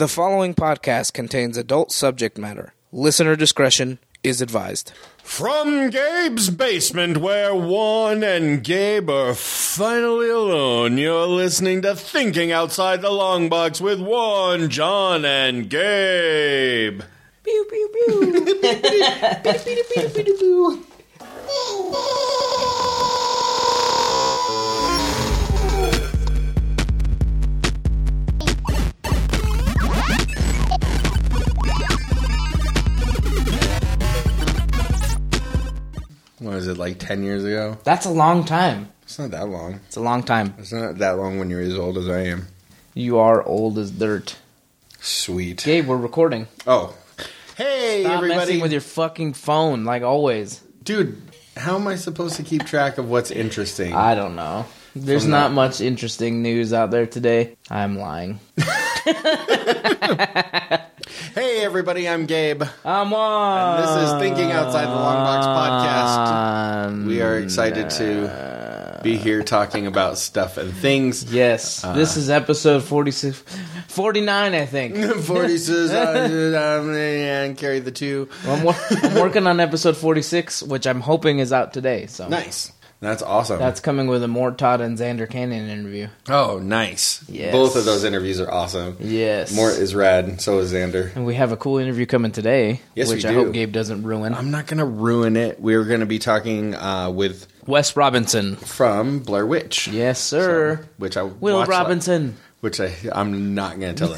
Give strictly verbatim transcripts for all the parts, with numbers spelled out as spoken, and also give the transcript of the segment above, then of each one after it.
The following podcast contains adult subject matter. Listener discretion is advised. From Gabe's basement, where Juan and Gabe are finally alone, you're listening to Thinking Outside the Long Box with Juan, John, and Gabe. Pew, pew, pew. Pew, pew, pew, pew, pew. What is it, like ten years ago? That's a long time. It's not that long. It's a long time. It's not that long when you're as old as I am. You are old as dirt. Sweet. Gabe, we're recording. Oh. Hey, Stop everybody. messing with your fucking phone, like always. Dude, how am I supposed to keep track of what's interesting? I don't know. There's From not that- much interesting news out there today. I'm lying. Hey, everybody, I'm Gabe. I'm on. And this is Thinking Outside the Long Box podcast. Um, We are excited to be here talking about stuff and things. Yes. Uh, this is episode forty-six, forty-nine, I think. forty says, and carry the two. Well, I'm, wor- I'm working on episode forty-six, which I'm hoping is out today. So Nice. That's awesome. That's coming with a Mort Todd and Xander Canyon interview. Oh, nice. Yes. Both of those interviews are awesome. Yes. Mort is rad, and so is Xander. And we have a cool interview coming today, Yes, which we I do. hope Gabe doesn't ruin. I'm not going to ruin it. We're going to be talking uh, with Wes Robinson. from Blair Witch. Yes, sir. So, which I Will watched la- Robinson. which I I'm not going to tell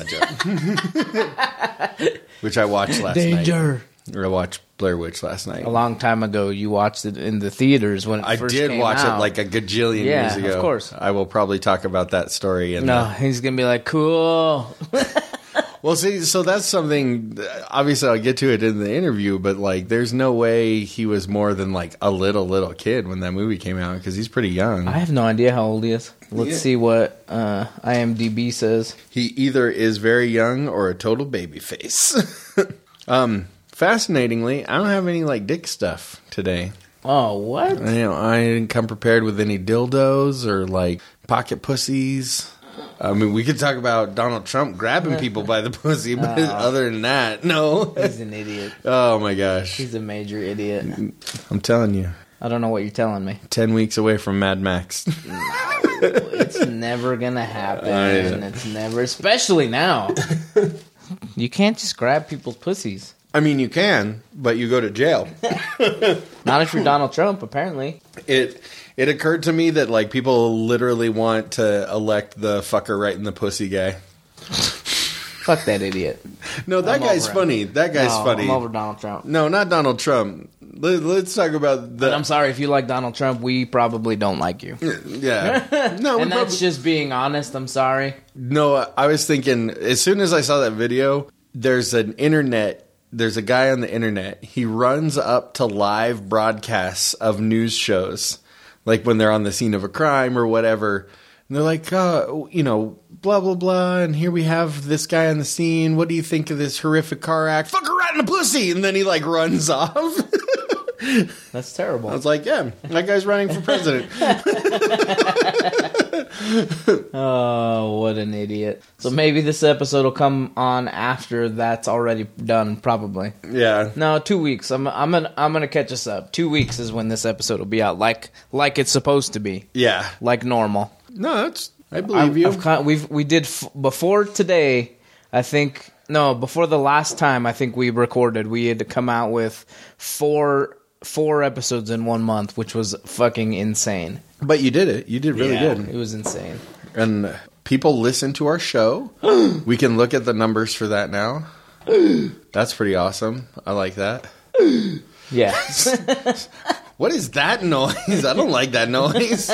that joke. Which I watched last night. Danger. Or I watched Blair Witch last night. A long time ago, you watched it in the theaters when it I first did came watch out. it like a gajillion Yeah, years ago. of course. I will probably talk about that story. And No, he's going to be like, cool. well, see, so that's something. Obviously, I'll get to it in the interview, but like, there's no way he was more than like a little little kid when that movie came out because he's pretty young. I have no idea how old he is. Let's Yeah. see what uh, I M D B says. He either is very young or a total baby face. um, fascinatingly, I don't have any like dick stuff today. Oh, what? You know, I didn't come prepared with any dildos or like pocket pussies. I mean, we could talk about Donald Trump grabbing people by the pussy, but other than that, no. He's an idiot. Oh my gosh. He's a major idiot. I'm telling you, I don't know what you're telling me. ten weeks away from Mad Max. It's never going to happen. I know. It's never, especially now. You can't just grab people's pussies. I mean, you can, but you go to jail. Not if you're Donald Trump, apparently. It it occurred to me that like people literally want to elect the fucker right in the pussy guy. Fuck that idiot. No, that I'm guy's over it. funny. That guy's No, funny. I'm over Donald Trump. No, not Donald Trump. Let, let's talk about the. But I'm sorry, if you like Donald Trump, we probably don't like you. Yeah. No, we And that's probably- just being honest. I'm sorry. no. I was thinking as soon as I saw that video, there's an internet. There's a guy on the internet. He runs up to live broadcasts of news shows, like when they're on the scene of a crime or whatever. And they're like, uh, you know, blah, blah, blah. And here we have this guy on the scene. What do you think of this horrific car act? Fuck her right in the pussy. And then he like runs off. That's terrible. I was like, yeah, that guy's running for president. Oh, what an idiot. So maybe this episode will come on after that's already done, probably. Yeah. No, two weeks. I'm I'm gonna I'm gonna catch us up. Two weeks is when this episode will be out, like like it's supposed to be, Yeah. like normal. No, that's, I believe you. I've con- we've we did f- before today. I think no, before the last time I think we recorded, we had to come out with four four episodes in one month, which was fucking insane. But you did it. You did really Yeah, good. It was insane. And people listen to our show. We can look at the numbers for that now. That's pretty awesome. I like that. Yeah. What is that noise? I don't like that noise.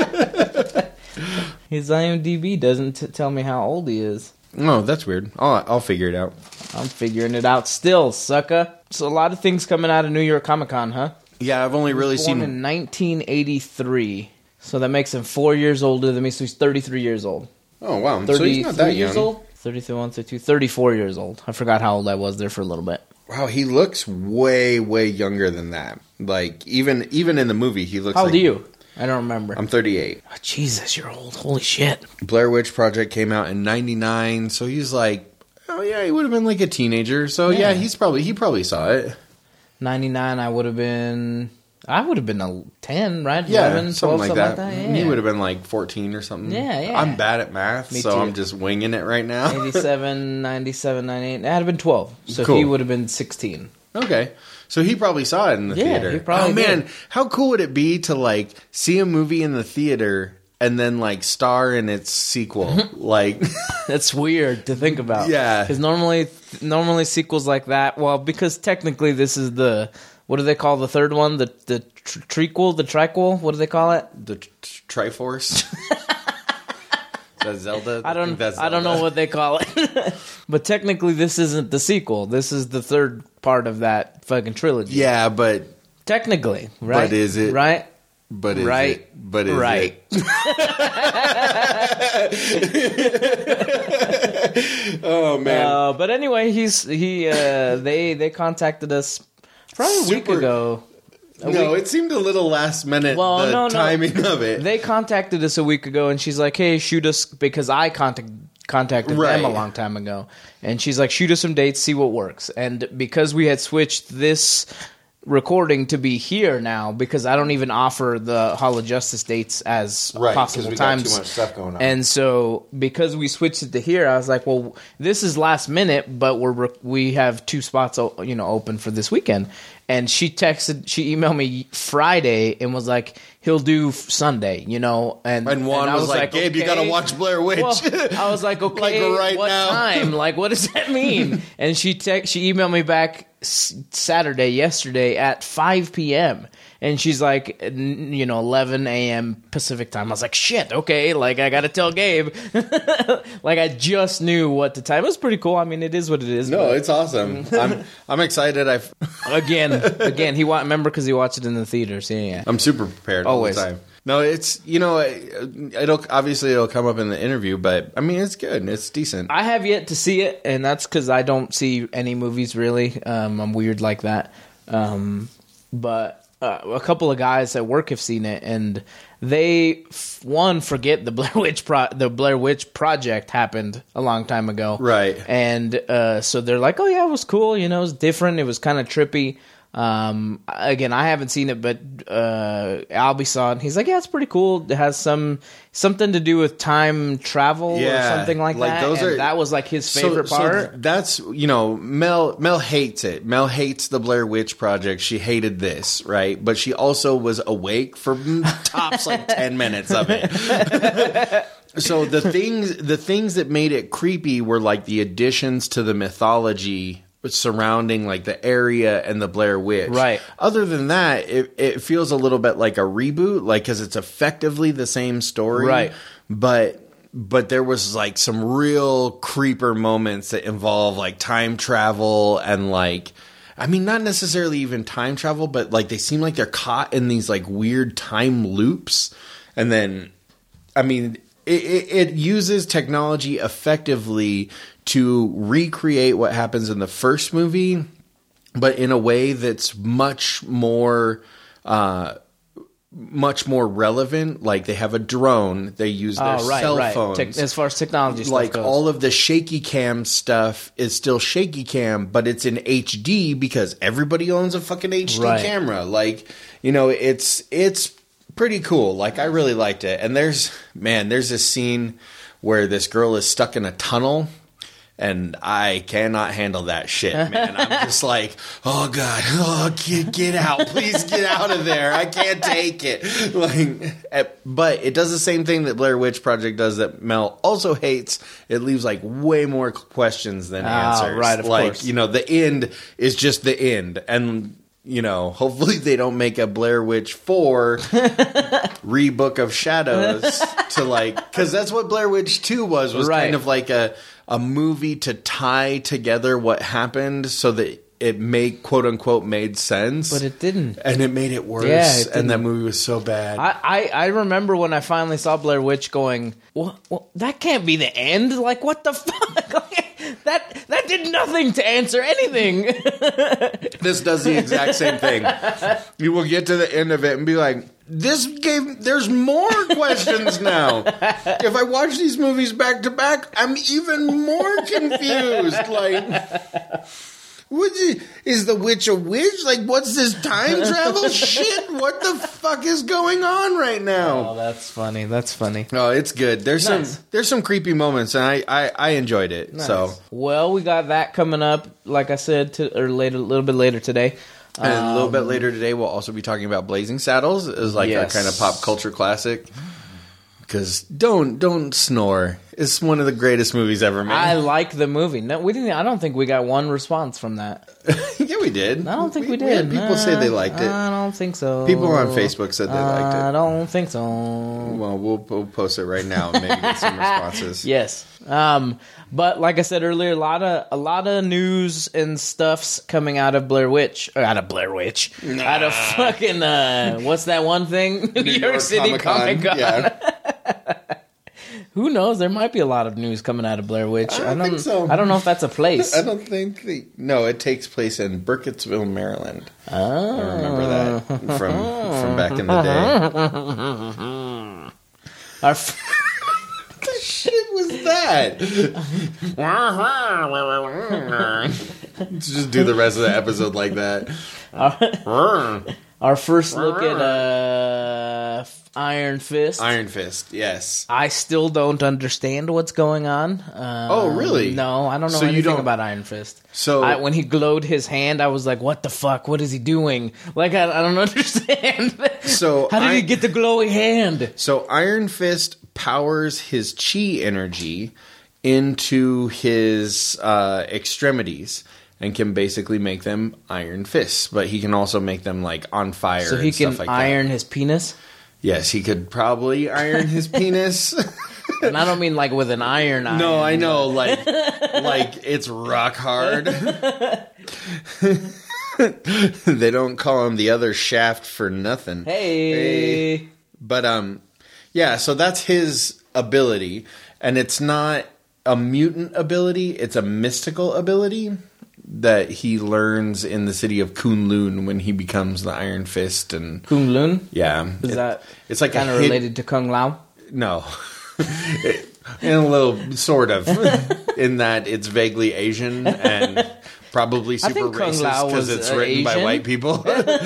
His I M D B doesn't t- tell me how old he is. Oh, that's weird. I'll, I'll figure it out. I'm figuring it out still, sucker. So a lot of things coming out of New York Comic Con, huh? Yeah, I've only really Born seen... in nineteen eighty-three. So that makes him four years older than me, so he's thirty-three years old. Oh, wow. So thirty-three he's not that years young. old? thirty-three, one, thirty-two, thirty-four years old. I forgot how old I was there for a little bit. Wow, he looks way, way younger than that. Like, even even in the movie, he looks How old like... are you? I don't remember. I'm thirty-eight. Oh, Jesus, you're old. Holy shit. Blair Witch Project came out in ninety-nine, so he's like Oh yeah, he would have been like a teenager. So yeah, Yeah. he's probably he probably saw it. ninety-nine, I would have been... I would have been a ten, right? Yeah, eleven, something, twelve, like, something that. like that. Yeah. He would have been like fourteen or something. Yeah, yeah. I'm bad at math, Me so too. I'm just winging it right now. eighty-seven, ninety-seven, ninety-eight. That'd have been twelve. So Cool. he would have been sixteen. Okay. So he probably saw it in the Yeah, theater. he probably oh man, did. how cool would it be to like see a movie in the theater and then like star in its sequel? Like That's weird to think about. Yeah. Because normally, normally sequels like that, well, because technically this is the, what do they call the third one? The the tr- trequel? The triquel? What do they call it? the t- Triforce. Is that Zelda? I don't. think that's I don't know Zelda. what they call it. But technically, this isn't the sequel. This is the third part of that fucking trilogy. Yeah, but Technically, right? But is it- right? but is Right. it? But is Right. it? Oh man. Uh, but anyway, he's he. Uh, they they contacted us probably a week Super- ago. A no, week- it seemed a little last minute. Well, the no, no. timing of it. They contacted us a week ago, and she's like, "Hey, shoot us," because I contact, contacted Right. them a long time ago, and she's like, "Shoot us some dates, see what works." And because we had switched this recording to be here now, because I don't even offer the Hall of Justice dates as Right, 'cause possible we got times. too much stuff going on. And so, because we switched it to here, I was like, "Well, this is last minute, but we're rec- we have two spots, o- you know, open for this weekend." And she texted, she emailed me Friday and was like, "He'll do f- Sunday," you know. And And Juan I was like, "Gabe, you gotta watch Blair Witch." Well, I was like, "Okay, Like right what now. time? Like, what does that mean?" And she text, she emailed me back s- Saturday, yesterday at five p.m. And she's like, n- you know, eleven a.m. Pacific time. I was like, "Shit, okay." Like, I gotta tell Gabe. Like, I just knew what the time. It was pretty cool. I mean, it is what it is. No, but it's awesome. I'm I'm excited. I've again, again, he wa- remember because he watched it in the theaters. Yeah, yeah. I'm super prepared Always. all the time. No, it's you know it'll obviously it'll come up in the interview, but I mean it's good. It's decent. I have yet to see it, and that's because I don't see any movies really. Um, I'm weird like that. Um, but uh, a couple of guys at work have seen it, and they f- one forget the Blair Witch pro- the Blair Witch Project happened a long time ago, Right. And uh, so they're like, "Oh yeah, it was cool. You know, it was different. It was kind of trippy." Um, again, I haven't seen it, but uh, Albie saw it. And he's like, "Yeah, it's pretty cool. It has some something to do with time travel Yeah, or something like, like that." those and are- that was like his So- favorite so part. that's you know Mel Mel hates it. Mel hates the Blair Witch Project. She hated this, right? But she also was awake for tops like ten minutes of it. So the things the things that made it creepy were like the additions to the mythology surrounding like the area and the Blair Witch. Right. Other than that, it, it feels a little bit like a reboot, like because it's effectively the same story. Right. But but there was like some real creeper moments that involve like time travel and like I mean not necessarily even time travel, but like they seem like they're caught in these like weird time loops. And then I mean it, it, it uses technology effectively to recreate what happens in the first movie, but in a way that's much more uh much more relevant. Like they have a drone, they use their Oh, right, cell right. phones. Tech- as far as technology stuff Like goes. all of the shaky cam stuff is still shaky cam, but it's in H D because everybody owns a fucking H D Right. camera. Like, you know, it's it's pretty cool. Like I really liked it. And there's man, there's this scene where this girl is stuck in a tunnel. And I cannot handle that shit, man. I'm just like, oh God, oh get get out, please get out of there. I can't take it. Like, eh, but it does the same thing that Blair Witch Project does that Mel also hates. It leaves like way more questions than Ah, answers. right, of like, course. you know, the end is just the end, and you know, hopefully they don't make a Blair Witch four rebook of Shadows to like, because that's what Blair Witch two was was Right. kind of like a a movie to tie together what happened so that it made quote unquote made sense. But it didn't. And it made it worse. Yeah, it and that didn't. movie was so bad. I, I, I remember when I finally saw Blair Witch going, well, well, that can't be the end. Like, what the fuck? Like, that that did nothing to answer anything. This does the exact same thing. You will get to the end of it and be like, this gave, there's more questions now. If I watch these movies back to back, I'm even more confused. Like, what is, is the witch a witch? Like, what's this time travel shit? What the fuck is going on right now? Oh, that's funny. That's funny. Oh, it's good. There's Nice. some there's some creepy moments, and I, I, I enjoyed it. Nice. So, Well, we got that coming up, like I said, to, or later, a little bit later today. and a little Um, bit later today, we'll also be talking about Blazing Saddles as like Yes. a kind of pop culture classic. Because don't don't snore. It's one of the greatest movies ever made. I like the movie. No, we didn't. I don't think we got one response from that. Yeah, we did. I don't think we, we did. had people say they liked it. I don't think so. People on Facebook said they liked I it. don't think so. Well, we'll, we'll post it right now and maybe get some responses. Yes. Um, but like I said earlier, a lot of a lot of news and stuff's coming out of Blair Witch, or out of Blair Witch, out of fucking uh, what's that one thing? New, York, York City Comic-Con, Comic Con. yeah. Who knows? There might be a lot of news coming out of Blair Witch. I don't think so. I don't know if that's a place. I don't think the no. It takes place in Burkittsville, Maryland. Oh. I remember that from from back in the day. Our f- What the shit was that? Just do the rest of the episode like that. Our first look at uh, Iron Fist. Iron Fist, yes. I still don't understand what's going on. Um, Oh, really? No, I don't know So you anything don't- about Iron Fist. So- I, when he glowed his hand, I was like, "What the fuck? What is he doing?" Like, I, I don't understand. So how did I- he get the glowy hand? So Iron Fist powers his chi energy into his uh, extremities and can basically make them iron fists, but he can also make them like on fire. So he and can stuff like iron that. his penis, Yes, he could probably iron his penis. and I don't mean like with an iron. iron. No, I know, like like it's rock hard. They don't call him the other shaft for nothing. Hey. Hey. But um, yeah. So that's his ability, and it's not a mutant ability; it's a mystical ability that he learns in the city of Kunlun when he becomes the Iron Fist. And Kunlun? yeah, Is it- that it's like kind a of hid- related to Kung Lao? No. It- in a little sort of in that it's vaguely Asian and probably super think Kung racist Lao because was, it's uh, written by Asian. white people.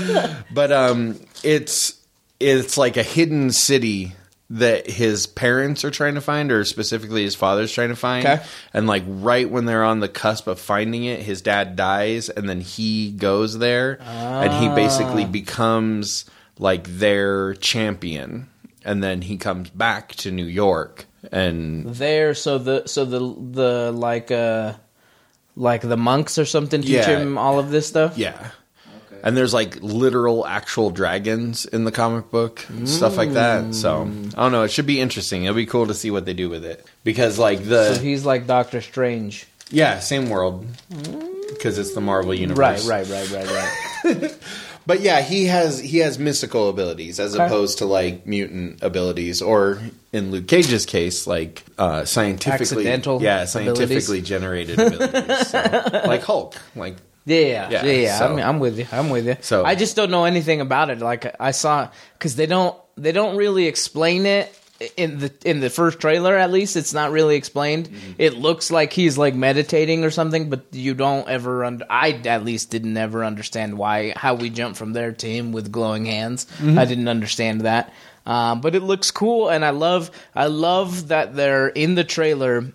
But um it's it's like a hidden city that his parents are trying to find, or specifically his father's trying to find. Okay. And like right when they're on the cusp of finding it, his dad dies, and then he goes there and he basically becomes like their champion. And then he comes back to New York, and There, so the so the the like uh like the monks or something teach Yeah. him all of this stuff. yeah. And there's like literal actual dragons in the comic book, stuff like that. So I don't know. It should be interesting. It'll be cool to see what they do with it, because like the So he's like Doctor Strange. yeah, same world, because it's the Marvel Right, universe. right, right, right, right. But yeah, he has he has mystical abilities as Okay. opposed to like mutant abilities, or in Luke Cage's case, like uh, scientifically, Accidental yeah, scientifically abilities. generated abilities, so, like Hulk, like. Yeah, yeah, Yeah, yeah. so- I mean, I'm with you. I'm with you. So- I just don't know anything about it. Like I saw, because they don't they don't really explain it in the in the first trailer. At least it's not really explained. Mm-hmm. It looks like he's like meditating or something, but you don't ever. Under, I at least didn't ever understand why how we jumped from there to him with glowing hands. Mm-hmm. I didn't understand that. Um, but it looks cool, and I love I love that they're in the trailer.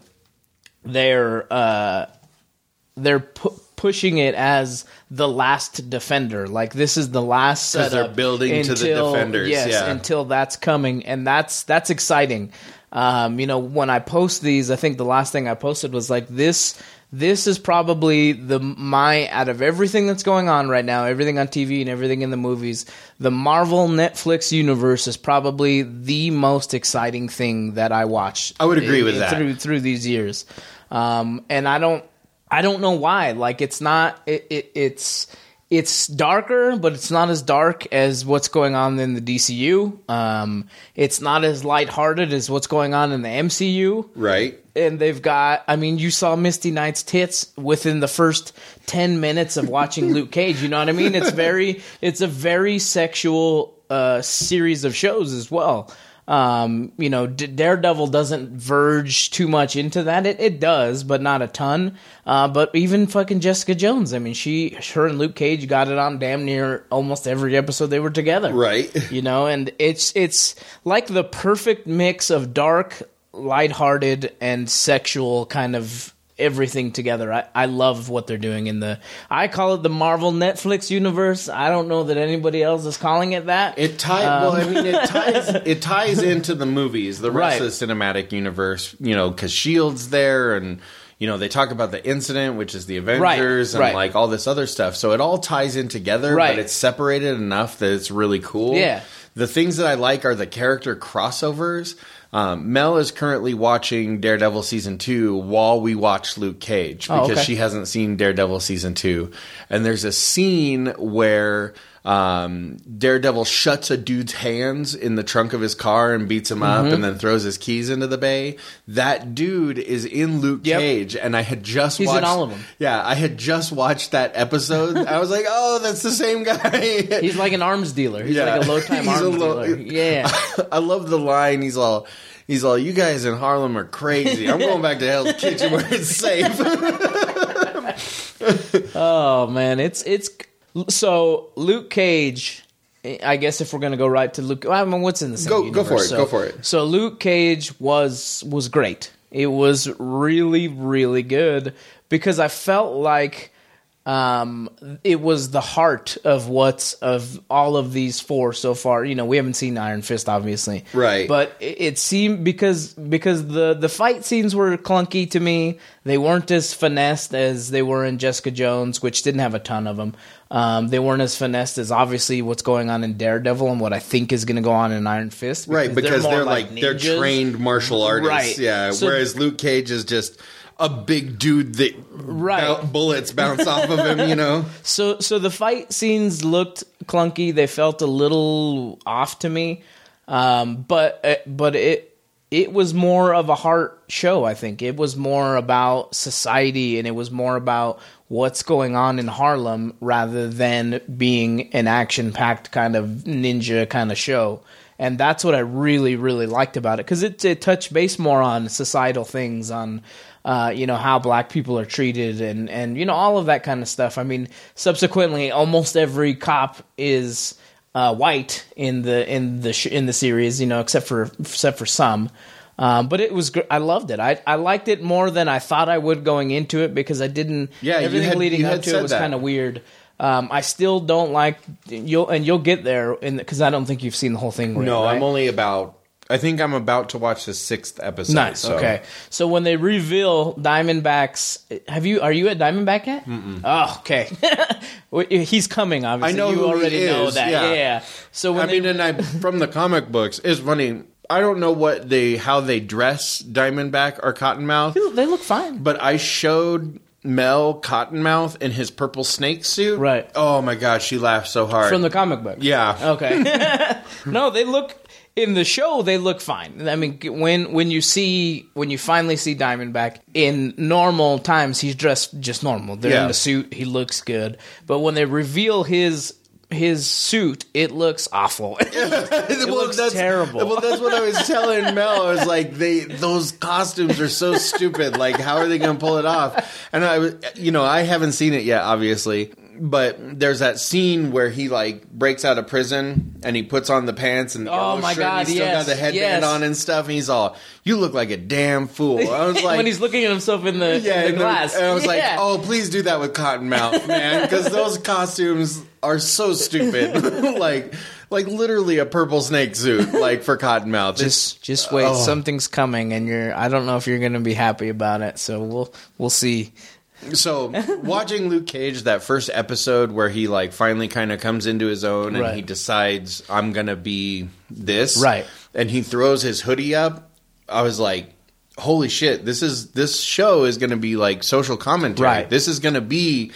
They're uh, they're pu- pushing it as the last Defender. Like this is the last 'Cause setup. they're building to the until- Defenders, Yes, yeah. until that's coming, and that's that's exciting. Um, you know, when I post these, I think the last thing I posted was like this. This is probably the my out of everything that's going on right now, everything on T V and everything in the movies. The Marvel Netflix universe is probably the most exciting thing that I watched. I would agree i- with i- that. through through these years, um, and I don't I don't know why. Like it's not it, it it's it's darker, but it's not as dark as what's going on in the D C U. Um, it's not as lighthearted as what's going on in the M C U. Right. And they've got, I mean, you saw Misty Knight's tits within the first ten minutes of watching Luke Cage. You know what I mean? It's very, it's a very sexual uh, series of shows as well. Um, you know, D- Daredevil doesn't verge too much into that. It, it does, but not a ton. Uh, but even fucking Jessica Jones, I mean, she, her and Luke Cage got it on damn near almost every episode they were together. Right. You know, and it's, it's like the perfect mix of dark, lighthearted, and sexual kind of everything together. I, I love what they're doing in the, I call it the Marvel Netflix universe. I don't know that anybody else is calling it that. It ties. Um, well, I mean, it ties. It ties into the movies, the rest Right. of the cinematic universe. You know, because Shield's there, and you know they talk about the incident, which is the Avengers, and right. like all this other stuff. So it all ties in together, Right. but it's separated enough that it's really cool. Yeah. The things that I like are the character crossovers. Um, Mel is currently watching Daredevil season two while we watch Luke Cage because Oh, okay. she hasn't seen Daredevil season two. And there's a scene where um, Daredevil shuts a dude's hands in the trunk of his car and beats him Mm-hmm. up and then throws his keys into the bay. That dude is in Luke Yep. Cage, and I had just He's in watched all of them. Yeah, I had just watched that episode. I was like, oh, that's the same guy. He's like an arms dealer. He's Yeah. like a low-time He's a arms low- dealer. Yeah. I love the line. He's all, he's all, you guys in Harlem are crazy. I'm going back to Hell's Kitchen where it's safe. Oh, man. It's, it's, so Luke Cage, I guess if we're going to go right to Luke, I mean, what's in the same Go- universe? go for it, So, go for it. So Luke Cage was, was great. It was really, really good because I felt like, Um, it was the heart of what's of all of these four so far. You know, we haven't seen Iron Fist, obviously, Right. But it, it seemed because because the the fight scenes were clunky to me. They weren't as finessed as they were in Jessica Jones, which didn't have a ton of them. Um, they weren't as finessed as obviously what's going on in Daredevil and what I think is going to go on in Iron Fist. Right, because more they're like, they're ninjas. trained martial artists. Right. Yeah. So- whereas Luke Cage is just a big dude that Right. bou- bullets bounce off of him, you know? So, so the fight scenes looked clunky. They felt a little off to me, um, but uh, but it it was more of a heart show. I think it was more about society, and it was more about what's going on in Harlem rather than being an action-packed kind of ninja kind of show. And that's what I really, really liked about it because it, it touched base more on societal things, on uh, you know, how black people are treated, and, and you know, all of that kind of stuff. I mean, subsequently, almost every cop is uh, white in the in the sh- in the series, you know, except for except for some. Um, but it was, gr- I loved it. I I liked it more than I thought I would going into it because I didn't. Yeah, you everything had- leading you up had to it said was that. kind of weird. Um, I still don't like you'll and you'll get there in because I don't think you've seen the whole thing. No, right? I'm only about, I think I'm about to watch the sixth episode. Nice. so- Okay. So when they reveal Diamondback's, have you are you at Diamondback yet? Mm-mm. Oh, okay. Well, he's coming. Obviously, I know you who he already know is, that. yeah. Yeah. So when I they, mean, and I from the comic books, it's funny. I don't know what they how they dress Diamondback or Cottonmouth, they look fine. but I showed Mel Cottonmouth in his purple snake suit. Right. Oh my god, she laughed so hard. From the comic book. yeah. Okay. No, they look in the show. They look fine. I mean, when when you see when you finally see Diamondback in normal times, he's dressed just normal. They're Yeah. in the suit. He looks good. But when they reveal his his suit, it looks awful. It looks that's, terrible. Well, that's what I was telling Mel. I was like, they those costumes are so stupid. Like, how are they going to pull it off? And I, was- you know, I haven't seen it yet, obviously. But there's that scene where he like breaks out of prison and he puts on the pants and the Oh yellow my shirt. God, And he's still yes, got the headband yes. on and stuff. And he's all, "You look like a damn fool." I was like, when he's looking at himself in the, yeah, in the and glass. And I was like, Yeah. "Oh, please do that with Cottonmouth, man," because those costumes are so stupid. like, like literally a purple snake suit, like for Cottonmouth. It's- Just, just wait. oh. Something's coming, and you're. I don't know if you're going to be happy about it. So we'll, we'll see. So watching Luke Cage, that first episode where he like finally kind of comes into his own and Right. he decides, I'm gonna be this, Right. and he throws his hoodie up. I was like, holy shit, this is this show is gonna be like social commentary. Right. This is gonna be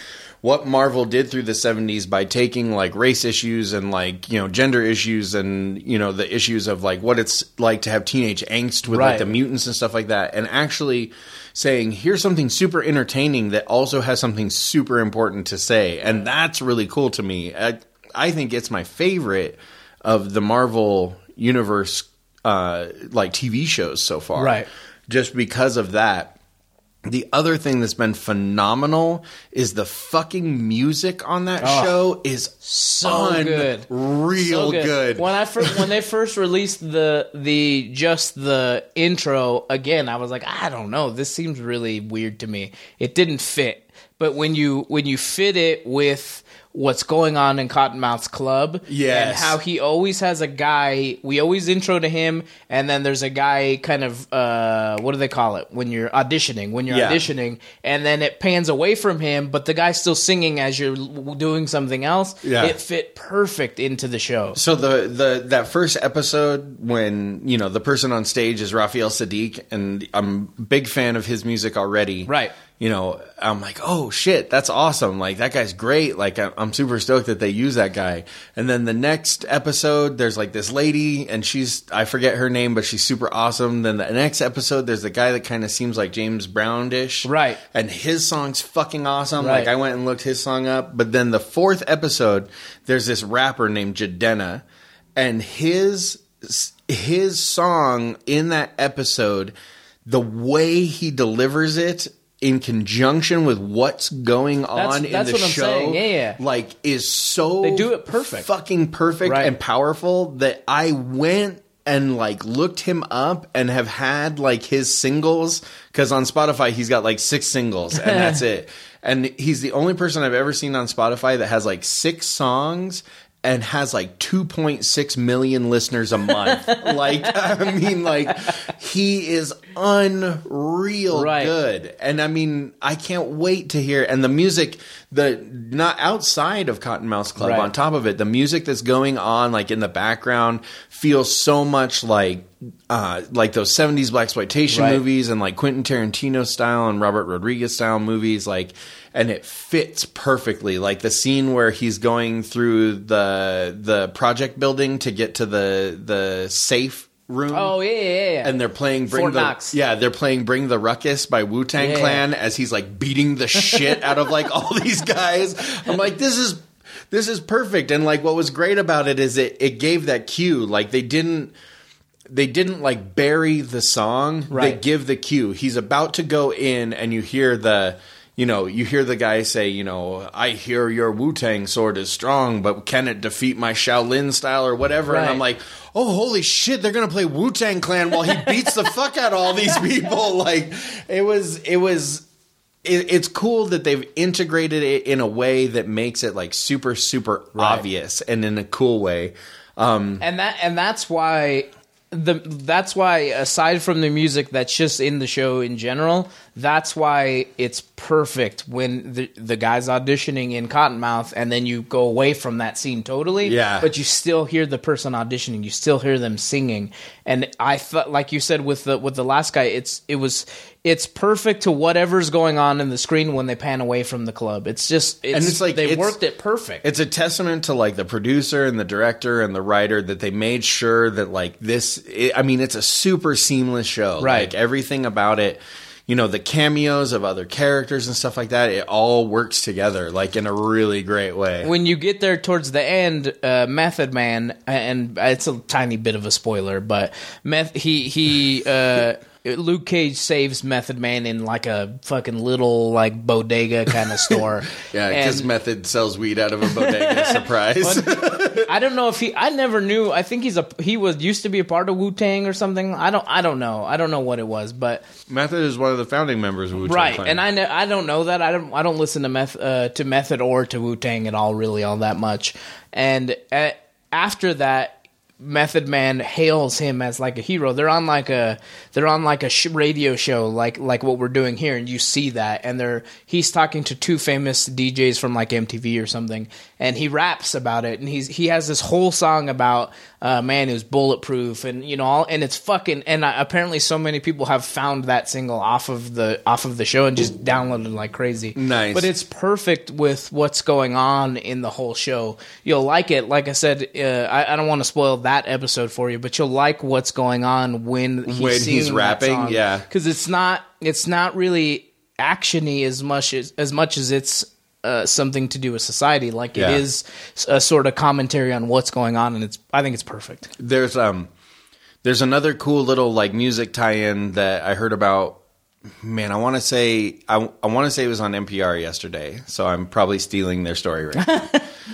what Marvel did through the seventies by taking like race issues and like, you know, gender issues and, you know, the issues of like what it's like to have teenage angst with Right. like the mutants and stuff like that, and actually saying, here's something super entertaining that also has something super important to say. And that's really cool to me. I, I think it's my favorite of the Marvel Universe uh, like T V shows so far. Right. Just because of that. The other thing that's been phenomenal is the fucking music on that Oh, show is so good. Real So good. When I first, when they first released the the just the intro again, I was like, I don't know, this seems really weird to me. It didn't fit. But when you when you fit it with what's going on in Cottonmouth's club, Yes. and how he always has a guy, we always intro to him, and then there's a guy kind of uh, what do they call it when you're auditioning? When you're Yeah. auditioning, and then it pans away from him, but the guy's still singing as you're l- doing something else. Yeah. It fit perfect into the show. So the, the that first episode when, you know, the person on stage is Raphael Sadiq, and I'm a big fan of his music already. Right. You know, I'm like, oh shit, that's awesome. Like, that guy's great. Like, I'm I'm super stoked that they use that guy. And then the next episode, there's like this lady, and she's, I forget her name, but she's super awesome. Then the next episode, there's the guy that kind of seems like James Brown-ish. Right. And his song's fucking awesome. Right. Like, I went and looked his song up. But then the fourth episode, there's this rapper named Jadena, and his his song in that episode, the way he delivers it in conjunction with what's going on That's- in that's the what I'm show, saying. Yeah, yeah. like, is so They do it perfect. fucking perfect Right. and powerful that I went and like looked him up and have had like his singles, because on Spotify he's got like six singles and that's it. And he's the only person I've ever seen on Spotify that has like six songs and has like two point six million listeners a month. Like, I mean, like, he is unreal Right. good. And I mean, I can't wait to hear, and the music, the, not outside of Cottonmouth's Club, Right. on top of it, the music that's going on, like, in the background feels so much like, uh, like those seventies blaxploitation Right. movies and like Quentin Tarantino style and Robert Rodriguez style movies, like, and it fits perfectly. Like the scene where he's going through the the project building to get to the the safe room. Oh yeah, yeah, yeah. And they're playing Bring Fort the Knox. Yeah, they're playing Bring the Ruckus by Wu-Tang Yeah. Clan as he's like beating the shit out of like all these guys. I'm like, this is this is perfect. And like what was great about it is it it gave that cue. Like they didn't they didn't like bury the song. They Right. give the cue. He's about to go in and you hear the You know, you hear the guy say, you know, I hear your Wu-Tang sword is strong, but can it defeat my Shaolin style or whatever? Right. And I'm like, oh, holy shit, they're going to play Wu-Tang Clan while he beats the fuck out of all these people. Like, it was, it was, it, it's cool that they've integrated it in a way that makes it like super, super Right. obvious and in a cool way. Um, and that and that's why the that's why aside from the music that's just in the show in general, that's why it's perfect when the the guy's auditioning in Cottonmouth and then you go away from that scene totally. Yeah. But you still hear the person auditioning, you still hear them singing. And I thought, like you said with the with the last guy, it's it was it's perfect to whatever's going on in the screen when they pan away from the club. It's just it's, And it's like- they it's- worked it perfect. It's a testament to like the producer and the director and the writer that they made sure that like this, it, I mean, it's a super seamless show. Right. Like everything about it, you know, the cameos of other characters and stuff like that, it all works together like in a really great way. When you get there towards the end, uh, Method Man, and it's a tiny bit of a spoiler, but Meth- he he uh, Luke Cage saves Method Man in like a fucking little like bodega kind of store. Yeah, because And Method sells weed out of a bodega. Surprise. I don't know if he. I never knew. I think he's a he was used to be a part of Wu-Tang or something. I don't. I don't know. I don't know what it was, but Method is one of the founding members of Wu-Tang right. Clan. And I ne- I don't know that. I don't. I don't listen to Meth uh, to Method or to Wu-Tang at all, really, all that much. And uh, after that, Method Man hails him as like a hero. They're on like a they're on like a sh- radio show like like what we're doing here, and you see that, and they're he's talking to two famous D Js from like M T V or something, and he raps about it, and he's he has this whole song about a man who's bulletproof, and you know all, and it's fucking and uh, apparently so many people have found that single off of the off of the show and just downloaded like crazy. Nice, but it's perfect with what's going on in the whole show. You'll like it. Like I said, uh, I, I don't want to spoil that episode for you, but you'll like what's going on when he's, when he's rapping. Yeah, because it's not it's not really actiony as much as as much as it's uh, something to do with society. Like yeah. it is a sort of commentary on what's going on, and it's I think it's perfect. There's um there's another cool little like music tie-in that I heard about. Man, I want to say I, I want to say it was on N P R yesterday, so I'm probably stealing their story right now.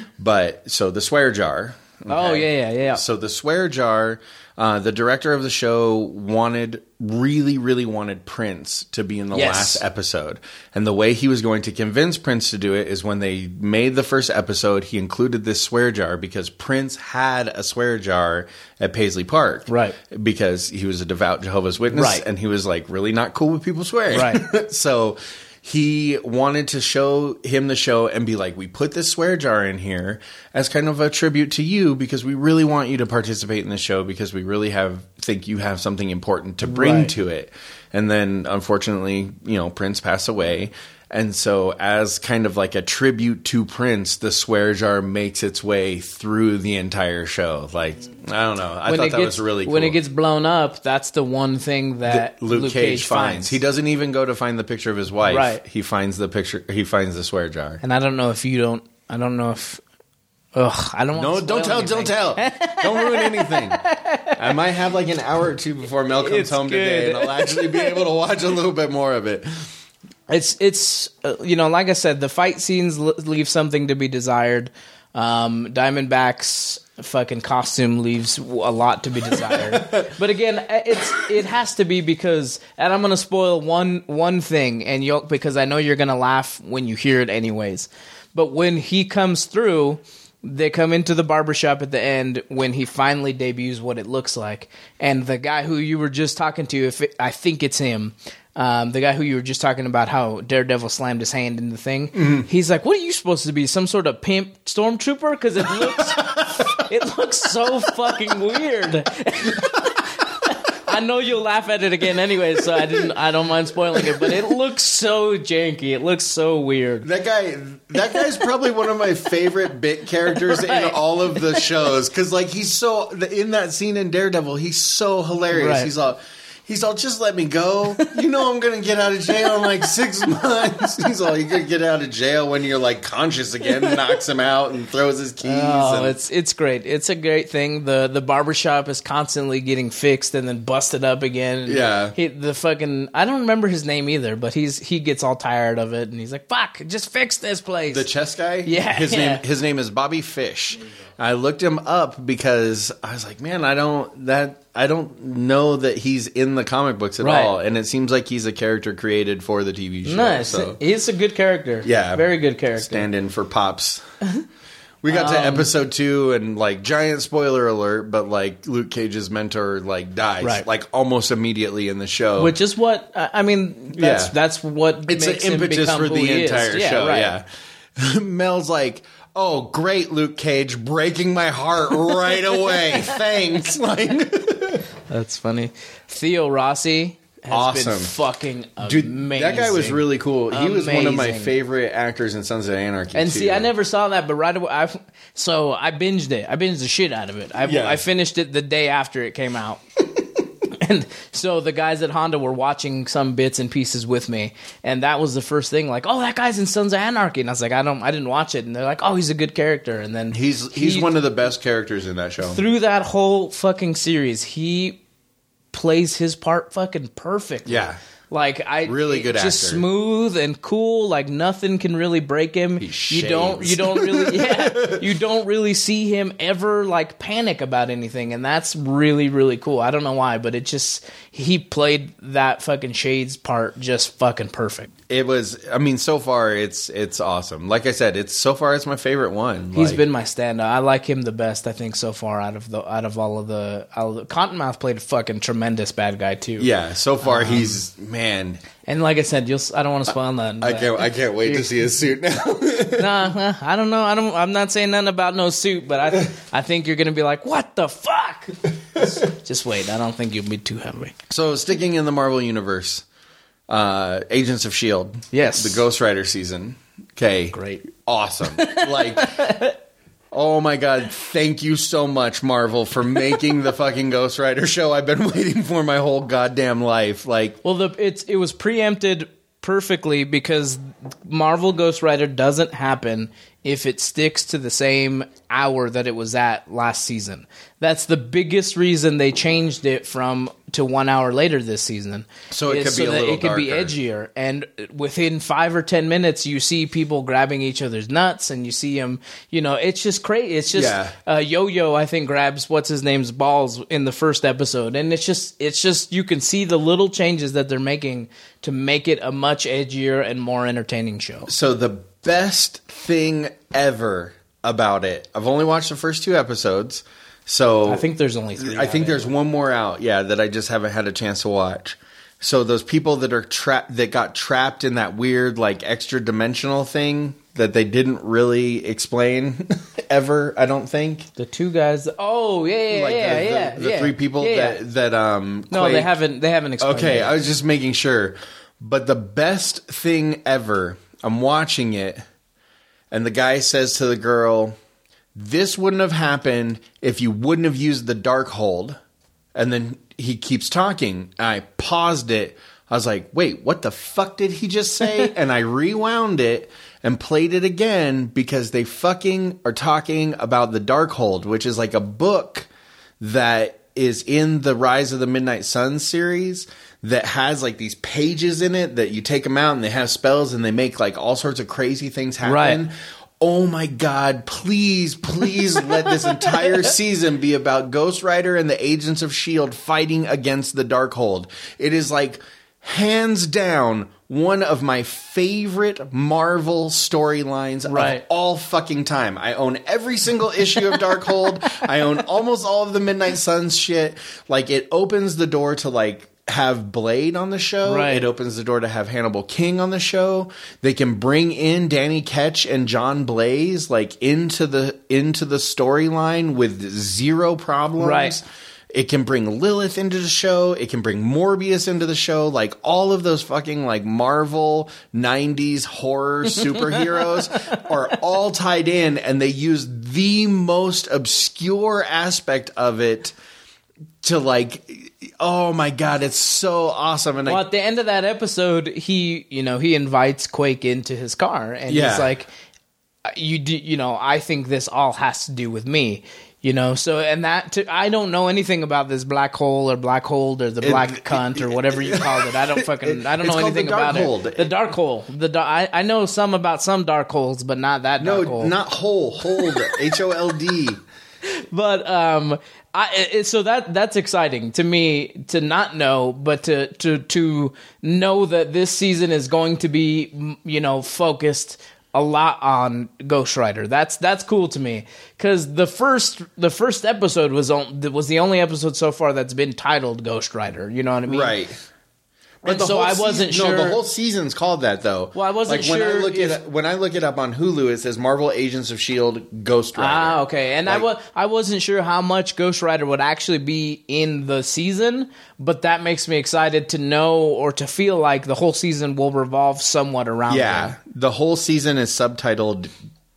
But so the swear jar. Okay. Oh yeah, yeah, yeah. So the swear jar, uh, the director of the show wanted, really, really wanted Prince to be in the Yes. last episode. And the way he was going to convince Prince to do it is when they made the first episode, he included this swear jar because Prince had a swear jar at Paisley Park. Right. Because he was a devout Jehovah's Witness. Right. And he was like really not cool with people swearing. Right. So he wanted to show him the show and be like, we put this swear jar in here as kind of a tribute to you because we really want you to participate in the show because we really have think you have something important to bring Right. to it. And then unfortunately, you know, Prince passed away. And so as kind of like a tribute to Prince, the swear jar makes its way through the entire show. Like, I don't know. I When thought it that gets, was really cool. When it gets blown up, that's the one thing that that Luke, Luke Cage, Cage finds. finds. He doesn't even go to find the picture of his wife. Right. He finds the picture. He finds the swear jar. And I don't know if you don't. I don't know if. Ugh, I don't want No, to don't tell, don't tell. Don't ruin anything. I might have like an hour or two before Mel comes It's home today, good. and I'll actually be able to watch a little bit more of it. It's it's uh, you know, like I said, the fight scenes l- leave something to be desired. Um, Diamondback's fucking costume leaves a lot to be desired. But again, it's it has to be because, and I'm gonna spoil one one thing, and you'll because I know you're gonna laugh when you hear it anyways. But when he comes through, they come into the barbershop at the end when he finally debuts what it looks like, and the guy who you were just talking to, if it, I think it's him. Um, the guy who you were just talking about how Daredevil slammed his hand in the thing, mm-hmm. He's like, "What are you supposed to be? Some sort of pimp stormtrooper?" Because it looks, it looks so fucking weird. I know you'll laugh at it again anyway, so I didn't. I don't mind spoiling it, but it looks so janky. It looks so weird. That guy, that guy's probably one of my favorite bit characters right. in all of the shows because, like, he's so in that scene in Daredevil, he's so hilarious. Right. He's all. He's all, just let me go. You know I'm going to get out of jail in like six months. He's all, you're going to get out of jail when you're like conscious again, knocks him out and throws his keys. Oh, and... it's it's great. It's a great thing. The the barbershop is constantly getting fixed and then busted up again. Yeah. He, the fucking, I don't remember his name either, but he's he gets all tired of it and he's like, fuck, just fix this place. The chess guy? Yeah. His, yeah. Name, his name is Bobby Fish. I looked him up because I was like, man, I don't, that... I don't know that he's in the comic books at right. all, and it seems like he's a character created for the T V show. Nice. So. He's a good character. Yeah. Very good character. Stand in for Pops. We got to Um, episode two, and, like, giant spoiler alert, but, like, Luke Cage's mentor, like, dies, right. like, almost immediately in the show. Which is what, I mean, that's Yeah. that's what It's makes an him impetus become for who the he entire is. Yeah, show, right. yeah. Mel's like, oh, great, Luke Cage, breaking my heart right away. Thanks. Like... That's funny. Theo Rossi has awesome. been fucking Dude, amazing. that guy was really cool. He was one of my Amazing. favorite actors in Sons of Anarchy. And too. see, I never saw that, but right away, I, so I binged it. I binged the shit out of it. I, Yeah. I finished it the day after it came out. And so the guys at Honda were watching some bits and pieces with me, and that was the first thing. Like, oh, that guy's in Sons of Anarchy, and I was like, I don't, I didn't watch it. And they're like, oh, he's a good character. And then He's he's he- one of the best characters in that show. through that whole fucking series, he plays his part fucking perfectly. Yeah. Like I Really good just actor. smooth and cool. Like nothing can really break him. He you don't shades. you don't really yeah you don't really see him ever like panic about anything, and that's really really cool. I don't know why, but it just he played that fucking Shades part just fucking perfect. It was. I mean, so far it's it's awesome. Like I said, it's so far it's my favorite one. He's Like, been my stand-up. I like him the best, I think, so far out of the out of all of the. Out of the Cottonmouth played a fucking tremendous bad guy too. Yeah, so far Um, he's man. And like I said, you'll. I don't want to spoil nothing. I but- can't. I can't wait to see his suit now. Nah, huh, I don't know. I don't. I'm not saying nothing about no suit, but I. I think you're gonna be like, what the fuck? Just, just wait. I don't think you'll be too happy. So sticking in the Marvel universe, uh, Agents of Shield. Yes. The Ghost Rider season. Okay, Great. awesome. Like, oh my god, thank you so much, Marvel, for making the fucking Ghost Rider show I've been waiting for my whole goddamn life. Like, Well, the it's it was preempted perfectly because Marvel Ghost Rider doesn't happen if it sticks to the same hour that it was at last season. That's the biggest reason they changed it from to one hour later this season. So it is could be a that little it could be darker. edgier, and within five or ten minutes, you see people grabbing each other's nuts, and you see them. You know, it's just crazy. It's just Yeah. uh, Yo-Yo. I think grabs what's his name's balls in the first episode, and it's just it's just you can see the little changes that they're making to make it a much edgier and more entertaining show. so the best thing ever about it. I've only watched the first two episodes, so I think there's only three. I think out there's one more out, yeah, that I just haven't had a chance to watch. So those people that are trapped, that got trapped in that weird, like, extra dimensional thing that they didn't really explain ever, I don't think. the two guys. Oh yeah, yeah, Like yeah, the, the, yeah. the yeah. three people Yeah, yeah. that that um. No, Quake- they haven't. They haven't explained. Okay, it. I was just making sure. But the best thing ever, I'm watching it, and the guy says to the girl, "This wouldn't have happened if you wouldn't have used the Darkhold." And then he keeps talking. I paused it. I was like, wait, what the fuck did he just say? And I rewound it and played it again because they fucking are talking about the Darkhold, which is like a book that is in the Rise of the Midnight Sun series that has like these pages in it that you take them out and they have spells and they make like all sorts of crazy things happen. Right. Oh my God, please, please let this entire season be about Ghost Rider and the Agents of S H I E L D fighting against the Darkhold. It is like hands down one of my favorite Marvel storylines Right. of all fucking time. I own every single issue of Darkhold. I own almost all of the Midnight Suns shit. Like, it opens the door to like have Blade on the show. Right. It opens the door to have Hannibal King on the show. They can bring in Danny Ketch and John Blaze like into the into the storyline with zero problems. Right. It can bring Lilith into the show. It can bring Morbius into the show. Like, all of those fucking like Marvel nineties horror superheroes are all tied in, and they use the most obscure aspect of it to like, oh my God, it's so awesome. And Well, I, at the end of that episode, he, you know, he invites Quake into his car, and Yeah. he's like, "You do, you know, I think this all has to do with me." You know, so and that to, I don't know anything about this black hole or black hole or the black It- cunt or whatever you called it. I don't fucking I don't It's know called anything the dark about hole. it. The dark hole. The dar- I, I know some about some dark holes, but not that dark no, hole. not whole, hold, H O L D. But um, I it, so that that's exciting to me to not know, but to to to know that this season is going to be m- you know focused a lot on Ghost Rider. That's that's cool to me because the first the first episode was on, was the only episode so far that's been titled Ghost Rider. You know what I mean? Right. And the so whole I wasn't season, sure. No, the whole season's called that though. Well, I wasn't like, when I sure look if- it when I look it up on Hulu, it says Marvel Agents of S H I E L D Ghost Rider. Ah, okay. And Like- I was I wasn't sure how much Ghost Rider would actually be in the season, but that makes me excited to know or to feel like the whole season will revolve somewhat around Yeah, him. the whole season is subtitled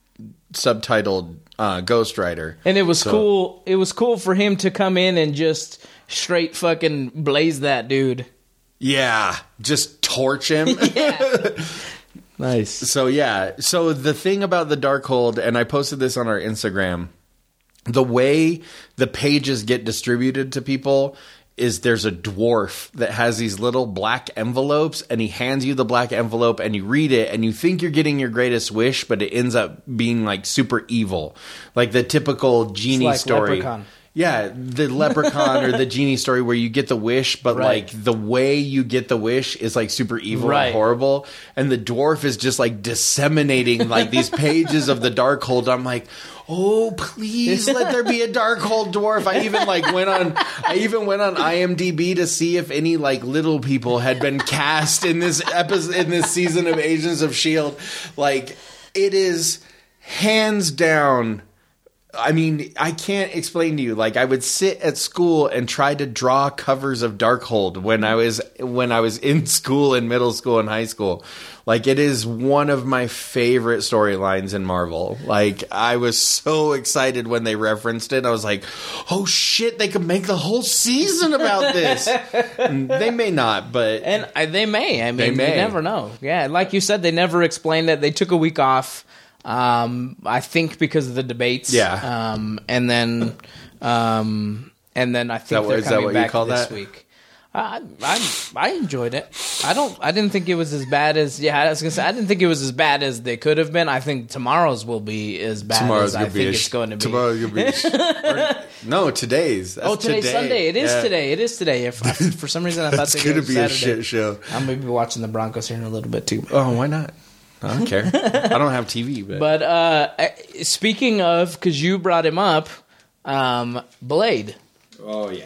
subtitled uh, Ghost Rider. And it was So- cool. It was cool for him to come in and just straight fucking blaze that dude. Yeah, just torch him. Nice. So yeah, so the thing about the Darkhold, and I posted this on our Instagram, the way the pages get distributed to people is there's a dwarf that has these little black envelopes, and he hands you the black envelope, and you read it, and you think you're getting your greatest wish, but it ends up being like super evil, like the typical genie like story. Leprechaun. Yeah, the leprechaun or the genie story where you get the wish, but Right. like the way you get the wish is like super evil Right. and horrible. And the dwarf is just like disseminating like these pages of the Darkhold. I'm like, oh, please let there be a Darkhold dwarf. I even like went on, I even went on IMDb to see if any like little people had been cast in this episode, in this season of Agents of S H I E L D. Like, it is hands down. I mean, I can't explain to you. Like, I would sit at school and try to draw covers of Darkhold when I was when I was in school, in middle school and high school. Like, it is one of my favorite storylines in Marvel. Like, I was so excited when they referenced it. I was like, oh shit, they could make the whole season about this. And they may not, but And I, they may. I mean, They may. you never know. Yeah, like you said, they never explained it. They took a week off. Um, I think because of the debates. Yeah. Um, and then, um, and then I think that- they're is that coming what you back call this that? week. I, I I enjoyed it. I don't. I didn't think it was as bad as. Yeah, I was gonna say I didn't think it was as bad as they could have been. I think tomorrow's will be as bad tomorrow's as I gonna be think a it's sh- going to be. tomorrow's gonna be a sh- or- no today's. That's Oh, today's today. Sunday. It is Yeah. today. It is today. If I, for some reason I thought It's they gonna were be a Saturday. shit show. I'm gonna be watching the Broncos here in a little bit too. Oh, why not? I don't care. I don't have T V, but, But uh, speaking of, because you brought him up, um, Blade. oh yeah.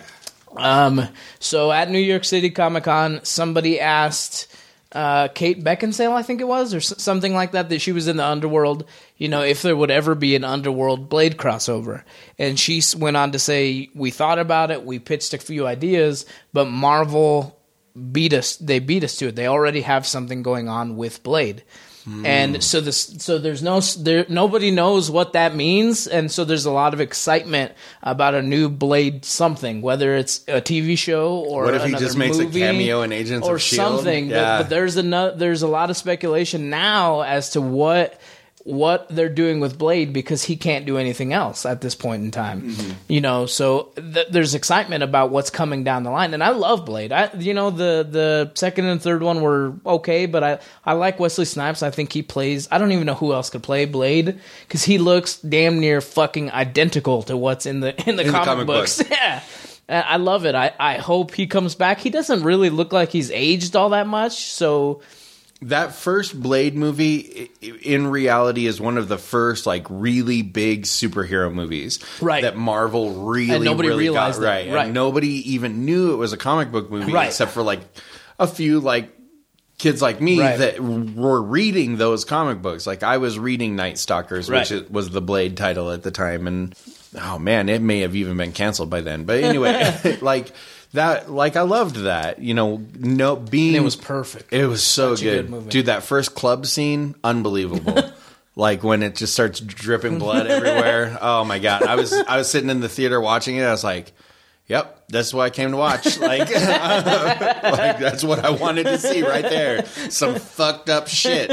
Um, so at New York City Comic Con, somebody asked uh, Kate Beckinsale, I think it was, or s- something like that, that she was in the Underworld, you know, if there would ever be an Underworld Blade crossover. And she s- went on to say, we thought about it, we pitched a few ideas, but Marvel beat us. They beat us to it. They already have something going on with Blade. And so this, so there's no, there, nobody knows what that means, and so there's a lot of excitement about a new Blade something, whether it's a T V show or What if he another just makes a movie cameo in Agents or of S H I E L D? something. Yeah. But, but there's a there's a lot of speculation now as to what what they're doing with Blade because he can't do anything else at this point in time. Mm-hmm. You know, so th- there's excitement about what's coming down the line, and I love Blade. I, you know, the the second and third one were okay, but I I like Wesley Snipes. I think he plays. I don't even know who else could play Blade because he looks damn near fucking identical to what's in the in the, In the comic, comic books. books. Yeah. Uh, I love it. I, I hope he comes back. He doesn't really look like he's aged all that much, so That first Blade movie, i- in reality, is one of the first like really big superhero movies, Right. That Marvel really, And nobody really realized got it. right. Right. And nobody even knew it was a comic book movie, Right. except for like a few like kids like me Right. that were reading those comic books. Like I was reading Night Stalkers, Right. which it was the Blade title at the time, and oh man, it may have even been canceled by then. But anyway, like. That like I loved that, you know, no being it was perfect. It was so Such a good good. movie. Dude, that first club scene, unbelievable. Like when it just starts dripping blood everywhere. Oh my god. I was I was sitting in the theater watching it. I was like, "Yep, that's what I came to watch." Like, like that's what I wanted to see right there. Some fucked up shit.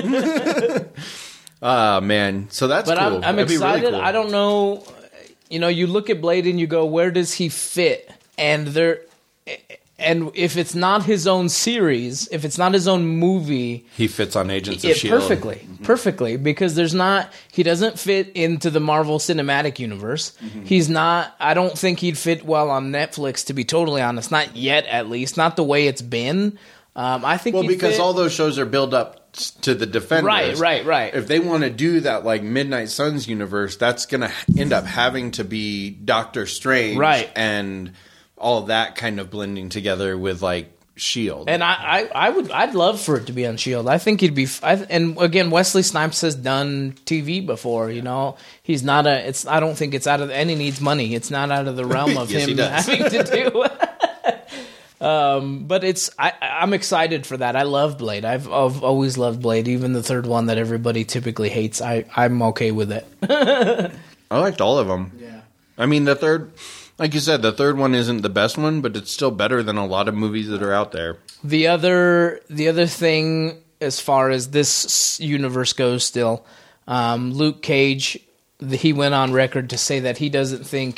Oh man. So that's But cool. I'm, I'm That'd be really excited. cool. I don't know. You know, you look at Blade and you go, where does he fit? And there, and if it's not his own series, if it's not his own movie, He fits on Agents of it S H I E L D. perfectly, perfectly, because there's not. He doesn't fit into the Marvel Cinematic Universe. Mm-hmm. He's not. I don't think he'd fit well on Netflix. To be totally honest, not yet. At least, not the way it's been. Um, I think Well, he'd because fit- all those shows are built up to the Defenders. Right, right, right. If they want to do that like Midnight Suns universe, that's going to end up having to be Doctor Strange. Right. And all that kind of blending together with like S H I E L D. And I, I, I would, I'd love for it to be on S H I E L D. I think he'd be. I, and again, Wesley Snipes has done T V before. You know, he's not a. It's. I don't think it's out of. And he needs money. It's not out of the realm of Yes, he him does. having to do. um, but it's. I, I'm excited for that. I love Blade. I've, I've always loved Blade. Even the third one that everybody typically hates. I, I'm okay with it. I liked all of them. Yeah. I mean, the third, like you said, the third one isn't the best one, but it's still better than a lot of movies that are out there. The other, the other thing, as far as this universe goes, still, um, Luke Cage, the, he went on record to say that he doesn't think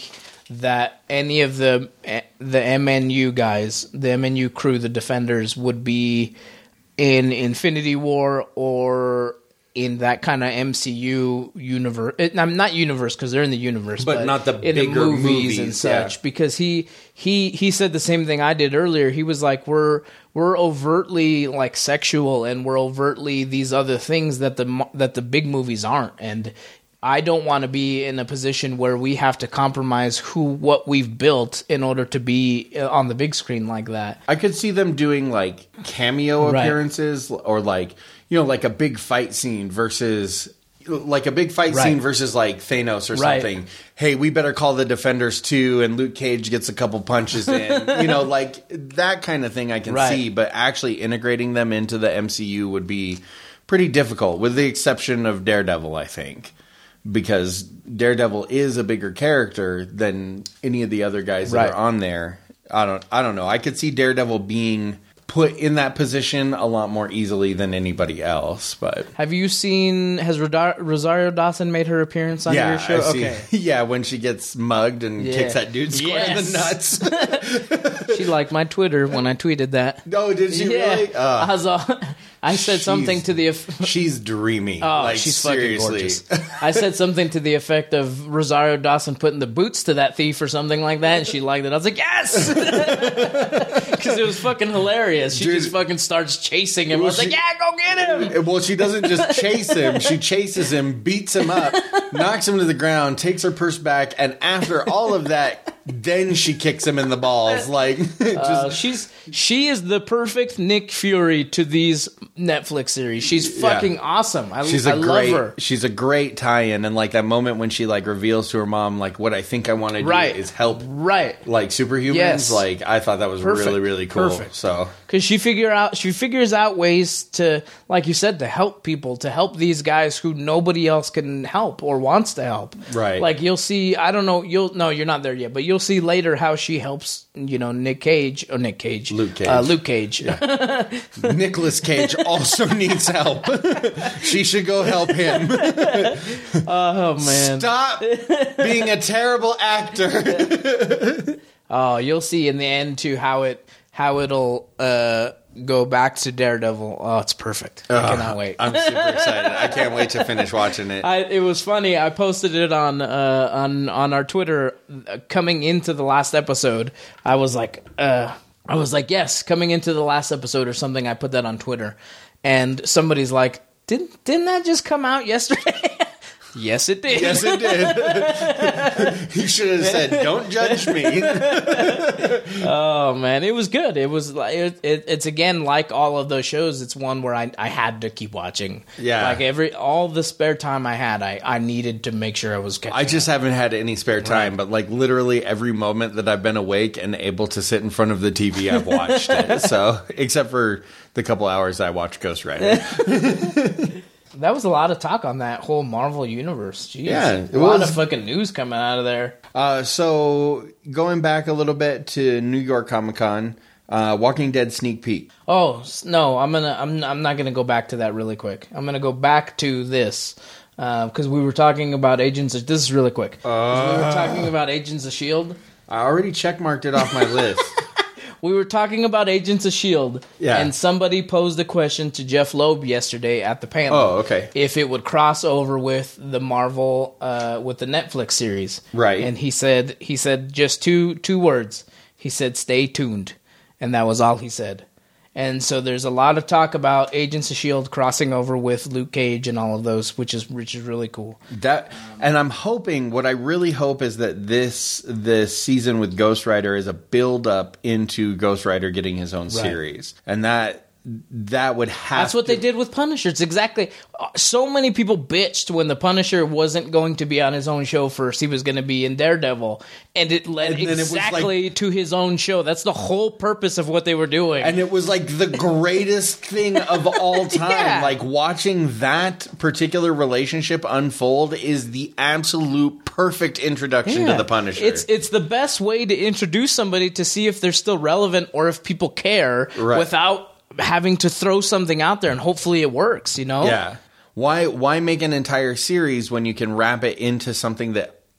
that any of the the M N U guys, the M N U crew, the Defenders, would be in Infinity War or in that kind of M C U universe. I'm not universe because they're in the universe, but, but not the in bigger the movies, movies and such. Yeah. Because he he he said the same thing I did earlier. He was like, "We're we're overtly like sexual, and we're overtly these other things that the that the big movies aren't." And I don't want to be in a position where we have to compromise who what we've built in order to be on the big screen like that. I could see them doing like cameo Right. appearances or like, you know, like a big fight scene versus like a big fight Right. scene versus like Thanos or Right. something. Hey, we better call the Defenders too, and Luke Cage gets a couple punches in. You know, like that kind of thing I can Right. see, but actually integrating them into the M C U would be pretty difficult, with the exception of Daredevil, I think. Because Daredevil is a bigger character than any of the other guys that Right. are on there. I don't I don't know. I could see Daredevil being put in that position a lot more easily than anybody else, but Have you seen? Has Roda- Rosario Dawson made her appearance on yeah, your show? I see. Okay, Yeah, when she gets mugged and Yeah. kicks that dude square in Yes. the nuts. she liked my Twitter when I tweeted that. No, did she yeah, really? I, Uh, was all, I said something to the. eff- she's dreamy. Oh, like, she's seriously. fucking gorgeous. I said something to the effect of Rosario Dawson putting the boots to that thief or something like that, and she liked it. I was like, yes! Because it was fucking hilarious. She Dude. just fucking starts chasing him. I Well, was like, she- yeah, go get him! Well, she doesn't just chase him. She chases him, beats him up, knocks him to the ground, takes her purse back, and after all of that, then she kicks him in the balls. Like, just, Uh, she's she is the perfect Nick Fury to these Netflix series. She's fucking Yeah. awesome. I, she's I a great, love her. she's a great tie-in, and like that moment when she like reveals to her mom, like, what I think I want to do Right. is help, Right. like superhumans. Yes. Like, I thought that was Perfect. really, really cool. Perfect. So, Because she figure out she figures out ways to, like you said, to help people, to help these guys who nobody else can help or wants to help. Right. Like you'll see, I don't know, you'll no, you're not there yet, but you'll see later how she helps, you know, Nick Cage or Nick Cage, Luke Cage. uh, Luke Cage. Nicolas Cage also needs help. She should go help him. Oh man. Stop being a terrible actor. Oh, you'll see in the end too how it how it'll uh, go back to Daredevil. Oh, it's perfect. I cannot wait. I'm super excited. I can't wait to finish watching it. I, it was funny. I posted it on uh, on on our Twitter uh, coming into the last episode. I was like, uh, I was like, yes, coming into the last episode or something. I put that on Twitter, and somebody's like, didn't didn't that just come out yesterday? Yes, it did. Yes, it did. You should have said, "Don't judge me." Oh man, it was good. It was like it, it, it's again like all of those shows. It's one where I I had to keep watching. Yeah. like every all the spare time I had, I I needed to make sure I was catching. I just haven't had any spare time, but like literally every moment that I've been awake and able to sit in front of the T V, I've watched it. So, except for the couple hours I watched Ghost Rider. That was a lot of talk on that whole Marvel universe. Jeez. Yeah, a it lot was. of fucking news coming out of there. Uh, so going back a little bit to New York Comic Con, uh, Walking Dead sneak peek. Oh s- no, I'm gonna I'm I'm not gonna go back to that really quick. I'm gonna go back to this because we were talking about Agents. Of, this is really quick. 'Cause we were talking about Agents of Shield. I already checkmarked it off my list. We were talking about Agents of Shield, Yeah. and somebody posed a question to Jeff Loeb yesterday at the panel. Oh, okay. If it would cross over with the Marvel, uh, with the Netflix series, Right. And he said, he said just two two words. He said, "Stay tuned," and that was all he said. And so there's a lot of talk about Agents of Shield crossing over with Luke Cage and all of those, which is which is really cool. That, and I'm hoping, what I really hope is that this this season with Ghost Rider is a build up into Ghost Rider getting his own series, and that that would have. That's what to, they did with Punisher. It's exactly. So many people bitched when the Punisher wasn't going to be on his own show first. He was going to be in Daredevil, and it led And then it was exactly like- to his own show. That's the whole purpose of what they were doing. And it was like the greatest thing of all time. Yeah. Like watching that particular relationship unfold is the absolute perfect introduction Yeah. to the Punisher. It's it's the best way to introduce somebody to see if they're still relevant or if people care Right. without having to throw something out there, and hopefully it works. You know? yeah. Why why make an entire series when you can wrap it into something that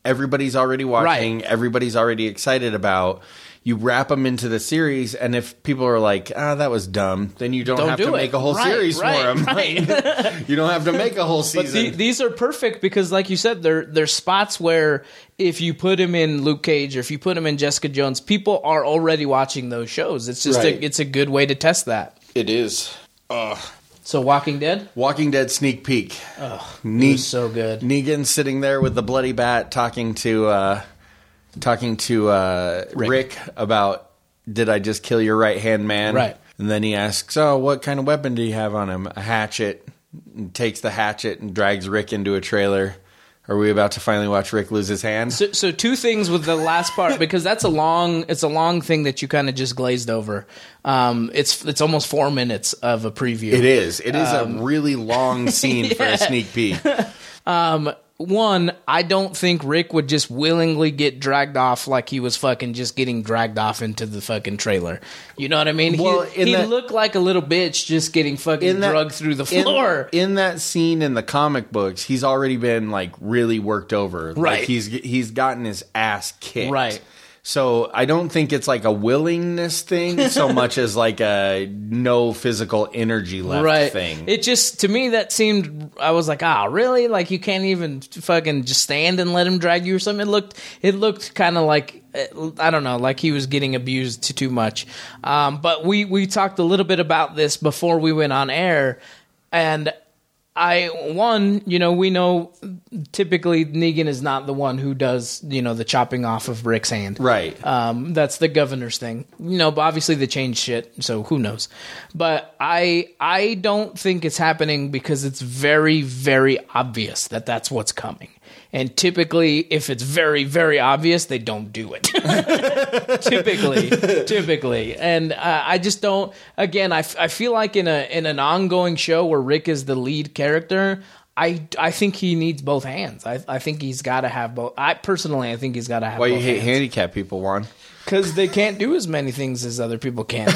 everybody's already watching, Right. everybody's already excited about. You wrap them into the series, and if people are like, "Ah, that was dumb," then you don't, Don't have do to it. make a whole Right, series right, for them. right. You don't have to make a whole But season. the, these are perfect because, like you said, there there's spots where if you put him in Luke Cage or if you put him in Jessica Jones, people are already watching those shows. It's just Right. a, it's a good way to test that. It is. Ugh. So, Walking Dead, Walking Dead sneak peek. oh, it Ne- was so good. Negan sitting there with the bloody bat, talking to uh, talking to uh, Rick. Rick. about, did I just kill your right hand man? Right. And then he asks, "Oh, what kind of weapon do you have on him?" A hatchet. And takes the hatchet and drags Rick into a trailer. Are we about to finally watch Rick lose his hand? So, so two things with the last part because that's a long it's a long thing that you kind of just glazed over. Um, it's it's almost four minutes of a preview. It is. It is Um, a really long scene for a sneak peek. One, I don't think Rick would just willingly get dragged off like he was fucking just getting dragged off into the fucking trailer. You know what I mean? Well, he in he that- looked like a little bitch just getting fucking In that- drugged through the in- floor. In, that scene in the comic books, he's already been like really worked over. Right. Like, he's he's gotten his ass kicked. Right. So I don't think it's like a willingness thing so much as like a no physical energy left Right. thing. It just to me that seemed I was like, ah, really? Like you can't even fucking just stand and let him drag you or something. It looked it looked kind of like I don't know, like he was getting abused too, too much. Um, but we we talked a little bit about this before we went on air, and I one, you know, we know typically Negan is not the one who does, you know, the chopping off of Rick's hand. Right. Um, that's the governor's thing. You know, but obviously they changed shit, so who knows. But I I don't think it's happening because it's very, very obvious that that's what's coming. And typically, if it's very, very obvious, they don't do it. typically, typically, and uh, I just don't. Again, I, f- I feel like in a in an ongoing show where Rick is the lead character, I, I think he needs both hands. I I think he's got to have both. I personally, I think he's got to have. Why both you hate hands. handicapped people, Juan? Because they can't do as many things as other people can.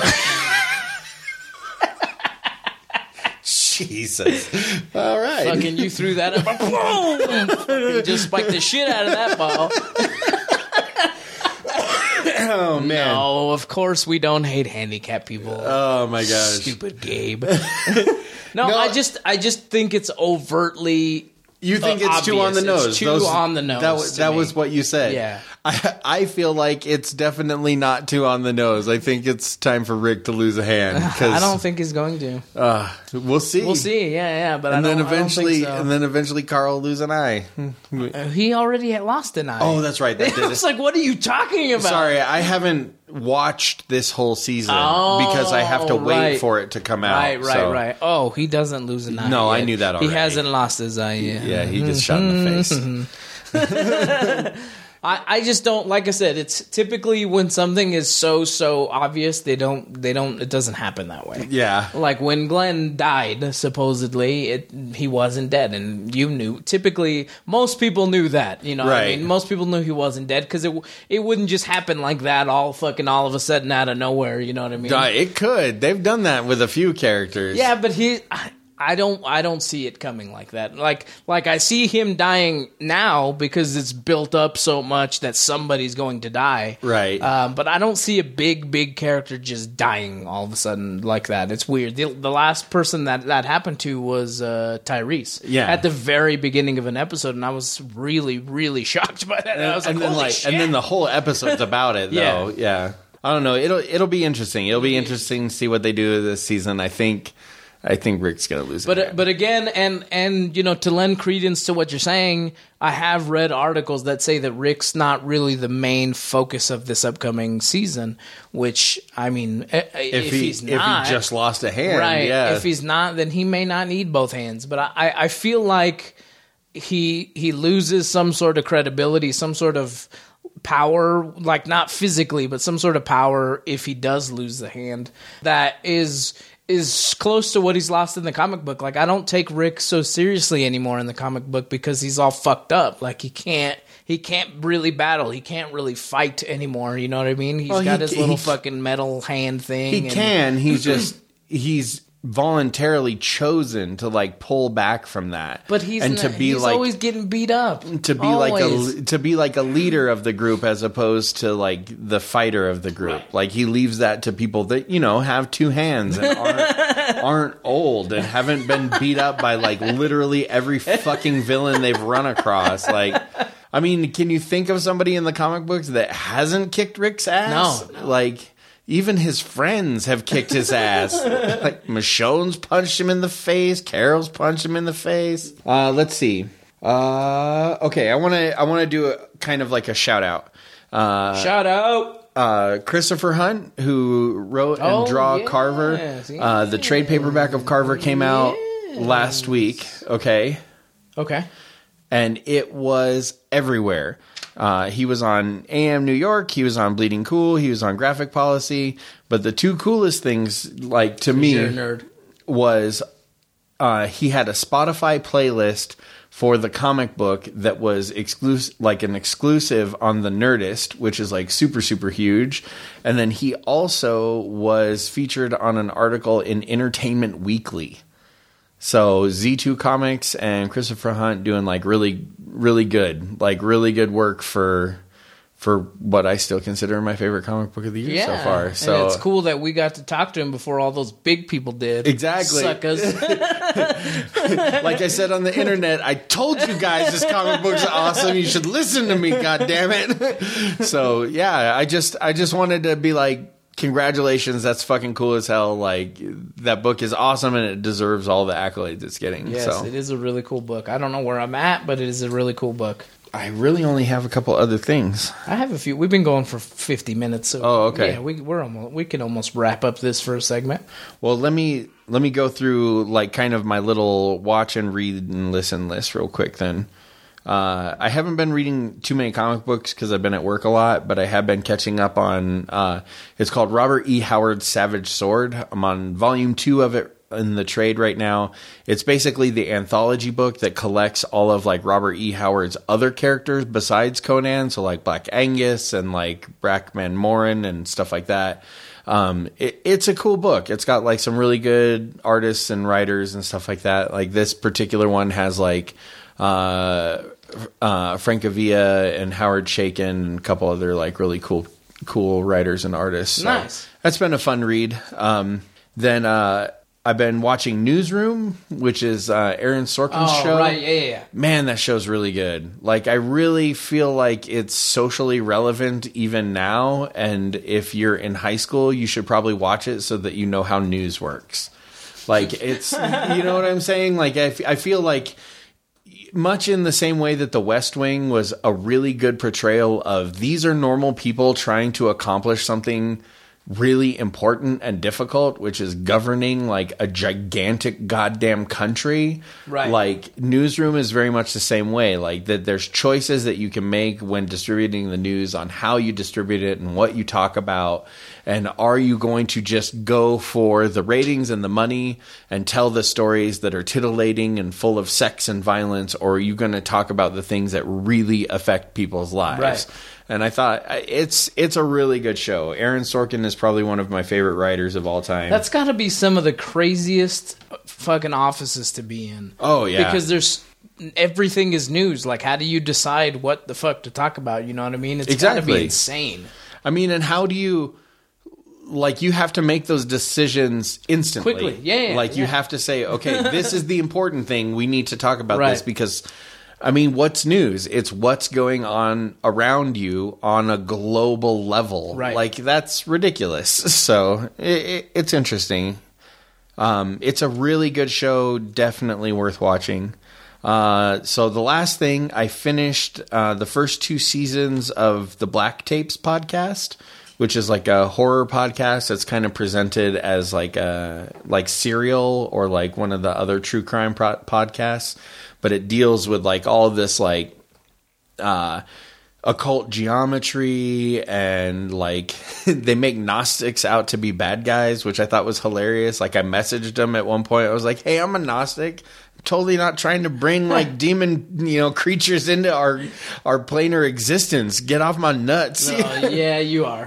Jesus. All right. Fucking you threw that up. Boom! Fucking just spiked the shit out of that ball. Oh, man. No, of course we don't hate handicapped people. Oh, my gosh. Stupid Gabe. no, No. I just I just think it's overtly. You think Uh, it's too on the obvious. nose? It's too on the nose That, was to that me. was what you said. Yeah. I, I feel like it's definitely not too on the nose. I think it's time for Rick to lose a hand. I don't think he's going to. Uh, we'll see. We'll see. Yeah, yeah, but And I then don't, eventually, I don't think so. and then eventually, Carl will lose an eye. Uh, he already had lost an eye. Oh, that's right. That I did was it. like, what are you talking about? Sorry, I haven't watched this whole season Oh, because I have to wait right. for it to come out. Right, right, so- right. Oh, he doesn't lose an eye. No, I yet. knew that He already. hasn't lost his eye yet. Yeah, he gets shot in the face. I, I just don't like I said, it's typically when something is so so obvious they don't they don't it doesn't happen that way. Yeah. Like when Glenn died, supposedly it he wasn't dead and you knew. Typically most people knew that, you know what I Right. mean? Most people knew he wasn't dead cuz it it wouldn't just happen like that all fucking all of a sudden out of nowhere, you know what I mean? Uh, It could. They've done that with a few characters. Yeah, but he, I, I don't, I don't see it coming like that. Like, like I see him dying now because it's built up so much that somebody's going to die. Right. Um, but I don't see a big, big character just dying all of a sudden like that. It's weird. The, the last person that that happened to was uh, Tyrese. Yeah. At the very beginning of an episode, and I was really, really shocked by that. And I was like, and then holy like, shit. and then the whole episode's about it. Though. Yeah. yeah. I don't know. It'll it'll be interesting. It'll be interesting to see what they do this season. I think I think Rick's gonna lose. But it. but again, and and you know, to lend credence to what you're saying, I have read articles that say that Rick's not really the main focus of this upcoming season. Which I mean, if, if, if he he's if not, he just lost a hand, right? yeah. If he's not, then he may not need both hands. But I, I, I feel like he he loses some sort of credibility, some sort of power, like not physically, but some sort of power if he does lose the hand that is is close to what he's lost in the comic book. Like I don't take Rick so seriously anymore in the comic book because he's all fucked up. Like he can't he can't really battle. He can't really fight anymore. You know what I mean? He's Well, got he his ca- little he- fucking metal hand thing. he and- can. He's just he's voluntarily chosen to like pull back from that, But he's and not, to be he's like always getting beat up. to be Always. like a to be like a leader of the group as opposed to like the fighter of the group. Right. Like he leaves that to people that, you know, have two hands and aren't aren't old and haven't been beat up by like literally every fucking villain they've run across. Like, I mean, can you think of somebody in the comic books that hasn't kicked Rick's ass? No, no. Like, even his friends have kicked his ass. Like, Michonne's punched him in the face. Carol's punched him in the face. Uh, let's see. Uh, okay, I want to I want to do a kind of like a shout out. Uh, Shout out. uh, Christopher Hunt, who wrote and Oh, draw yes, Carver. Uh, the trade paperback of Carver came out Yes. last week. Okay. Okay. And it was everywhere. Uh, he was on A M New York. He was on Bleeding Cool. He was on Graphic Policy. But the two coolest things, like to me, You're a nerd. was uh, he had a Spotify playlist for the comic book that was exclusive, like an exclusive on the Nerdist, which is like super super huge. And then he also was featured on an article in Entertainment Weekly. So Z two Comics and Christopher Hunt doing like really, really good, like really good work for for what I still consider my favorite comic book of the year Yeah. so far. So and it's cool that we got to talk to him before all those big people did. Exactly. Suckers. like I said on the internet, I told you guys this comic book's awesome. You should listen to me, God damn it. So yeah, I just I just wanted to be like, congratulations, that's fucking cool as hell. Like, that book is awesome and it deserves all the accolades it's getting. Yes, so it is a really cool book. I don't know where I'm at, but it is a really cool book. I really only have a couple other things. I have a few. We've been going for fifty minutes. So Oh, okay. Yeah, we we're almost we can almost wrap up this first segment. Well, let me let me go through like kind of my little watch and read and listen list real quick then. Uh, I haven't been reading too many comic books because I've been at work a lot, but I have been catching up on, uh, it's called Robert E. Howard's Savage Sword. I'm on volume two of it in the trade right now. It's basically the anthology book that collects all of like Robert E. Howard's other characters besides Conan. So like Black Angus and like Brackman Morin and stuff like that. Um, it, it's a cool book. It's got like some really good artists and writers and stuff like that. Like this particular one has like, uh, uh, Francavilla and Howard Chaykin and a couple other like really cool, cool writers and artists. So Nice. that's been a fun read. Um, then, uh, I've been watching Newsroom, which is, uh, Aaron Sorkin's Oh, show. right. Yeah, yeah, yeah. Man, that show's really good. Like, I really feel like it's socially relevant even now. And if you're in high school, you should probably watch it so that you know how news works. Like, it's, you know what I'm saying? Like, I, f- I feel like much in the same way that The West Wing was a really good portrayal of these are normal people trying to accomplish something really important and difficult, which is governing like a gigantic goddamn country. Right. Like Newsroom is very much the same way. Like that there's choices that you can make when distributing the news on how you distribute it and what you talk about. And are you going to just go for the ratings and the money and tell the stories that are titillating and full of sex and violence, or are you going to talk about the things that really affect people's lives? Right. And I thought it's it's a really good show. Aaron Sorkin is probably one of my favorite writers of all time. That's got to be some of the craziest fucking offices to be in. Oh, yeah. Because there's everything is news. Like, how do you decide what the fuck to talk about? You know what I mean? It's got to Exactly. be insane. I mean, and how do you, like, you have to make those decisions instantly. Quickly. Yeah, yeah, Like, you yeah. have to say, okay, this is the important thing. We need to talk about Right. this because, I mean, what's news? It's what's going on around you on a global level. Right. Like, that's ridiculous. So, it, it, it's interesting. Um, it's a really good show. Definitely worth watching. Uh, so the last thing, I finished uh, the first two seasons of the Black Tapes podcast, which is like a horror podcast that's kind of presented as like a like Serial or like one of the other true crime pro- podcasts, but it deals with like all of this like uh, occult geometry, and like they make Gnostics out to be bad guys, which I thought was hilarious. Like I messaged them at one point. I was like, "Hey, I'm a Gnostic. Totally not trying to bring like demon, you know, creatures into our our planar existence. Get off my nuts." Uh, yeah, you are.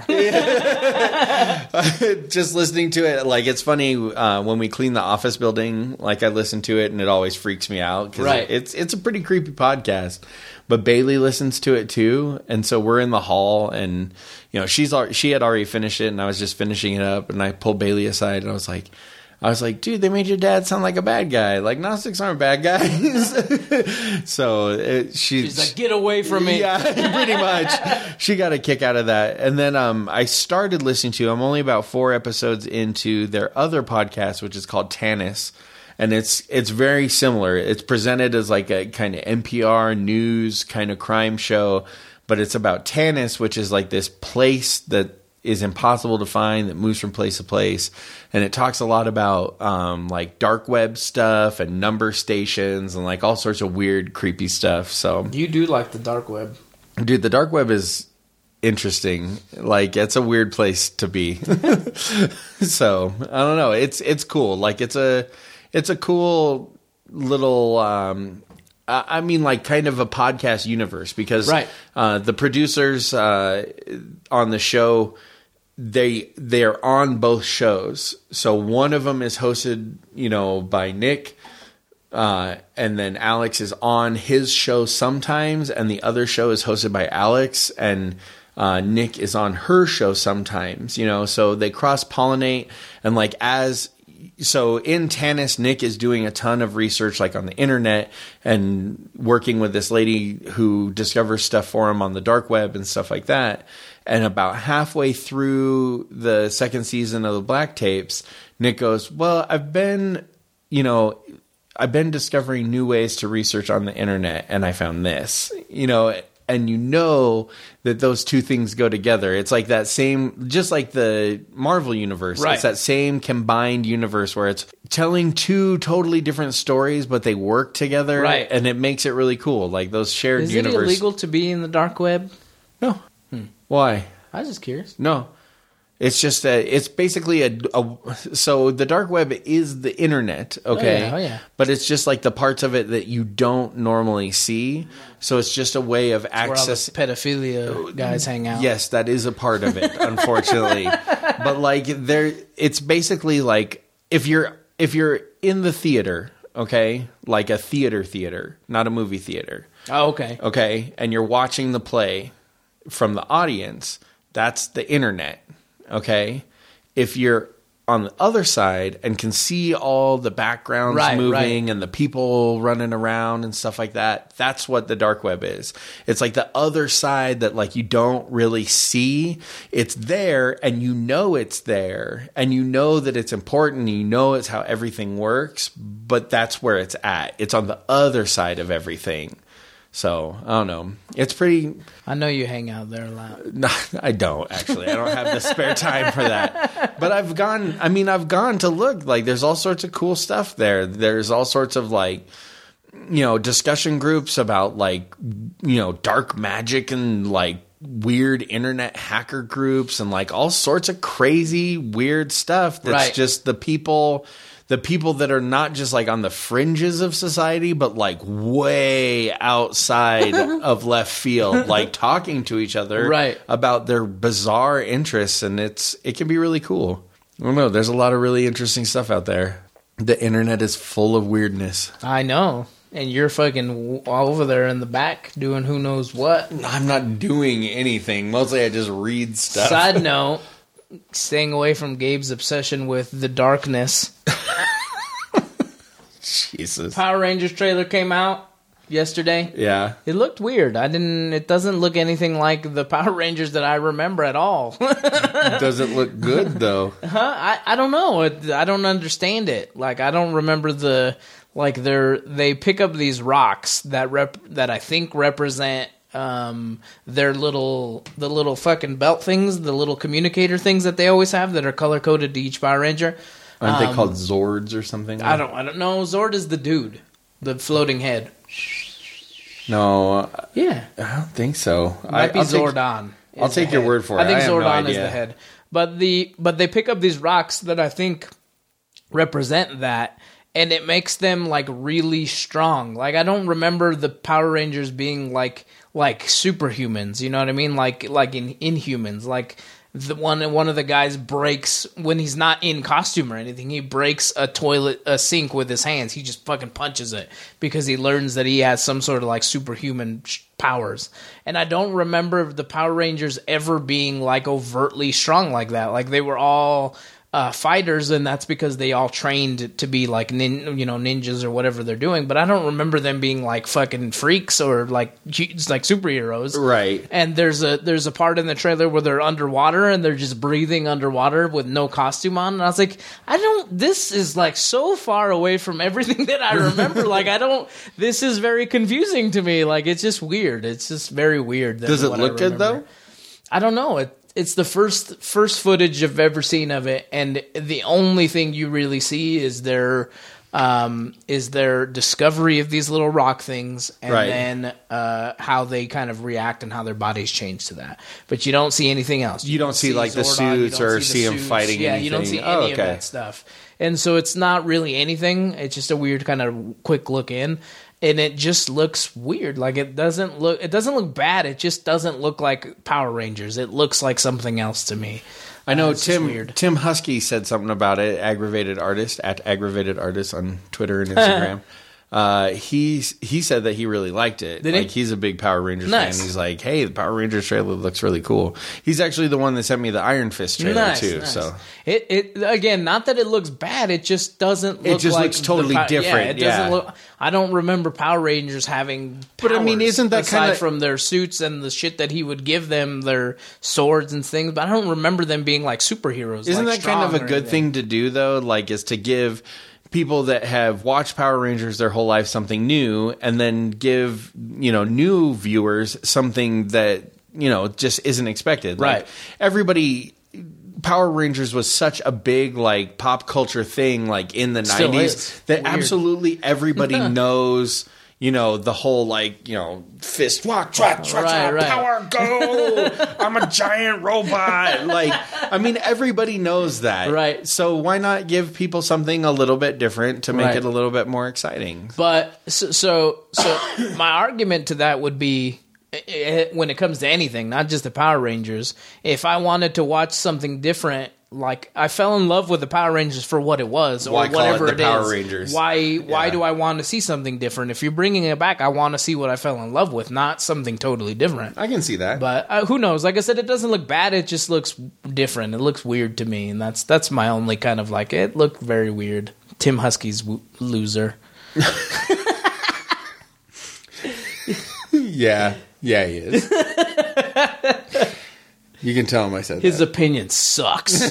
Just listening to it, like it's funny uh, when we clean the office building. Like I listen to it, and it always freaks me out because Right. it's it's a pretty creepy podcast. But Bailey listens to it too, and so we're in the hall, and you know she's al- she had already finished it, and I was just finishing it up, and I pulled Bailey aside, and I was like. I was like, dude, they made your dad sound like a bad guy. Like, Gnostics aren't bad guys. so it, she, She's like, get away from me. Yeah, pretty much. She got a kick out of that. And then um, I started listening to, I'm only about four episodes into their other podcast, which is called Tanis. And it's it's very similar. It's presented as like a kind of N P R news kind of crime show. But it's about Tanis, which is like this place that is impossible to find, that moves from place to place. And it talks a lot about um, like dark web stuff and number stations and like all sorts of weird, creepy stuff. So, You do like the dark web. dude, the dark web is interesting. Like, it's a weird place to be. So, I don't know. It's it's cool. Like, it's a it's a cool little. Um, I mean, like, kind of a podcast universe because Right. uh, the producers uh, on the show. They they're on both shows. So one of them is hosted, you know, by Nick, uh, and then Alex is on his show sometimes, and the other show is hosted by Alex, and uh, Nick is on her show sometimes. You know, so they cross pollinate, and like as so in Tanis, Nick is doing a ton of research, like on the internet, and working with this lady who discovers stuff for him on the dark web and stuff like that. And about halfway through the second season of the Black Tapes, Nick goes, well, I've been, you know, I've been discovering new ways to research on the internet, and I found this, you know, and you know that those two things go together. It's like that same, just like the Marvel universe. Right. It's that same combined universe where it's telling two totally different stories, but they work together. Right. And it makes it really cool. Like those shared Is universe. it illegal to be in the dark web? No. Why? I was just curious. No. It's just a, it's basically a, a, so the dark web is the internet, okay? Oh, yeah, oh, yeah. But it's just like the parts of it that you don't normally see. So it's just a way of Where all the access. pedophilia guys hang out. Yes, that is a part of it, unfortunately. But like there, it's basically like if you're, if you're in the theater, okay? Like a theater theater, not a movie theater. Oh, okay. Okay? And you're watching the play from the audience, that's the internet. Okay, if you're on the other side and can see all the backgrounds Right, moving right. and the people running around and stuff like that, that's what the dark web is. It's like the other side that like you don't really see. It's there, and you know it's there, and you know that it's important, and you know it's how everything works, but that's where it's at. It's on the other side of everything. So, I don't know. It's pretty... I know you hang out there a lot. No, I don't, actually. I don't have the spare time for that. But I've gone... I mean, I've gone to look. Like, there's all sorts of cool stuff there. There's all sorts of, like, you know, discussion groups about, like, you know, dark magic and, like, weird internet hacker groups and, like, all sorts of crazy, weird stuff that's Right. just the people... The people that are not just like on the fringes of society, but like way outside of left field, like talking to each other Right. about their bizarre interests. And it's, it can be really cool. I don't know. There's a lot of really interesting stuff out there. The internet is full of weirdness. I know. And you're fucking w- all over there in the back doing who knows what. I'm not doing anything. Mostly I just read stuff. Side note, staying away from Gabe's obsession with the darkness. Jesus. Power Rangers trailer came out yesterday. Yeah. It looked weird. I didn't. It doesn't look anything like the Power Rangers that I remember at all. It doesn't look good though. Huh? I, I don't know. It, I don't understand it. Like I don't remember the like they're they pick up these rocks that rep that I think represent um their little the little fucking belt things, the little communicator things that they always have that are color coded to each Power Ranger. Aren't Um, they called Zords or something? I don't I don't know. Zord is the dude, the floating head. No, Yeah. I don't think so. It might be I'll take- Zordon. I'll is take the your head. word for it. I think I have no Zordon is idea. the head. But the but they pick up these rocks that I think represent that, and it makes them like really strong. Like I don't remember the Power Rangers being like like superhumans. You know what I mean? Like like in Inhumans. Like the one one of the guys breaks when he's not in costume or anything. He breaks a toilet a sink with his hands. He just fucking punches it because he learns that he has some sort of like superhuman sh- powers. And I don't remember the Power Rangers ever being like overtly strong like that. Like they were all uh, fighters, and that's because they all trained to be like nin- you know ninjas or whatever they're doing. But I don't remember them being like fucking freaks or like like superheroes. Right. And there's a there's a part in the trailer where they're underwater and they're just breathing underwater with no costume on. And I was like, I don't. This is like so far away from everything that I remember. Like I don't. This is very confusing to me. Like it's just weird. It's just very weird. Does it what look I good remember. though? I don't know. It, it's the first first footage I've ever seen of it, and the only thing you really see is their um, is their discovery of these little rock things, and Right. then uh, how they kind of react and how their bodies change to that. But you don't see anything else. You don't see, like, the Zordon, you suits don't or the see 'em suits. fighting Yeah, you don't see anything. any Oh, of okay. that stuff. And so it's not really anything. It's just a weird kind of quick look in. And it just looks weird. Like it doesn't look it doesn't look bad. It just doesn't look like Power Rangers. It looks like something else to me. I know Uh, it's just Tim weird. Tim Husky said something about it. Aggravated artist at aggravated artist on Twitter and Instagram. uh, he he said that he really liked it. Did he? like he's a big Power Rangers Nice. fan. He's like, hey, the Power Rangers trailer looks really cool. He's actually the one that sent me the Iron Fist trailer Nice, too. nice. So it it again, not that it looks bad. It just doesn't. Look It just like looks the totally Pow- different, Yeah, it doesn't yeah. look. I don't remember Power Rangers having. But, I mean, powers, isn't that aside kinda- from their suits and the shit that he would give them, their swords and things? But I don't remember them being like superheroes. Isn't like that kind of strong a or good anything. thing to do though? Like, is to give people that have watched Power Rangers their whole life something new, and then give you know new viewers something that you know just isn't expected. Right. Like, everybody. Power Rangers was such a big like pop culture thing like in the Still nineties is. that Weird. absolutely everybody knows. You know, the whole, like, you know, fist, walk, track, track, Right, right. power, go. I'm a giant robot. Like, I mean, everybody knows that. Right. So why not give people something a little bit different to make Right. it a little bit more exciting? But so so, so my argument to that would be eh, eh, when it comes to anything, not just the Power Rangers. If I wanted to watch something different, like I fell in love with the Power Rangers for what it was, or Why call it whatever the it is. Power Rangers? Why why Yeah. do I want to see something different? If you're bringing it back, I want to see what I fell in love with, not something totally different. I can see that. But uh, who knows? Like I said, it doesn't look bad. It just looks different. It looks weird to me, and that's that's my only kind of like. It looked very weird. Tim Husky's w- loser. yeah. Yeah, he is. You can tell him I said His that. opinion sucks.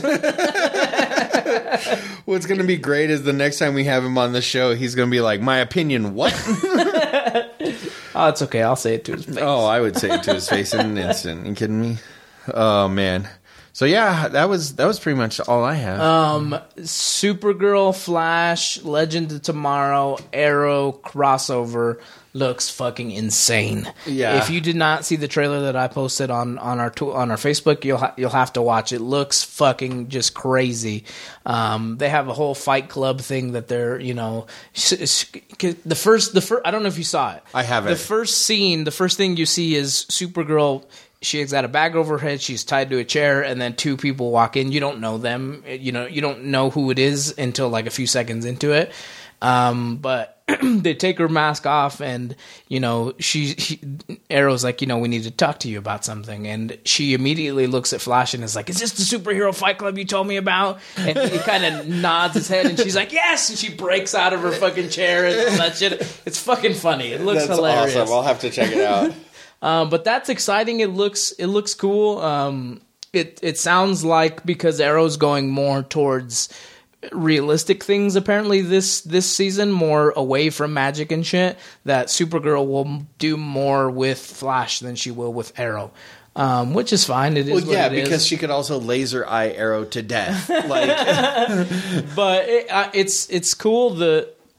What's going to be great is the next time we have him on the show, he's going to be like, my opinion, what? Oh, it's okay. I'll say it to his face. Oh, I would say it to his face in an instant. You kidding me? Oh man. So yeah, that was that was pretty much all I have. Um, Supergirl, Flash, Legend of Tomorrow, Arrow crossover looks fucking insane. Yeah. If you did not see the trailer that I posted on on our to- on our Facebook, you'll ha- you'll have to watch. It looks fucking just crazy. Um, they have a whole Fight Club thing that they're you know s- s- the first the first I don't know if you saw it. I haven't. The first scene, the first thing you see is Supergirl. She's got a bag over her head. She's tied to a chair, and then two people walk in. You don't know them. You know, you don't know who it is until like a few seconds into it. Um, but they take her mask off, and you know, she, she Arrow's like, you know, we need to talk to you about something, and she immediately looks at Flash and is like, "Is this the superhero Fight Club you told me about?" And he kind of nods his head, and she's like, "Yes!" And she breaks out of her fucking chair and all that shit. It's fucking funny. It looks That's hilarious. awesome. I'll have to check it out. Um, but that's exciting. It looks it looks cool. Um, it it sounds like because Arrow's going more towards realistic things apparently this this season, more away from magic and shit, that Supergirl will do more with Flash than she will with Arrow. Um, which is fine. It is Well, what yeah, it is. because she could also laser eye Arrow to death. Like, But it, uh, it's it's cool. The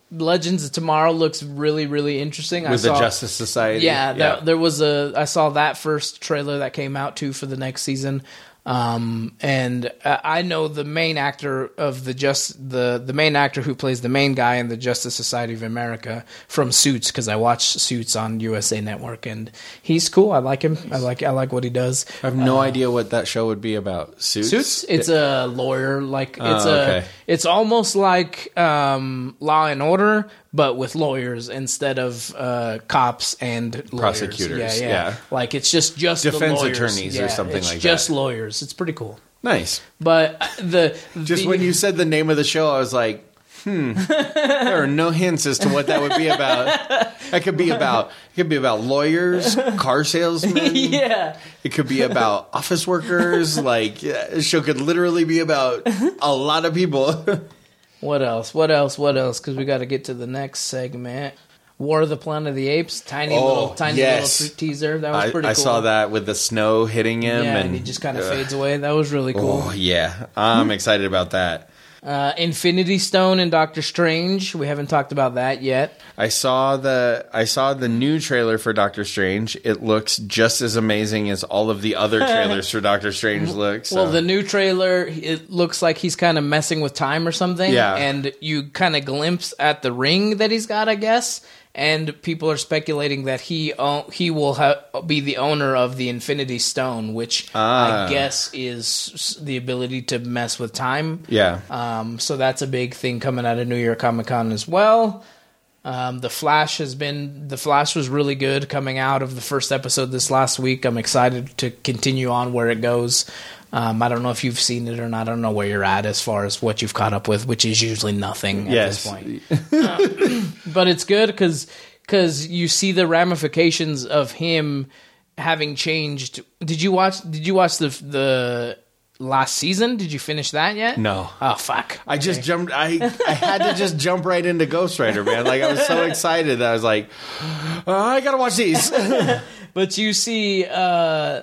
Legends of Tomorrow looks really, really interesting. With I saw, the Justice Society. Yeah, that, there was a. I saw that first trailer that came out too for the next season. Um, and uh, I know the main actor of the just the the main actor who plays the main guy in the Justice Society of America from Suits, because I watch Suits on U S A Network, and he's cool. I like him. I like I like what he does. I have no uh, idea what that show would be about. Suits. Suits. It's a lawyer. Like it's Oh, a. okay. It's almost like um, Law and Order, but with lawyers instead of uh, cops and lawyers. Prosecutors, Yeah, yeah, yeah. Like it's just just Defense the lawyers. attorneys or Yeah, something it's like just that. lawyers. It's pretty cool. Nice. But the Just the- when you said the name of the show, I was like, hmm. There are no hints as to what that would be about. It could be about. It could be about lawyers, car salesmen. yeah. It could be about office workers. Like, yeah, the show could literally be about a lot of people. What else? What else? What else? Because we got to get to the next segment. War of the Planet of the Apes. Tiny Oh, little, tiny yes. little teaser. That was I, pretty I cool. saw that with the snow hitting him, Yeah, and, and he just kind of ugh. fades away. That was really cool. Oh yeah, I'm excited about that. Uh, Infinity Stone and Doctor Strange. We haven't talked about that yet. I saw the I saw the new trailer for Doctor Strange. It looks just as amazing as all of the other trailers for Doctor Strange look. So. Well, the new trailer, it looks like he's kind of messing with time or something. Yeah. And you kind of glimpse at the ring that he's got, I guess. And people are speculating that he own, he will ha- be the owner of the Infinity Stone, which Ah. I guess is s- the ability to mess with time. yeah, Um, so that's a big thing coming out of New York Comic Con as well. Um, the Flash has been the Flash was really good coming out of the first episode this last week. I'm excited to continue on where it goes. Um, I don't know if you've seen it or not. I don't know where you're at as far as what you've caught up with, which is usually nothing at yes. this point. But it's good because because you see the ramifications of him having changed. Did you watch? Did you watch the the last season? Did you finish that yet? No. Oh fuck! I just jumped. I I had to just jump right into Ghost Rider, man. Like I was so excited that I was like, oh, I gotta watch these. But you see uh,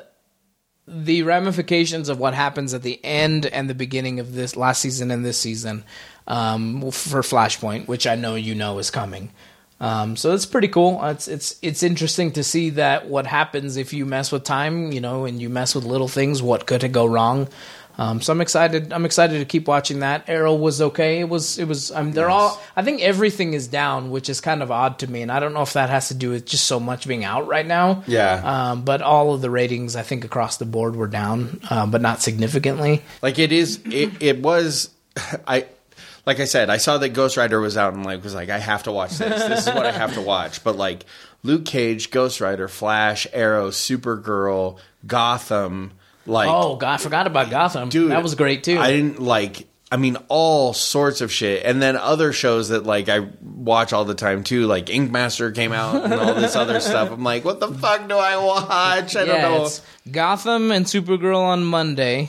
the ramifications of what happens at the end and the beginning of this last season and this season um, for Flashpoint, which I know you know is coming. Um, so it's pretty cool. It's it's it's interesting to see that what happens if you mess with time, you know, and you mess with little things. What could go wrong? Um, so I'm excited. I'm excited to keep watching that. Arrow was okay. It was. It was. I mean, they're all. I think everything is down, which is kind of odd to me, and I don't know if that has to do with just so much being out right now. Yeah. Um, but all of the ratings, I think, across the board were down, uh, but not significantly. Like it is. It, it was. I. Like I said, I saw that Ghost Rider was out and like was like, I have to watch this. This is what I have to watch. But like Luke Cage, Ghost Rider, Flash, Arrow, Supergirl, Gotham, like Oh God, I forgot about Gotham. dude, That was great too. I didn't like. I mean, all sorts of shit, and then other shows that like I watch all the time too. Like Ink Master came out and all this other stuff. I'm like, what the fuck do I watch? I yeah, don't know. it's Gotham and Supergirl on Monday,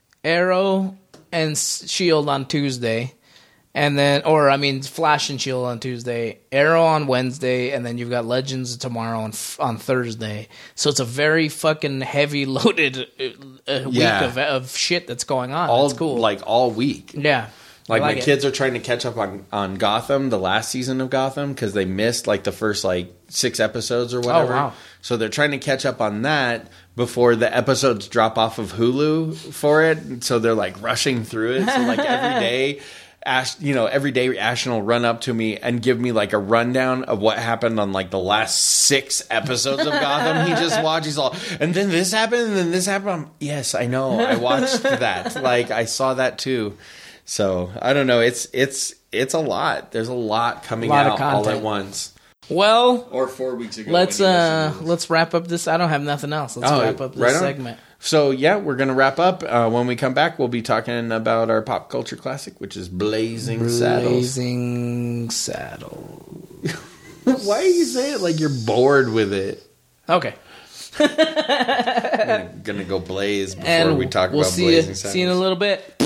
Arrow and Shield on Tuesday. And then, or I mean, Flash and Shield on Tuesday, Arrow on Wednesday, and then you've got Legends tomorrow on on Thursday. So it's a very fucking heavy loaded uh, uh, week Yeah. of, of shit that's going on. all That's cool. like all week. yeah, Like, I my it. kids are trying to catch up on, on Gotham, the last season of Gotham, because they missed like the first like six episodes or whatever. wow. So they're trying to catch up on that before the episodes drop off of Hulu for it. So they're like rushing through it. So like every day, Ash, you know, every day Ashton will run up to me and give me like a rundown of what happened on like the last six episodes of Gotham. He just watches all, and then this happened, and then this happened. I'm, yes, I know. I watched that. Like I saw that too. So I don't know. It's it's it's a lot. There's a lot coming Lot of out all content. at once. Well, Or four weeks ago. let's when you uh listened to this. let's wrap up this. I don't have nothing else. Let's Oh, wrap up this right on. segment. So yeah, we're gonna wrap up. Uh, when we come back, we'll be talking about our pop culture classic, which is Blazing, Saddles. Blazing Saddle. Why do you say it like you're bored with it? Okay. I'm gonna, gonna go blaze before And we talk we'll about see Blazing you, Saddles. see you in a little bit.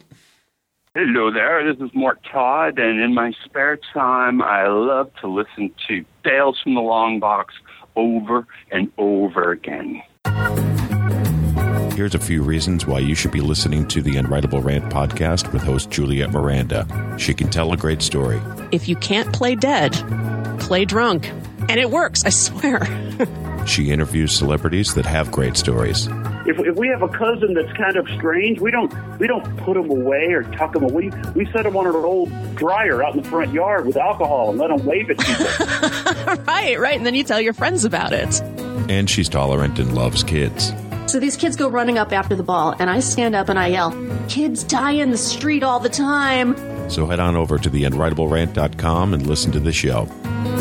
Hello there, this is Mort Todd, and in my spare time, I love to listen to Tales from the Long Box over and over again. Here's a few reasons why you should be listening to the Unwritable Rant podcast with host Juliet Miranda. She can tell a great story. If you can't play dead, play drunk. And it works, I swear. She interviews celebrities that have great stories. If, if we have a cousin that's kind of strange, we don't we don't put him away or tuck him away. We set him on an old dryer out in the front yard with alcohol and let him wave at people. Right, right. And then you tell your friends about it. And she's tolerant and loves kids. So these kids go running up after the ball, and I stand up and I yell, "Kids die in the street all the time." So head on over to the unwritable rant dot com and listen to the show.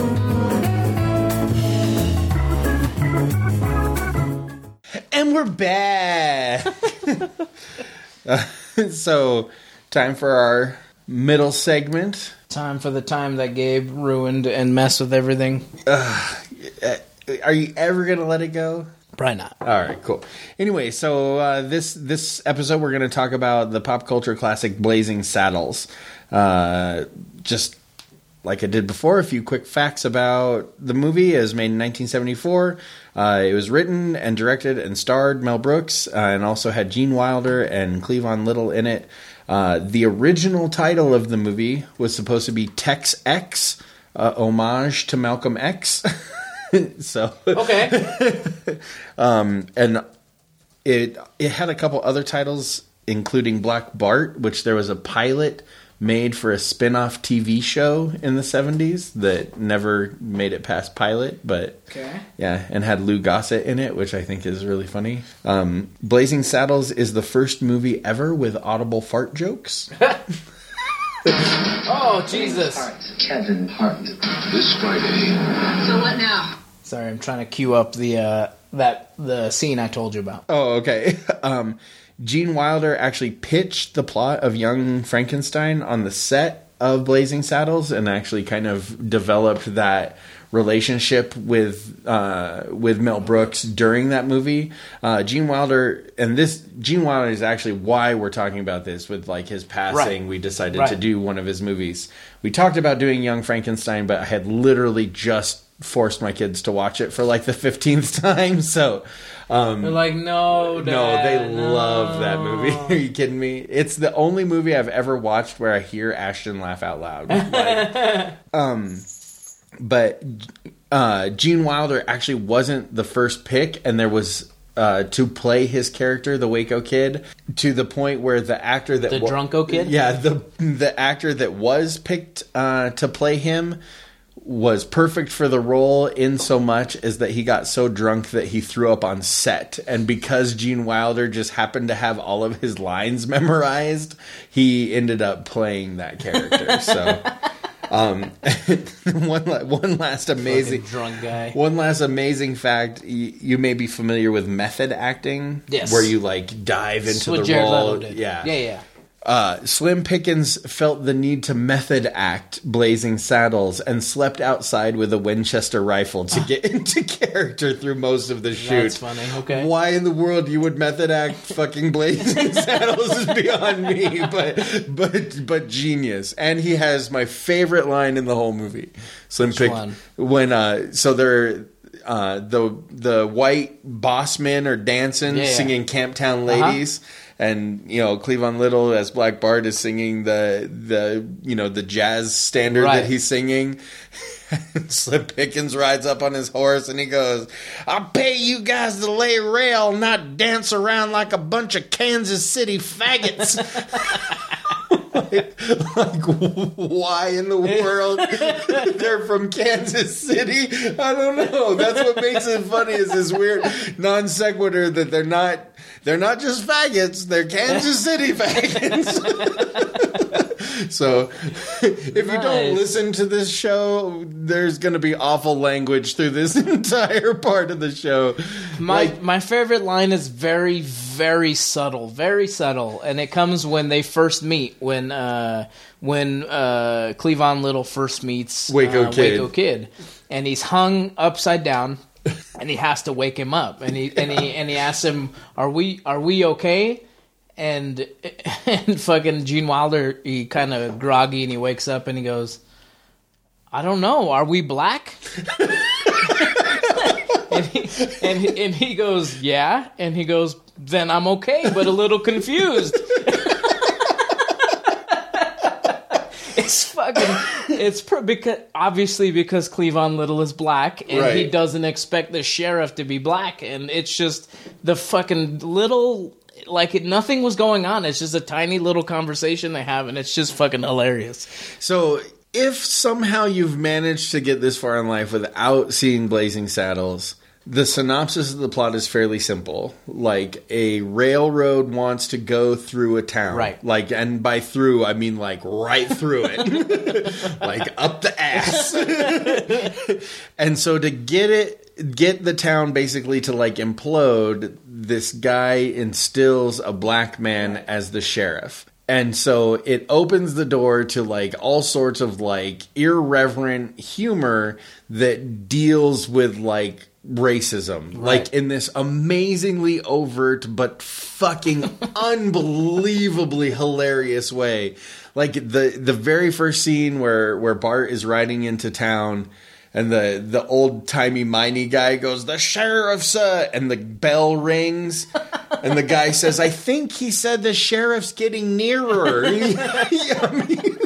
And we're back. uh, so, time for our middle segment. Time for the time that Gabe ruined and messed with everything. Uh, are you ever going to let it go? Probably not. All right, cool. Anyway, so uh, this this episode we're going to talk about the pop culture classic Blazing Saddles. Uh, just like I did before, a few quick facts about the movie. It was made in nineteen seventy-four. Uh, it was written and directed and starred Mel Brooks, uh, and also had Gene Wilder and Cleavon Little in it. Uh, the original title of the movie was supposed to be Tex X, uh, homage to Malcolm X. So okay, um, and it it had a couple other titles, including Black Bart, which there was a pilot made for a spin-off T V show in the seventies that never made it past pilot, but okay. yeah, and had Lou Gossett in it, which I think is really funny. Um, Blazing Saddles is the first movie ever with audible fart jokes. Oh, Jesus. Kevin Hart. This Friday. So what now? Sorry, I'm trying to cue up the uh, that the scene I told you about. Oh, okay. Um, Gene Wilder actually pitched the plot of Young Frankenstein on the set of Blazing Saddles and actually kind of developed that relationship with uh, with Mel Brooks during that movie. Uh, Gene Wilder, and this Gene Wilder is actually why we're talking about this. With like his passing, Right. we decided Right. to do one of his movies. We talked about doing Young Frankenstein, but I had literally just forced my kids to watch it for like the fifteenth time. So um, They're like, no, Dad, no, they no. love that movie. Are you kidding me? It's the only movie I've ever watched where I hear Ashton laugh out loud. Like, um, but uh, Gene Wilder actually wasn't the first pick, and there was uh, to play his character, the Waco Kid, to the point where the actor that The wa- Drunko Kid? yeah, the the actor that was picked uh, to play him was perfect for the role in so much as that he got so drunk that he threw up on set. And because Gene Wilder just happened to have all of his lines memorized, he ended up playing that character. So um, one, la- one last amazing Fucking drunk guy. One last amazing fact. You, you may be familiar with method acting. Yes. Where you like dive into That's what the Jared role. Leto did. Yeah. Yeah, yeah. Uh, Slim Pickens felt the need to method act Blazing Saddles and slept outside with a Winchester rifle to get into character through most of the shoot. That's funny. Okay. Why in the world you would method act fucking Blazing Saddles is beyond me, but but but genius. And he has my favorite line in the whole movie. Slim Which Pickens one? when uh, so they're. Uh, the the white boss men are dancing, Yeah, yeah. singing Camptown Ladies. Uh-huh. And, you know, Cleavon Little as Black Bart is singing the, the you know, the jazz standard Right. that he's singing. Slim Pickens rides up on his horse and he goes, "I'll pay you guys to lay rail, not dance around like a bunch of Kansas City faggots." like, like, why in the world they're from Kansas City? I don't know. That's what makes it funny is this weird non sequitur that they're not they're not just faggots, they're Kansas City faggots. So if you don't Nice. listen to this show, there's going to be awful language through this entire part of the show. My Like, my favorite line is very, very subtle, very subtle, and it comes when they first meet. When uh, when uh, Cleavon Little first meets Waco uh, Kid. Waco Kid, and he's hung upside down, and he has to wake him up, and he and he and he asks him, "Are we are we okay?" And and fucking Gene Wilder, he kind of groggy, and he wakes up and he goes, "I don't know. Are we black?" and, he, and, he, and he goes, "Yeah." And he goes, then I'm okay, but a little confused. It's fucking. It's per, because obviously because Cleavon Little is black, and Right. he doesn't expect the sheriff to be black, and it's just the fucking little. Like it, nothing was going on. It's just a tiny little conversation they have, and it's just fucking hilarious. So, if somehow you've managed to get this far in life without seeing Blazing Saddles, the synopsis of the plot is fairly simple. Like, a railroad wants to go through a town. Right. Like, and by through, I mean, like, right through it. Like, up the ass. And so to get it, get the town basically to, like, implode, this guy instills a black man as the sheriff. And so it opens the door to like all sorts of like irreverent humor that deals with like racism, Right. like in this amazingly overt but fucking unbelievably hilarious way. Like the the very first scene where where Bart is riding into town. And the, the old-timey miney guy goes, "The sheriff's," uh, and the bell rings. And the guy says, "I think he said the sheriff's getting nearer." I mean,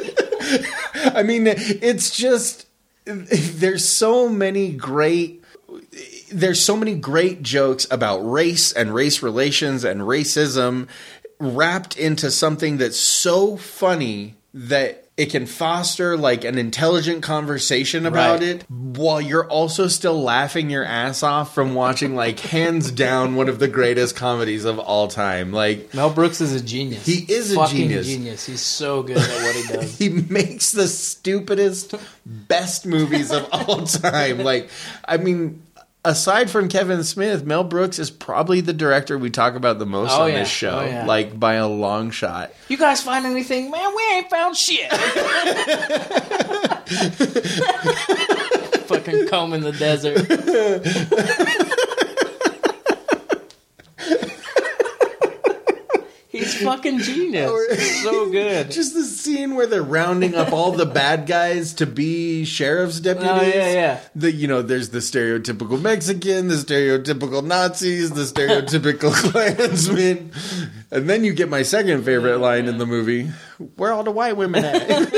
I mean, it's just, there's so many great, there's so many great jokes about race and race relations and racism wrapped into something that's so funny that it can foster like an intelligent conversation about Right. it while you're also still laughing your ass off from watching like hands down one of the greatest comedies of all time. Like Mel Brooks is a genius. He is a fucking genius. genius. He's so good at what he does. he makes the stupidest, best movies of all time. Like, I mean, aside from Kevin Smith, Mel Brooks is probably the director we talk about the most Oh, on yeah. this show. Oh, yeah. Like by a long shot. You guys find anything? Man, we ain't found shit. Fucking comb in the desert. He's fucking genius. So good. Just the scene where they're rounding up all the bad guys to be sheriff's deputies. Oh, yeah, yeah. The, you know, there's the stereotypical Mexican, the stereotypical Nazis, the stereotypical Klansmen. And then you get my second favorite line in the movie. Where all the white women at?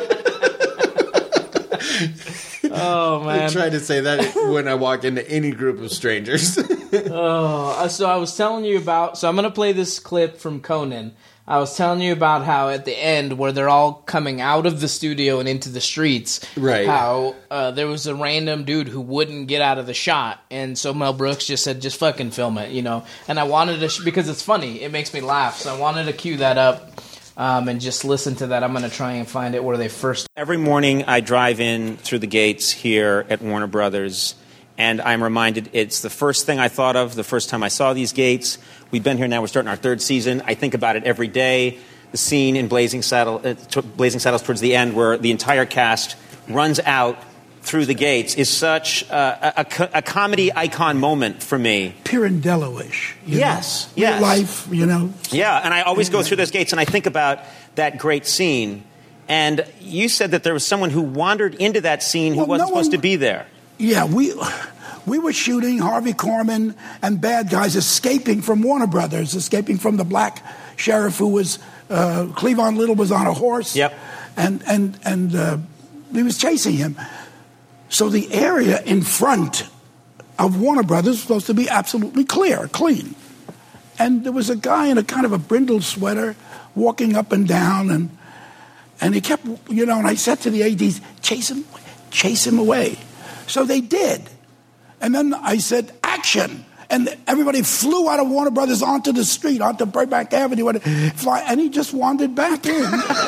Oh, I man. try to say that when I walk into any group of strangers. Oh, so I was telling you about. So I'm going to play this clip from Conan. I was telling you about how at the end, where they're all coming out of the studio and into the streets, Right. how uh, there was a random dude who wouldn't get out of the shot. And so Mel Brooks just said, just fucking film it, you know. And I wanted to, sh- because it's funny, it makes me laugh. So I wanted to cue that up. Um, and just listen to that. I'm going to try and find it where they first. Every morning I drive in through the gates here at Warner Brothers, and I'm reminded it's the first thing I thought of the first time I saw these gates. We've been here now. We're starting our third season. I think about it every day. The scene in Blazing, Saddle, uh, t- Blazing Saddles towards the end where the entire cast runs out through the gates is such uh, a, a, a comedy icon moment for me. Pirandello-ish. you Yes, know? yes. Real life, you know. Yeah, and I always go through those gates and I think about that great scene. And you said that there was someone who wandered into that scene who Well, wasn't no supposed one- to be there. Yeah, we we were shooting Harvey Korman and bad guys escaping from Warner Brothers, escaping from the black sheriff who was uh, Cleavon Little was on a horse. Yep. And and and uh, he was chasing him. So the area in front of Warner Brothers was supposed to be absolutely clear, clean. And there was a guy in a kind of a brindle sweater walking up and down, and and he kept, you know, and I said to the A Ds, chase him, chase him away. So they did. And then I said, action. And everybody flew out of Warner Brothers onto the street, onto Burbank Avenue, and fly, and he just wandered back in.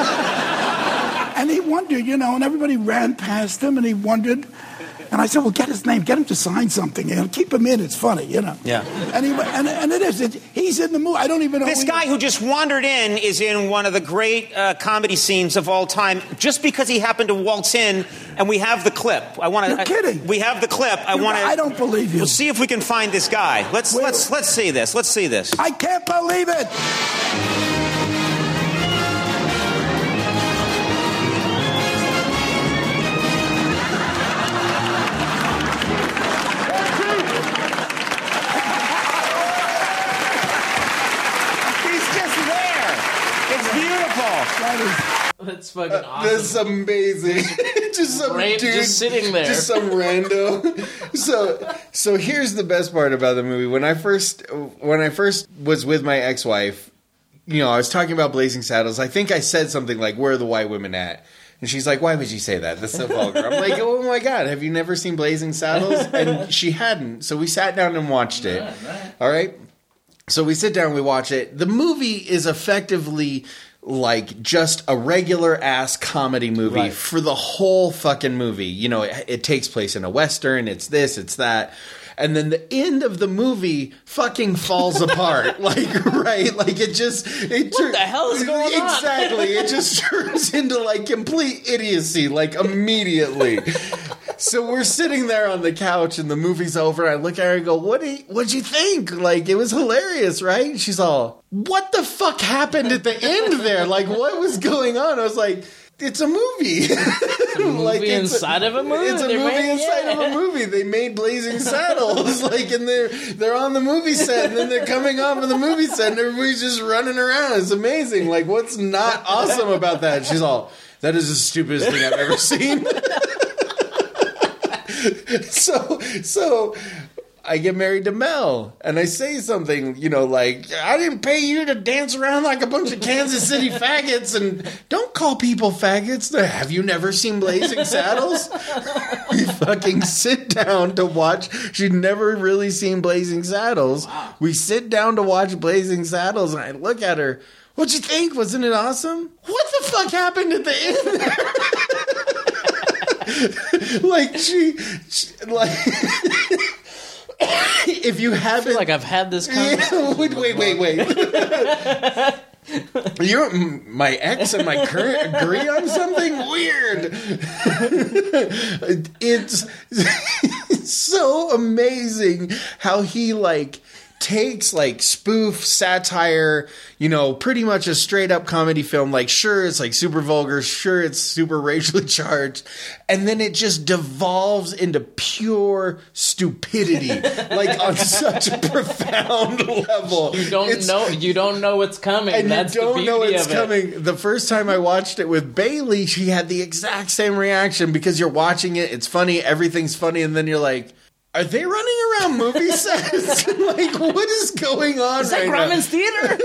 And he wondered, you know, and everybody ran past him, and he wondered. And I said, well, get his name, get him to sign something, you know, keep him in, it's funny, you know. Yeah. And, he, and, and it is, it, he's in the movie, I don't even know. This who guy he, who just wandered in is in one of the great uh, comedy scenes of all time, just because he happened to waltz in, and we have the clip. I want to. You're kidding. We have the clip. I You- want to. I don't believe you. We'll see if we can find this guy. Let's Where- let's let's see this. Let's see this. I can't believe it. That's fucking awesome. That's amazing. Just some Right, dude, just sitting there. just some rando. So, so here's the best part about the movie. When I first, when I first was with my ex-wife, you know, I was talking about Blazing Saddles. I think I said something like, "Where are the white women at?" And she's like, "Why would you say that? That's so vulgar." I'm like, "Oh my God, have you never seen Blazing Saddles?" And she hadn't. So we sat down and watched it. Right, right. All right. So we sit down, we watch it. The movie is effectively like just a regular ass comedy movie Right. for the whole fucking movie. You know, it, it takes place in a Western. It's this, it's that. And then the end of the movie fucking falls apart. Like, right? Like, it just... It What the hell is going on? Exactly. It just turns into, like, complete idiocy, like, immediately. So we're sitting there on the couch, and the movie's over. I look at her and go, what do you, what'd you think? Like, it was hilarious, right? And she's all, what the fuck happened at the end there? Like, what was going on? I was like... It's a movie. It's a movie like, it's inside a, of a movie. It's a They movie made- inside yeah. of a movie. They made Blazing Saddles, like, and they're they're on the movie set, and then they're coming off of the movie set, and everybody's just running around. It's amazing. Like, what's not awesome about that? She's all, that is the stupidest thing I've ever seen. so so. I get married to Mel, and I say something, you know, like, I didn't pay you to dance around like a bunch of Kansas City faggots, and don't call people faggots. Have you never seen Blazing Saddles? We fucking sit down to watch. She'd never really seen Blazing Saddles. Wow. We sit down to watch Blazing Saddles, and I look at her. What'd you think? Wasn't it awesome? What the fuck happened at the end there? like, she, she like... If you haven't, I feel like I've had this conversation. Yeah, wait, wait, wait, wait. You're my ex and my current agree on something weird. It's, it's so amazing how he like takes like spoof satire, you know, pretty much a straight up comedy film. Like, sure, it's like super vulgar, sure, it's super racially charged, and then it just devolves into pure stupidity, like on such a profound level. You don't It's- know. You don't know what's coming. and That's you don't the know beauty it's of it. coming. The first time I watched it with Bailey, she had the exact same reaction because you're watching it, it's funny, everything's funny, and then you're like, are they running around movie sets? Like, what is going on Is that right Grauman's Theater?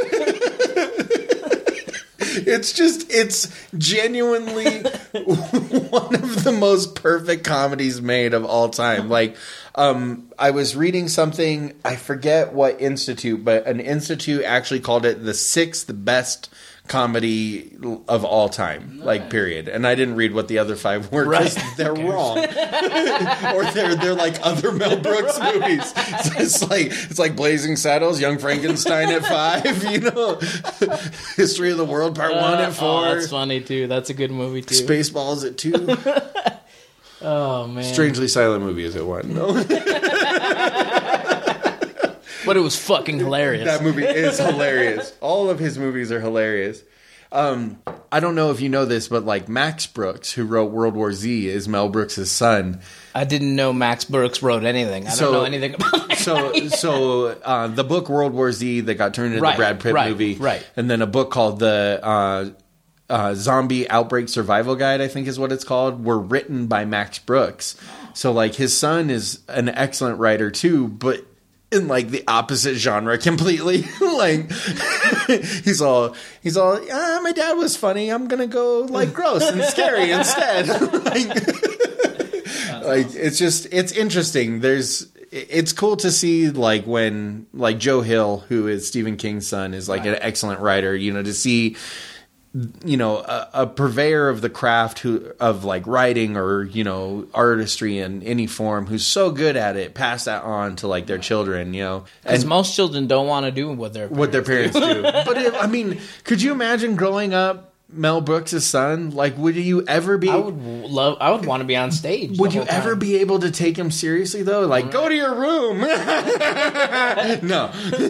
It's just, it's genuinely one of the most perfect comedies made of all time. Like, um, I was reading something, I forget what institute, but an institute actually called it the sixth best comedy of all time, like, period. And I didn't read what the other five were because Right. they're wrong, or they're they're like other Mel Brooks movies. So it's like it's like Blazing Saddles, Young Frankenstein at five, you know, History of the World Part One Uh, at four, Oh, that's funny too. That's a good movie too. Spaceballs at two, Oh man. Strangely Silent Movie is at one. No, But it was fucking hilarious. that movie is hilarious. All of his movies are hilarious. Um, I don't know if you know this, but like Max Brooks, who wrote World War Z, is Mel Brooks' son. I didn't know Max Brooks wrote anything. I So- don't know anything about that. So, so uh, the book World War Z that got turned into Right, the Brad Pitt right, movie, right. and then a book called the uh, uh, Zombie Outbreak Survival Guide, I think is what it's called, were written by Max Brooks. So, like, his son is an excellent writer too, but in like the opposite genre completely. Like, he's all he's all ah, my dad was funny. I'm gonna go like gross and scary instead. like, like it's just it's interesting. There's it's cool to see like when like Joe Hill, who is Stephen King's son, is like Right. an excellent writer. You know, to see you know a, a purveyor of the craft who of like writing or you know artistry in any form who's so good at it, pass that on to like their children. You know, Because and most children don't want to do what their what their parents do. But if, I mean, could you imagine growing up Mel Brooks' son? Like, would you ever be? I would love. I would want to be on stage. Would the you whole ever time. be able to take him seriously though? Like, go to your room. No.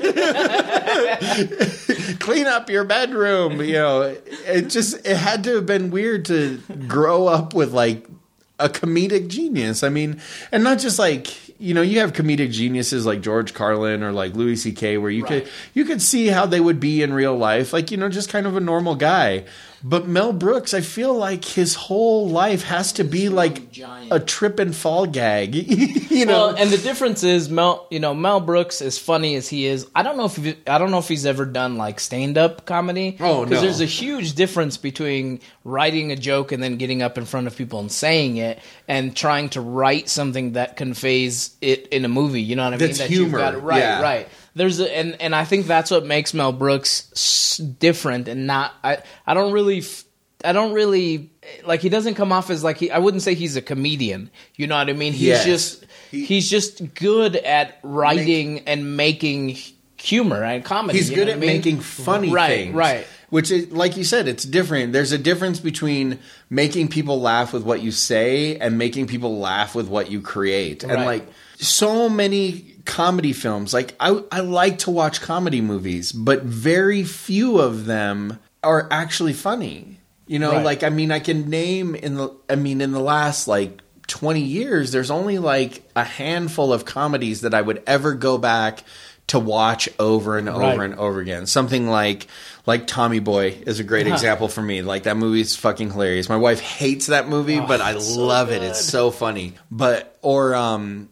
Clean up your bedroom. You know, it just it had to have been weird to grow up with like a comedic genius. I mean, and not just like, you know, you have comedic geniuses like George Carlin or like Louis C K where you Right. could you could see how they would be in real life, like, you know, just kind of a normal guy. But Mel Brooks, I feel like his whole life has to be like a trip and fall gag. you know, well, and the difference is Mel. You know, Mel Brooks, as funny as he is, I don't know if he, I don't know if he's ever done like stand up comedy. Oh no, because there's a huge difference between writing a joke and then getting up in front of people and saying it, and trying to write something that conveys it in a movie. You know what I mean? That's that humor. You've got, right, yeah. right. There's a, and and I think that's what makes Mel Brooks s- different, and not I I don't really f- I don't really like he doesn't come off as like he I wouldn't say he's a comedian. You know what I mean? He's Yes. just He- he's just good at writing Make, and making humor and comedy. He's you good know at what I mean? making funny right, things. Right. Which is, like you said, it's different. There's a difference between making people laugh with what you say and making people laugh with what you create. Right. And like so many comedy films, like I, I like to watch comedy movies, but very few of them are actually funny. You know, Right. like I mean, I can name in the I mean in the last like twenty years, there's only like a handful of comedies that I would ever go back to watch over and over Right. and over again. Something like like Tommy Boy is a great Huh. example for me. Like that movie's fucking hilarious. My wife hates that movie, Oh, but I it's so love it. good. It's so funny. But or um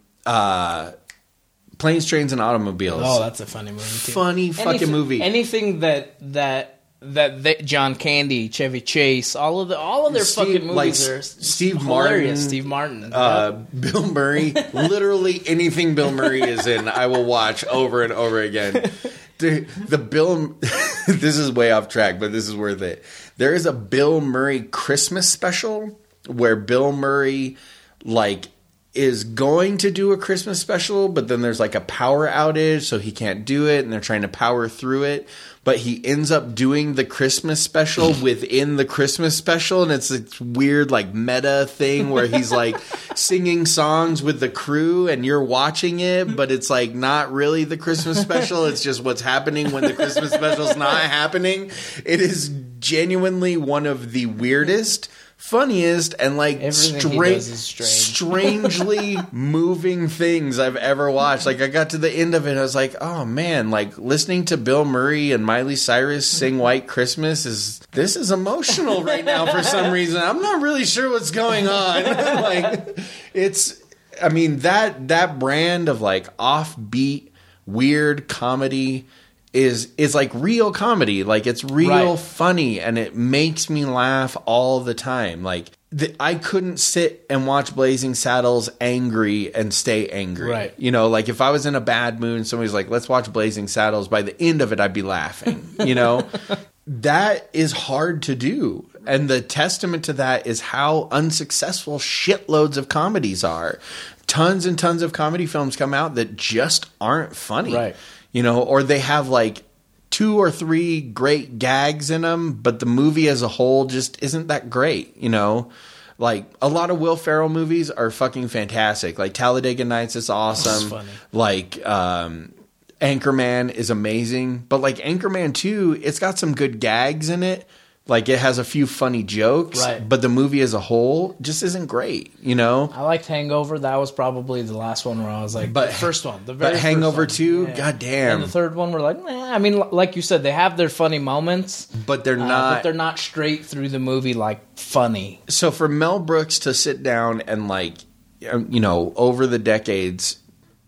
uh Planes, Trains, and Automobiles. Oh, that's a funny movie too. Funny fucking anything, movie. Anything that that that they, John Candy, Chevy Chase, all of the all of their Steve- fucking movies like are Steve hilarious. Martin, Steve Martin, Uh, Bill Murray. Literally anything Bill Murray is in, I will watch over and over again. The, the Bill, this is way off track, but this is worth it. There is a Bill Murray Christmas special where Bill Murray, like, is going to do a Christmas special, but then there's like a power outage, so he can't do it, and they're trying to power through it. But he ends up doing the Christmas special within the Christmas special, and it's a weird like meta thing where he's like singing songs with the crew, and you're watching it, but it's like not really the Christmas special. It's just what's happening when the Christmas special's not happening. It is genuinely one of the weirdest, funniest, and like Everything he stra- does is strange. strangely moving things I've ever watched. Like I got to the end of it, I was like, oh man, like listening to Bill Murray and Miley Cyrus sing White Christmas is this is emotional right now for some reason. I'm not really sure what's going on. Like it's I mean that that brand of like offbeat weird comedy is is like real comedy. Like it's real Right. funny, and it makes me laugh all the time. Like the, I couldn't sit and watch Blazing Saddles angry and stay angry. Right. You know, like if I was in a bad mood and somebody's like, let's watch Blazing Saddles, by the end of it I'd be laughing. You know? That is hard to do. And the testament to that is how unsuccessful shitloads of comedies are. Tons and tons of comedy films come out that just aren't funny. Right. You know, or they have like two or three great gags in them, but the movie as a whole just isn't that great, you know? Like a lot of Will Ferrell movies are fucking fantastic. Like Talladega Nights is awesome. funny. Like um Anchorman is amazing, but like Anchorman two, it's got some good gags in it. Like it has a few funny jokes, Right. but the movie as a whole just isn't great, you know? I liked Hangover. That was probably the last one where I was like, But- the first one, the very But first Hangover one. two, Yeah. goddamn. And the third one, we're like, nah. I mean, l- like you said, they have their funny moments, But they're uh, not but they're not straight through the movie like funny. So for Mel Brooks to sit down and like, um, you know, over the decades,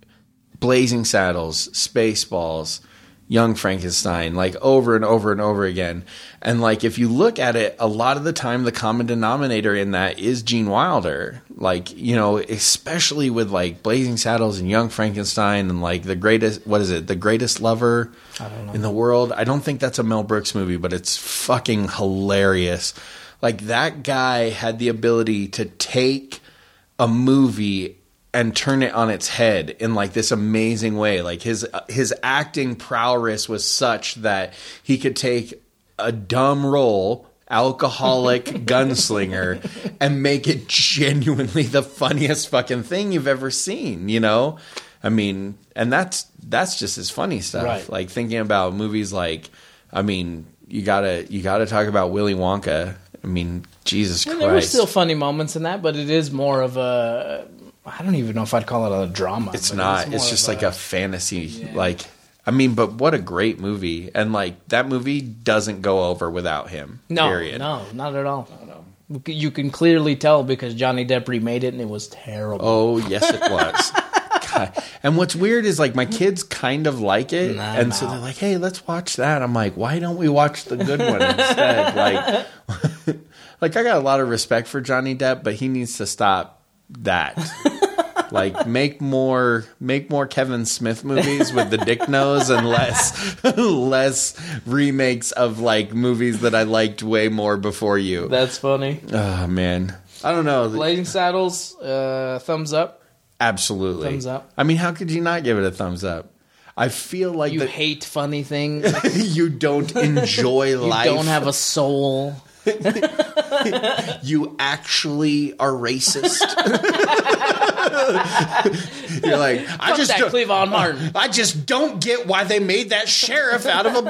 Blazing Saddles, Spaceballs, Young Frankenstein, like over and over and over again. And like, if you look at it, a lot of the time, the common denominator in that is Gene Wilder. Like, you know, especially with like Blazing Saddles and Young Frankenstein and like the greatest, what is it? The Greatest Lover I don't know. in the world. I don't think that's a Mel Brooks movie, but it's fucking hilarious. Like that guy had the ability to take a movie and turn it on its head in like this amazing way. Like his his acting prowess was such that he could take a dumb role, alcoholic gunslinger, and make it genuinely the funniest fucking thing you've ever seen, you know? I mean, and that's that's just his funny stuff. Right. Like thinking about movies like, I mean, you gotta you gotta talk about Willy Wonka. I mean, Jesus And Christ. there were still funny moments in that, but it is more of a. I don't even know if I'd call it a drama. It's but not. more It's just of like a fantasy. Yeah. Like I mean, but what a great movie. And, like, that movie doesn't go over without him, no, period. No, not at all. You can clearly tell because Johnny Depp remade it and it was terrible. Oh, yes, it was. God. And what's weird is, like, my kids kind of like it. Nah, and no. so they're like, hey, let's watch that. I'm like, why don't we watch the good one instead? Like, like, I got a lot of respect for Johnny Depp, but he needs to stop that. Like, make more make more Kevin Smith movies with the dick nose and less less remakes of, like, movies that I liked way more before you. That's funny. Oh, man. I don't know. Blazing Saddles, uh, thumbs up. Absolutely. Thumbs up. I mean, how could you not give it a thumbs up? I feel like... You the, hate funny things. You don't enjoy you life. You don't have a soul. You actually are racist. You're like, Fuck I just that don't, Cleavon Martin. I just don't get why they made that sheriff out of a.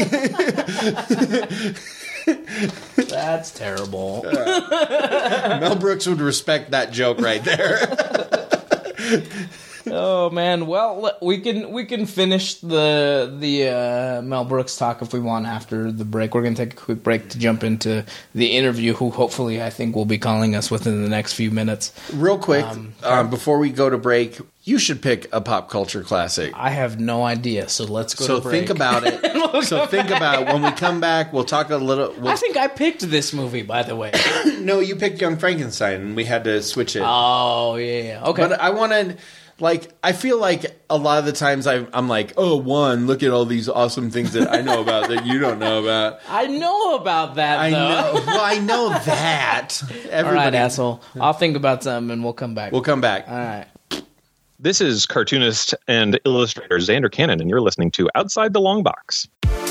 That's terrible. Uh, Mel Brooks would respect that joke right there. Oh man, well we can we can finish the the uh, Mel Brooks talk if we want after the break. We're gonna take a quick break to jump into the interview, who hopefully I think will be calling us within the next few minutes. Real quick, um, um, before we go to break, you should pick a pop culture classic. I have no idea, so let's go. So to break. think about it. we'll so think back. about it. When we come back, we'll talk a little. We'll, I think I picked this movie, by the way. No, you picked Young Frankenstein, and we had to switch it. Oh yeah, yeah. Okay. But I wanted. Like, I feel like a lot of the times I, I'm like, oh, one, look at all these awesome things that I know about that you don't know about. I know about that, I though. know. Well, I know that. Everybody, all right, asshole. I'll think about something and we'll come back. We'll come back. All right. This is cartoonist and illustrator Xander Cannon, and you're listening to Outside the Long Box.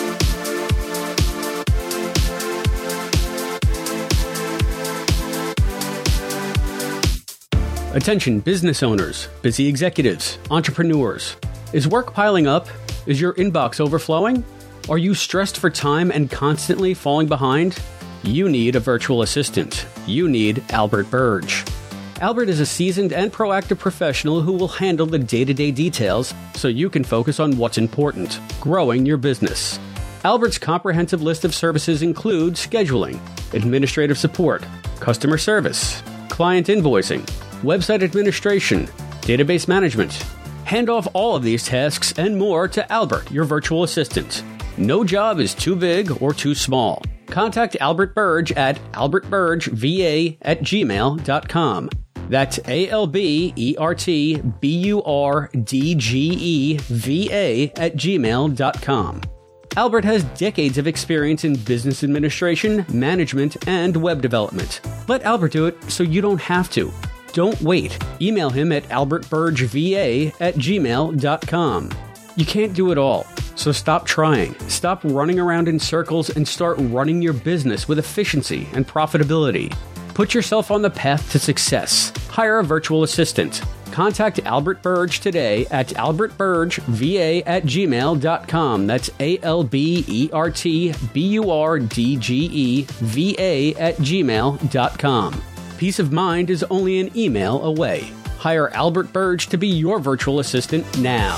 Attention business owners, busy executives, entrepreneurs. Is work piling up? Is your inbox overflowing? Are you stressed for time and constantly falling behind? You need a virtual assistant. You need Albert Burge. Albert is a seasoned and proactive professional who will handle the day-to-day details so you can focus on what's important, growing your business. Albert's comprehensive list of services include scheduling, administrative support, customer service, client invoicing, website administration, database management. Hand off all of these tasks and more to Albert, your virtual assistant. No job is too big or too small. Contact Albert Burge at albertburgeva at gmail dot com. That's A L B E R T B U R D G E V A at gmail dot com. Albert has decades of experience in business administration, management, and web development. Let Albert do it so you don't have to. Don't wait. Email him at albertburgeva at gmail dot com. You can't do it all, so stop trying. Stop running around in circles and start running your business with efficiency and profitability. Put yourself on the path to success. Hire a virtual assistant. Contact Albert Burge today at albertburgeva at gmail dot com. That's A L B E R T B U R D G E V A at gmail dot com. Peace of mind is only an email away. Hire Albert Burge to be your virtual assistant now.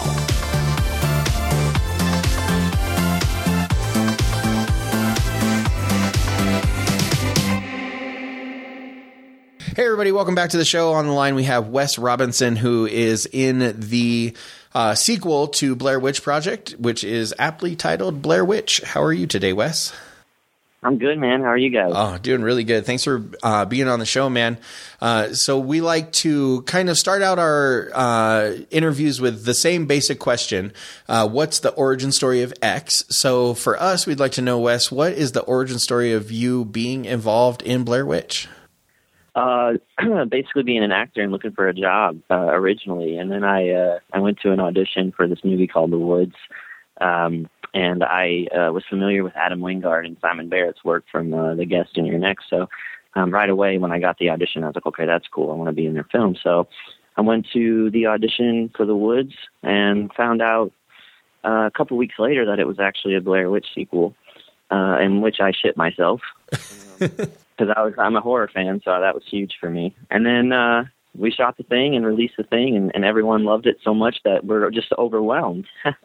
Hey, everybody, welcome back to the show. On the line, we have Wes Robinson, who is in the uh, sequel to Blair Witch Project, which is aptly titled Blair Witch. How are you today, Wes? I'm good, man. How are you guys? Oh, doing really good. Thanks for uh, being on the show, man. Uh, so we like to kind of start out our uh, interviews with the same basic question. Uh, what's the origin story of X? So for us, we'd like to know, Wes, what is the origin story of you being involved in Blair Witch? Uh, basically being an actor and looking for a job uh, originally. And then I uh, I went to an audition for this movie called The Woods. Um And I uh, was familiar with Adam Wingard and Simon Barrett's work from uh, The Guest and You're Next. So um, right away when I got the audition, I was like, okay, that's cool. I want to be in their film. So I went to the audition for The Woods and found out uh, a couple weeks later that it was actually a Blair Witch sequel, uh, in which I shit myself. Because I was I'm a horror fan, so that was huge for me. And then uh, we shot the thing and released the thing, and, and everyone loved it so much that we're just overwhelmed.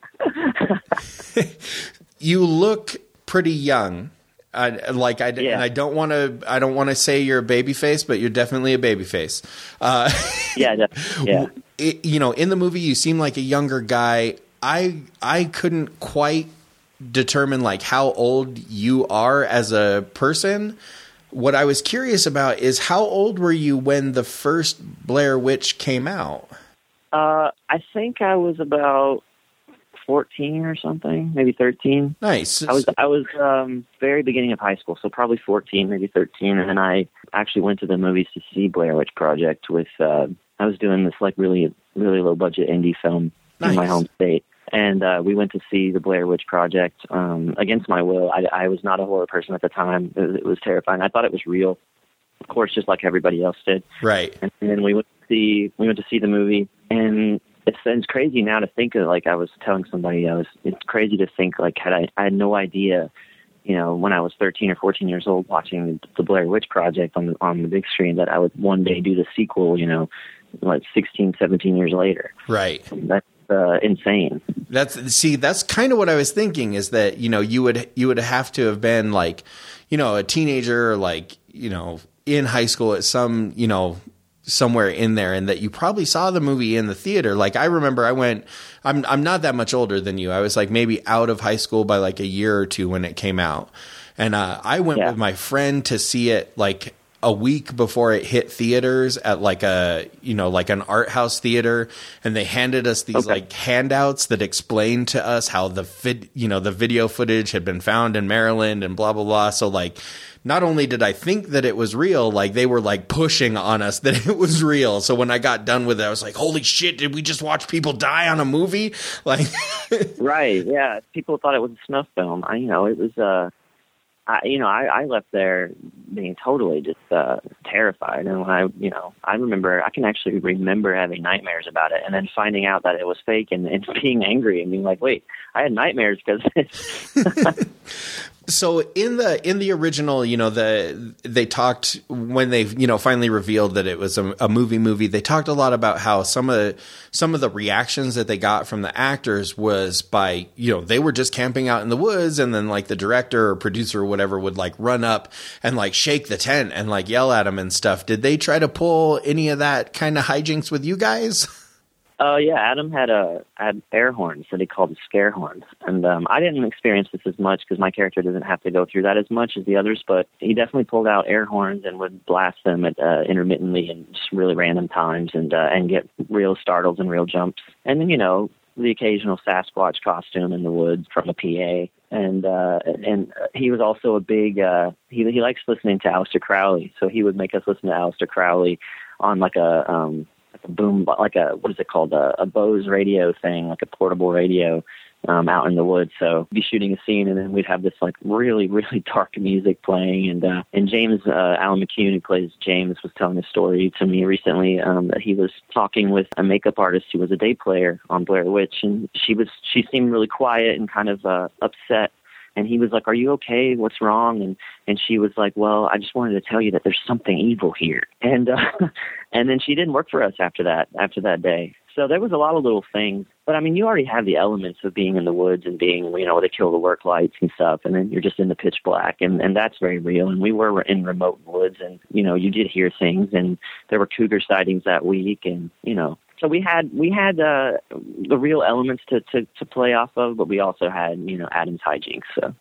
You look pretty young. I, like I, Yeah. and I don't want to. I don't want to say you're a baby face, but you're definitely a baby face. Uh, yeah, definitely. Yeah. It, you know, in the movie, you seem like a younger guy. I I couldn't quite determine like how old you are as a person. What I was curious about is how old were you when the first Blair Witch came out? Uh, I think I was about fourteen or something, maybe thirteen. Nice. I was I was um, very beginning of high school, so probably fourteen, maybe thirteen, and then I actually went to the movies to see Blair Witch Project with. Uh, I was doing this like really really low budget indie film Nice. in my home state. And uh, we went to see the Blair Witch Project um, against my will. I, I was not a horror person at the time. It was, it was terrifying. I thought it was real, of course, just like everybody else did. Right. And then we went to see we went to see the movie, and it's it's crazy now to think of. Like I was telling somebody, I was it's crazy to think like had I I had no idea, you know, when I was thirteen or fourteen years old watching the Blair Witch Project on the on the big screen that I would one day do the sequel. You know, like sixteen, seventeen years later. Right. That's uh, insane. That's see, that's kind of what I was thinking is that, you know, you would you would have to have been like, you know, a teenager or like, you know, in high school at some, you know, somewhere in there, and that you probably saw the movie in the theater. Like I remember I went I'm I'm not that much older than you. I was like maybe out of high school by like a year or two when it came out. And uh, I went Yeah. with my friend to see it like a week before it hit theaters at like a, you know, like an art house theater. And they handed us these Okay. like handouts that explained to us how the vid, you know, the video footage had been found in Maryland and blah, blah, blah. So like, not only did I think that it was real, like they were like pushing on us that it was real. So when I got done with it, I was like, holy shit, did we just watch people die on a movie? Like, Right. Yeah. People thought it was a snuff film. I, you know, it was, uh, I, you know, I, I left there being totally just uh, terrified. And when I, you know, I remember, I can actually remember having nightmares about it and then finding out that it was fake and, and being angry and being like, wait, I had nightmares because so in the in the original, you know, the they talked when they, you know, finally revealed that it was a, a movie movie. They talked a lot about how some of some of the reactions that they got from the actors was by, you know, they were just camping out in the woods, and then like the director or producer or whatever would like run up and like shake the tent and like yell at them and stuff. Did they try to pull any of that kind of hijinks with you guys? Oh, yeah, Adam had a had air horns that he called the scare horns. And um, I didn't experience this as much because my character doesn't have to go through that as much as the others, but he definitely pulled out air horns and would blast them at, uh, intermittently and just really random times and uh, and get real startles and real jumps. And then, you know, the occasional Sasquatch costume in the woods from a P A. And uh, and he was also a big, uh, he, he likes listening to Aleister Crowley, so he would make us listen to Aleister Crowley on like a... Um, like a boom, like a, what is it called? A, a Bose radio thing, like a portable radio, um, out in the woods. So we'd be shooting a scene and then we'd have this like really, really dark music playing. And, uh, and James, uh, Alan McCune, who plays James, was telling a story to me recently, um, that he was talking with a makeup artist who was a day player on Blair Witch. And she was, she seemed really quiet and kind of, uh, upset. And he was like, "Are you okay? What's wrong?" And and she was like, "Well, I just wanted to tell you that there's something evil here." And uh, and then she didn't work for us after that, after that day. So there was a lot of little things. But I mean, you already have the elements of being in the woods and being, you know, where they kill the work lights and stuff, and then you're just in the pitch black, and and that's very real. And we were in remote woods, and you know, you did hear things, and there were cougar sightings that week, and you know. So we had we had uh, the real elements to, to, to play off of, but we also had, you know, Adam's hijinks. So,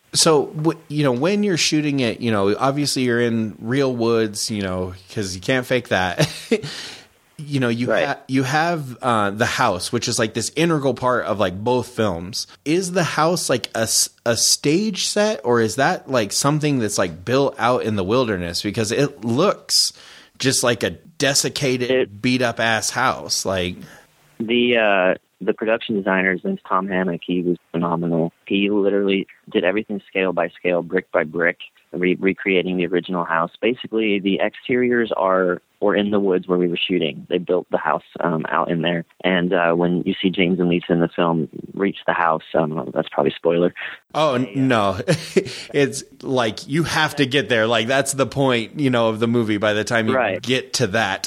so you know, when you're shooting it, you know, obviously you're in real woods, you know, because you can't fake that. you know, you right. ha- you have uh, the house, which is like this integral part of like both films. Is the house like a, a stage set, or is that like something that's like built out in the wilderness? Because it looks just like a desiccated, it, beat up ass house. Like the uh, the production designer, his name's Tom Hammock. He was phenomenal. He literally did everything scale by scale, brick by brick, re- recreating the original house. Basically, the exteriors are or in the woods where we were shooting. They built the house um, out in there. And uh, when you see James and Lisa in the film reach the house, um, that's probably spoiler. Oh, no. It's like you have to get there. Like that's the point, you know, of the movie by the time you Right. get to that.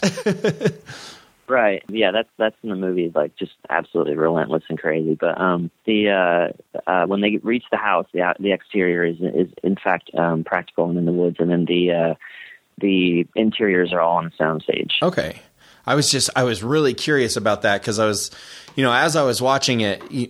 Right. Yeah, that's that's in the movie, like just absolutely relentless and crazy. But um, the uh, uh, when they reach the house, the the exterior is is in fact um, practical and in the woods, and then the uh, the interiors are all on a soundstage. Okay. I was just, I was really curious about that because I was, you know, as I was watching it, you,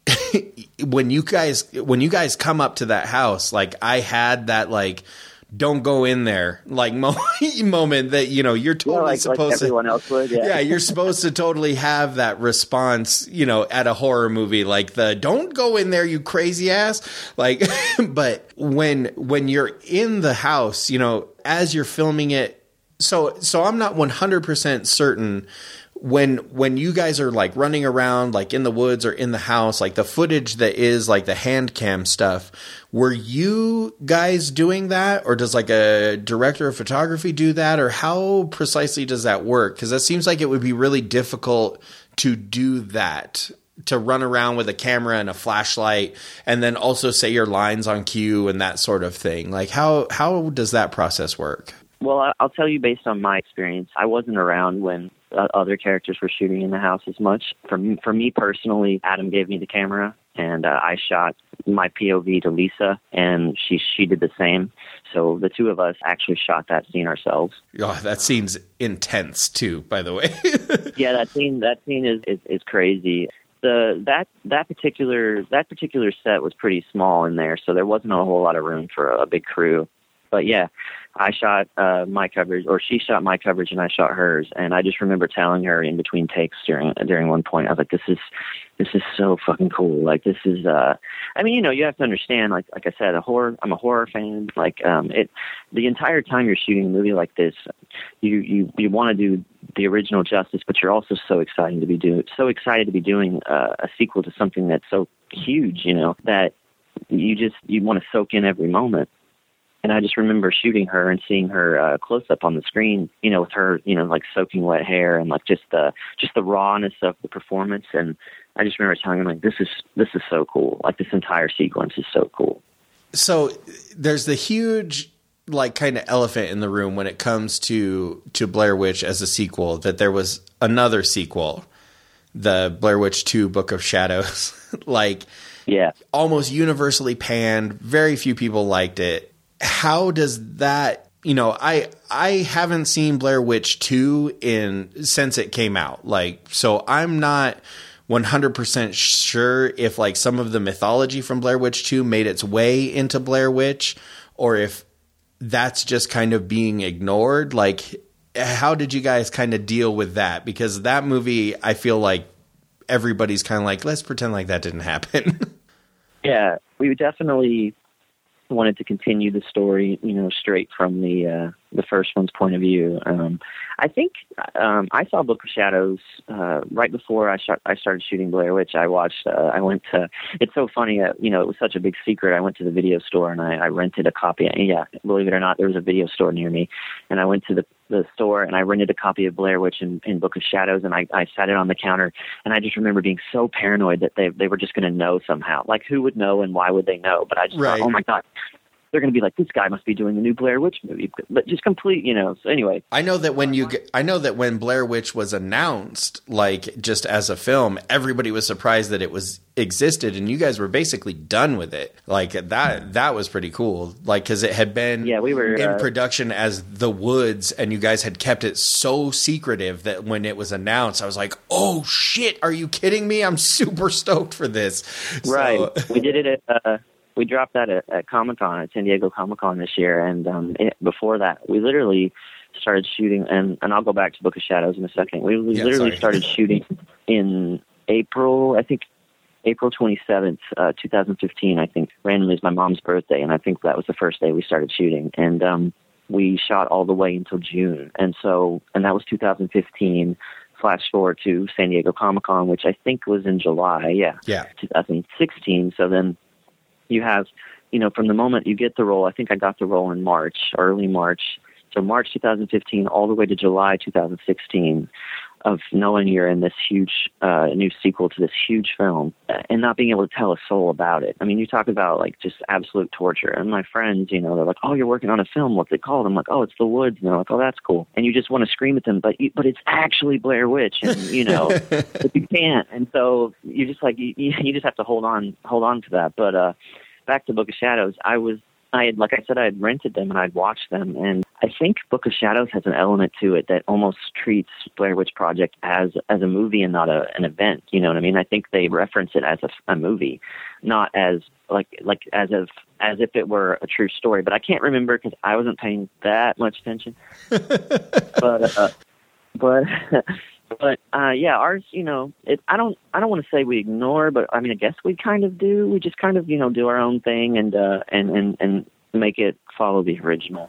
when you guys, when you guys come up to that house, like I had that like, don't go in there like mo- moment that, you know, you're totally Yeah, like, supposed like everyone to, else would, yeah. yeah, you're supposed to totally have that response, you know, at a horror movie, like the, don't go in there, you crazy ass. Like, but when, when you're in the house, you know, as you're filming it, so, so I'm not one hundred percent certain when, when you guys are like running around, like in the woods or in the house, like the footage that is like the hand cam stuff, were you guys doing that, or does like a director of photography do that, or how precisely does that work? Because that seems like it would be really difficult to do that, to run around with a camera and a flashlight and then also say your lines on cue and that sort of thing. Like how, how does that process work? Well, I- I'll tell you based on my experience. I wasn't around when uh, other characters were shooting in the house as much. For me, for me personally, Adam gave me the camera, and uh, I shot my P O V to Lisa, and she she did the same. So the two of us actually shot that scene ourselves. Oh, that scene's intense too, by the way. Yeah, that scene that scene is, is, is crazy. The that that particular that particular set was pretty small in there, so there wasn't a whole lot of room for a, a big crew. But yeah, I shot uh, my coverage, or she shot my coverage, and I shot hers. And I just remember telling her in between takes during during one point, I was like, "This is this is so fucking cool. Like this is, uh, I mean, you know, you have to understand. Like like I said, a horror. I'm a horror fan. Like um, it, the entire time you're shooting a movie like this, you you you want to do the original justice, but you're also so excited to be doing so excited to be doing uh, a sequel to something that's so huge. You know that you just you want to soak in every moment." And I just remember shooting her and seeing her uh, close up on the screen, you know, with her, you know, like soaking wet hair and like just the just the rawness of the performance. And I just remember telling her, like, this is this is so cool. Like this entire sequence is so cool. So there's the huge like kind of elephant in the room when it comes to to Blair Witch as a sequel, that there was another sequel, the Blair Witch two Book of Shadows, like yeah, almost universally panned. Very few people liked it. How does that, you know, I I haven't seen Blair Witch two in since it came out. Like, so I'm not one hundred percent sure if like some of the mythology from Blair Witch two made its way into Blair Witch, or if that's just kind of being ignored. Like, how did you guys kind of deal with that? Because that movie, I feel like everybody's kind of like, let's pretend like that didn't happen. Yeah, we definitely wanted to continue the story, you know, straight from the uh, the first one's point of view. Um, I think um, I saw Book of Shadows uh, right before I shot. I started shooting Blair Witch. I watched. Uh, I went to. It's so funny. Uh, you know, it was such a big secret. I went to the video store and I, I rented a copy. And yeah, believe it or not, there was a video store near me, and I went to the the store and I rented a copy of Blair Witch and, and Book of Shadows, and I, I sat it on the counter, and I just remember being so paranoid that they they were just going to know somehow. Like, who would know and why would they know? But I just Right. thought, oh my God, they're going to be like, this guy must be doing the new Blair Witch movie. But just complete, you know. So anyway, I know that when you, I know that when Blair Witch was announced, like just as a film, everybody was surprised that it was existed, and you guys were basically done with it. Like that, that was pretty cool. Like, because it had been yeah, we were in uh, production as The Woods, and you guys had kept it so secretive that when it was announced, I was like, oh shit, are you kidding me? I'm super stoked for this. Right. So, We did it at, uh, we dropped that at, at Comic-Con, at San Diego Comic-Con this year. And um, it, before that, we literally started shooting, and, and I'll go back to Book of Shadows in a second. We, we Yeah, literally sorry. started shooting in April, I think April twenty-seventh, uh, two thousand fifteen, I think. Randomly is my mom's birthday, and I think that was the first day we started shooting. And um, we shot all the way until June. And so, and that was two thousand fifteen. flash forward to San Diego Comic-Con, which I think was in July, yeah, Yeah. twenty sixteen. So then you have, you know, from the moment you get the role, I think I got the role in March, early March. So March twenty fifteen all the way to July twenty sixteen of knowing you're in this huge uh, new sequel to this huge film and not being able to tell a soul about it. I mean, you talk about like just absolute torture. And my friends, you know, they're like, oh, you're working on a film. What's it called? I'm like, oh, it's The Woods. And they're like, oh, that's cool. And you just want to scream at them, but you, but it's actually Blair Witch. And, you know, but you can't. And so you just like, you, you just have to hold on, hold on to that. But uh, back to Book of Shadows, I was, I had, like I said, I had rented them and I'd watched them. And I think Book of Shadows has an element to it that almost treats Blair Witch Project as as a movie and not a, an event. You know what I mean? I think they reference it as a, a movie, not as like like as if as if it were a true story. But I can't remember because I wasn't paying that much attention. but uh, but. But uh, yeah, ours, you know, it, I don't, I don't want to say we ignore, but I mean, I guess we kind of do. We just kind of, you know, do our own thing and uh, and and and make it follow the original.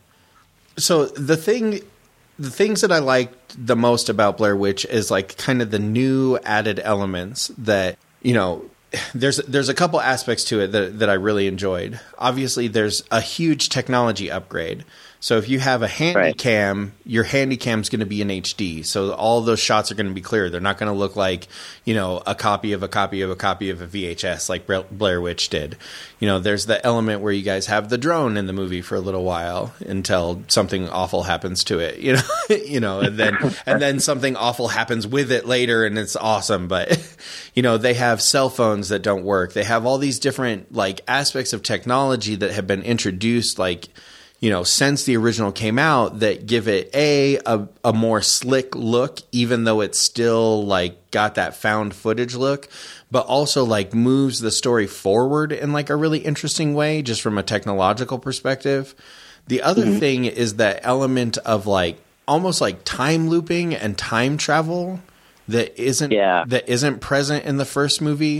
So the thing, the things that I liked the most about Blair Witch is like kind of the new added elements that, you know, there's there's a couple aspects to it that that I really enjoyed. Obviously, there's a huge technology upgrade. So if you have a handy right. cam, your handy cam's going to be in H D. So all those shots are going to be clear. They're not going to look like, you know, a copy of a copy of a copy of a V H S like Blair Witch did. You know, there's the element where you guys have the drone in the movie for a little while until something awful happens to it, you know, you know, and then and then something awful happens with it later and it's awesome. But, you know, they have cell phones that don't work. They have all these different like aspects of technology that have been introduced like, you know, since the original came out that give it a, a a more slick look, even though it's still like got that found footage look, but also like moves the story forward in like a really interesting way, just from a technological perspective. The other mm-hmm. thing is that element of like almost like time looping and time travel that isn't yeah. that isn't present in the first movie.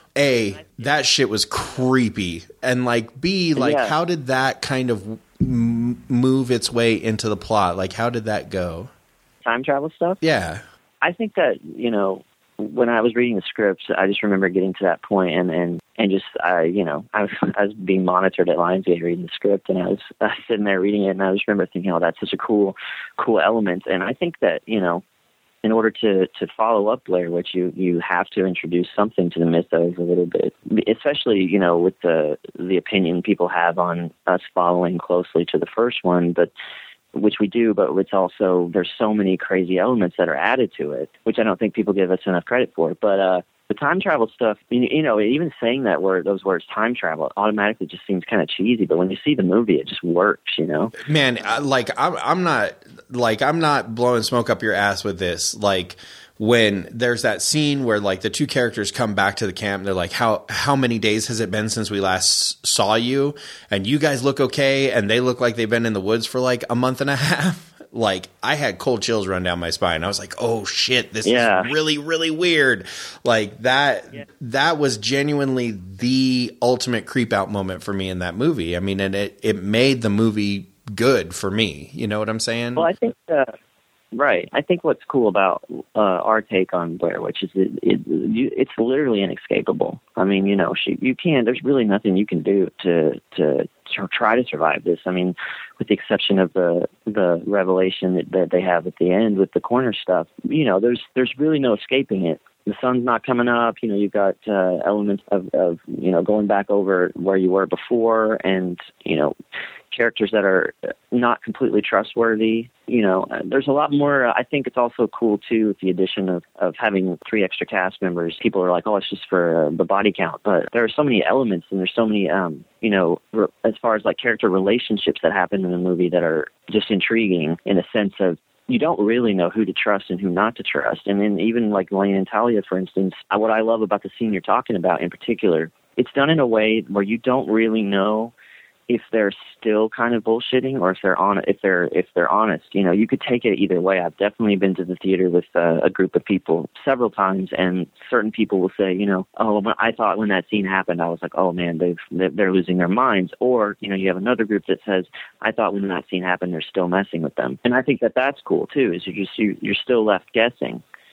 A, that shit was creepy, and like B, like yeah. how did that kind of m- move its way into the plot? Like how did that go? Time travel stuff? Yeah. I think that, you know, when I was reading the script, I just remember getting to that point and, and, and just, I, you know, I was, I was being monitored at Lionsgate reading the script, and I was, I was sitting there reading it, and I just remember thinking, oh, that's such a cool, cool element. And I think that, you know, in order to, to follow up Blair Witch, you, you have to introduce something to the mythos a little bit, especially, you know, with the the opinion people have on us following closely to the first one, but which we do, but it's also, there's so many crazy elements that are added to it, which I don't think people give us enough credit for. But uh, the time travel stuff, you, you know, even saying that word, those words, time travel, it automatically just seems kind of cheesy. But when you see the movie, it just works, you know? Man, like, I'm, I'm not, like, I'm not blowing smoke up your ass with this. Like, when there's that scene where like the two characters come back to the camp, they're like, how how many days has it been since we last saw you? And you guys look okay, and they look like they've been in the woods for like a month and a half. Like, I had cold chills run down my spine. I was like, oh shit, this yeah. is really, really weird. Like that yeah. that was genuinely the ultimate creep out moment for me in that movie. I mean, and it, it made the movie good for me. You know what I'm saying? Well, I think uh Right. I think what's cool about uh, our take on Blair Witch is it, it, you, it's literally inescapable. I mean, you know, she, you can't, there's really nothing you can do to, to to try to survive this. I mean, with the exception of the the revelation that, that they have at the end with the corner stuff, you know, there's there's really no escaping it. The sun's not coming up. You know, you've got uh, elements of, of, you know, going back over where you were before, and, you know, characters that are not completely trustworthy. You know, there's a lot more. I think it's also cool, too, with the addition of, of having three extra cast members. People are like, oh, it's just for uh, the body count. But there are so many elements, and there's so many, um, you know, re- as far as like character relationships that happen in the movie that are just intriguing in a sense of, you don't really know who to trust and who not to trust. And then even like Lane and Talia, for instance, what I love about the scene you're talking about in particular, it's done in a way where you don't really know if they're still kind of bullshitting or if they're on, if they're if they're honest. You know, you could take it either way. I've definitely been to the theater with uh, a group of people several times, and certain people will say, you know, oh, I thought when that scene happened, I was like, oh man, they've they're losing their minds. Or, you know, you have another group that says, I thought when that scene happened, they're still messing with them. And I think that that's cool too. Is you just you, you're still left guessing.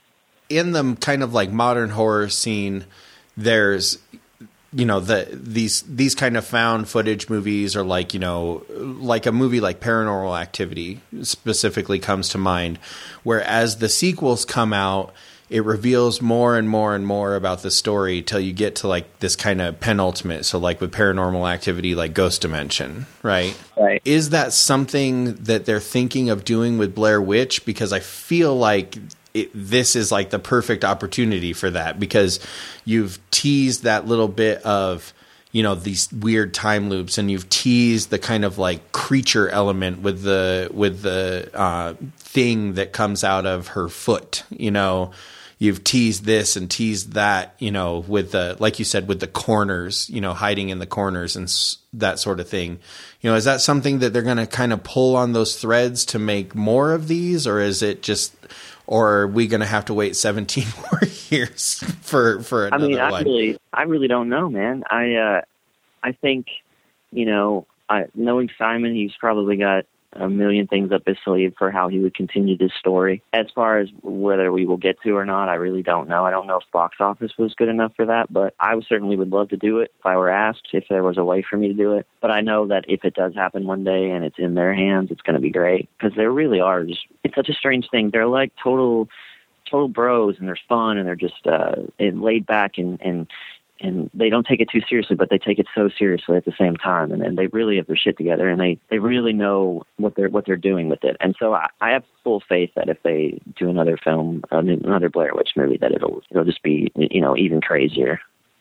in the kind of like modern horror scene, there's, you know, the these these kind of found footage movies, or like, you know, like a movie like Paranormal Activity specifically comes to mind, where as the sequels come out, it reveals more and more and more about the story till you get to like this kind of penultimate. So like with Paranormal Activity, like Ghost Dimension, right? Right. Is that something that they're thinking of doing with Blair Witch? Because I feel like it, this is like the perfect opportunity for that, because you've teased that little bit of, you know, these weird time loops, and you've teased the kind of like creature element with the, with the uh, thing that comes out of her foot, you know. You've teased this and teased that, you know, with the, like you said, with the corners, you know, hiding in the corners and s- that sort of thing. You know, is that something that they're going to kind of pull on those threads to make more of these, or is it just, or are we going to have to wait seventeen more years for, for another I mean, I one? really, I really don't know, man. I, uh, I think, you know, I, knowing Simon, he's probably got a million things up his sleeve for how he would continue this story. As far as whether we will get to or not, I really don't know. I don't know if box office was good enough for that, but I certainly would love to do it if I were asked, if there was a way for me to do it. But I know that if it does happen one day and it's in their hands, it's going to be great, because they really are just, it's such a strange thing. They're like total, total bros, and they're fun, and they're just uh, laid back, and, and and they don't take it too seriously, but they take it so seriously at the same time. And, and they really have their shit together, and they, they really know what they're, what they're doing with it. And so I, I have full faith that if they do another film, uh, another Blair Witch movie, that it'll, it'll just be, you know, even crazier.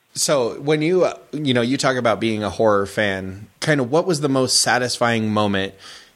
So when you, uh, you know, you talk about being a horror fan, kind of what was the most satisfying moment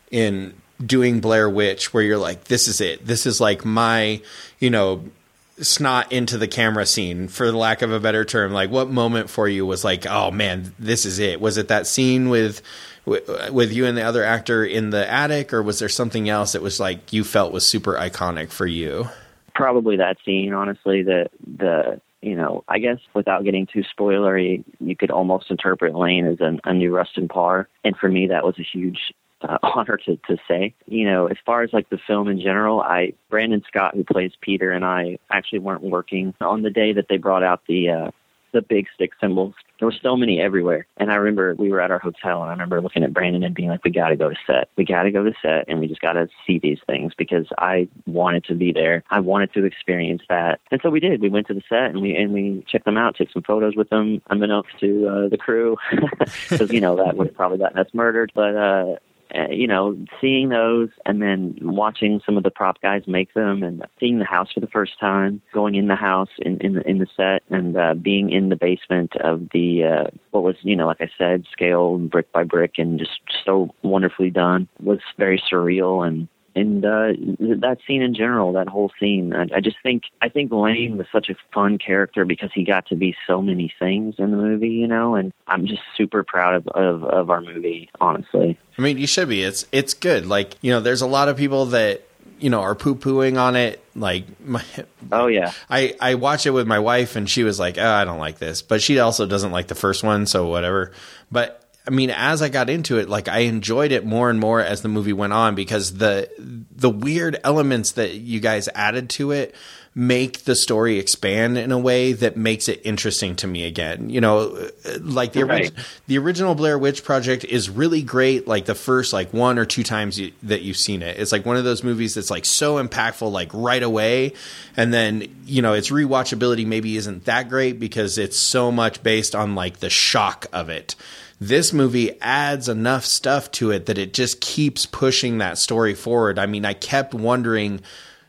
in doing Blair Witch where you're like, this is it. This is like my, you know, snot into the camera scene, for the lack of a better term. Like, what moment for you was like, oh man, this is it? Was it that scene with with you and the other actor in the attic, or was there something else that was like you felt was super iconic for you? Probably that scene, honestly. The the you know, I guess without getting too spoilery, you could almost interpret Lane as a, a new Rustin Parr, and for me that was a huge Uh, honor to, to say. You know, as far as like the film in general, I Brandon Scott, who plays Peter, and I actually weren't working on the day that they brought out the uh, the big stick symbols. There were so many everywhere, and I remember we were at our hotel, and I remember looking at Brandon and being like, "We got to go to set. We got to go to set, and we just got to see these things," because I wanted to be there. I wanted to experience that, and so we did. We went to the set and we and we checked them out, took some photos with them, unbeknownst to uh, the crew, because you know that would have probably gotten us murdered, but. Uh, Uh, you know, seeing those and then watching some of the prop guys make them, and seeing the house for the first time, going in the house in in the, in the set, and uh, being in the basement of the uh, what was, you know, like I said, scale brick by brick, and just so wonderfully done, was very surreal. And and uh, that scene in general, that whole scene, I, I just think I think Lane was such a fun character because he got to be so many things in the movie, you know. And I'm just super proud of of, of our movie, honestly. I mean, you should be. It's it's good. Like, you know, there's a lot of people that, you know, are poo-pooing on it. Like, my, oh yeah, I I watched it with my wife, and she was like, "Oh, I don't like this," but she also doesn't like the first one, so whatever. But I mean, as I got into it, like, I enjoyed it more and more as the movie went on, because the the weird elements that you guys added to it make the story expand in a way that makes it interesting to me again. You know, like the right. orig- the original Blair Witch Project is really great. Like the first like one or two times you, that you've seen it, it's like one of those movies that's like so impactful, like right away. And then, you know, its rewatchability maybe isn't that great because it's so much based on like the shock of it. This movie adds enough stuff to it that it just keeps pushing that story forward. I mean, I kept wondering,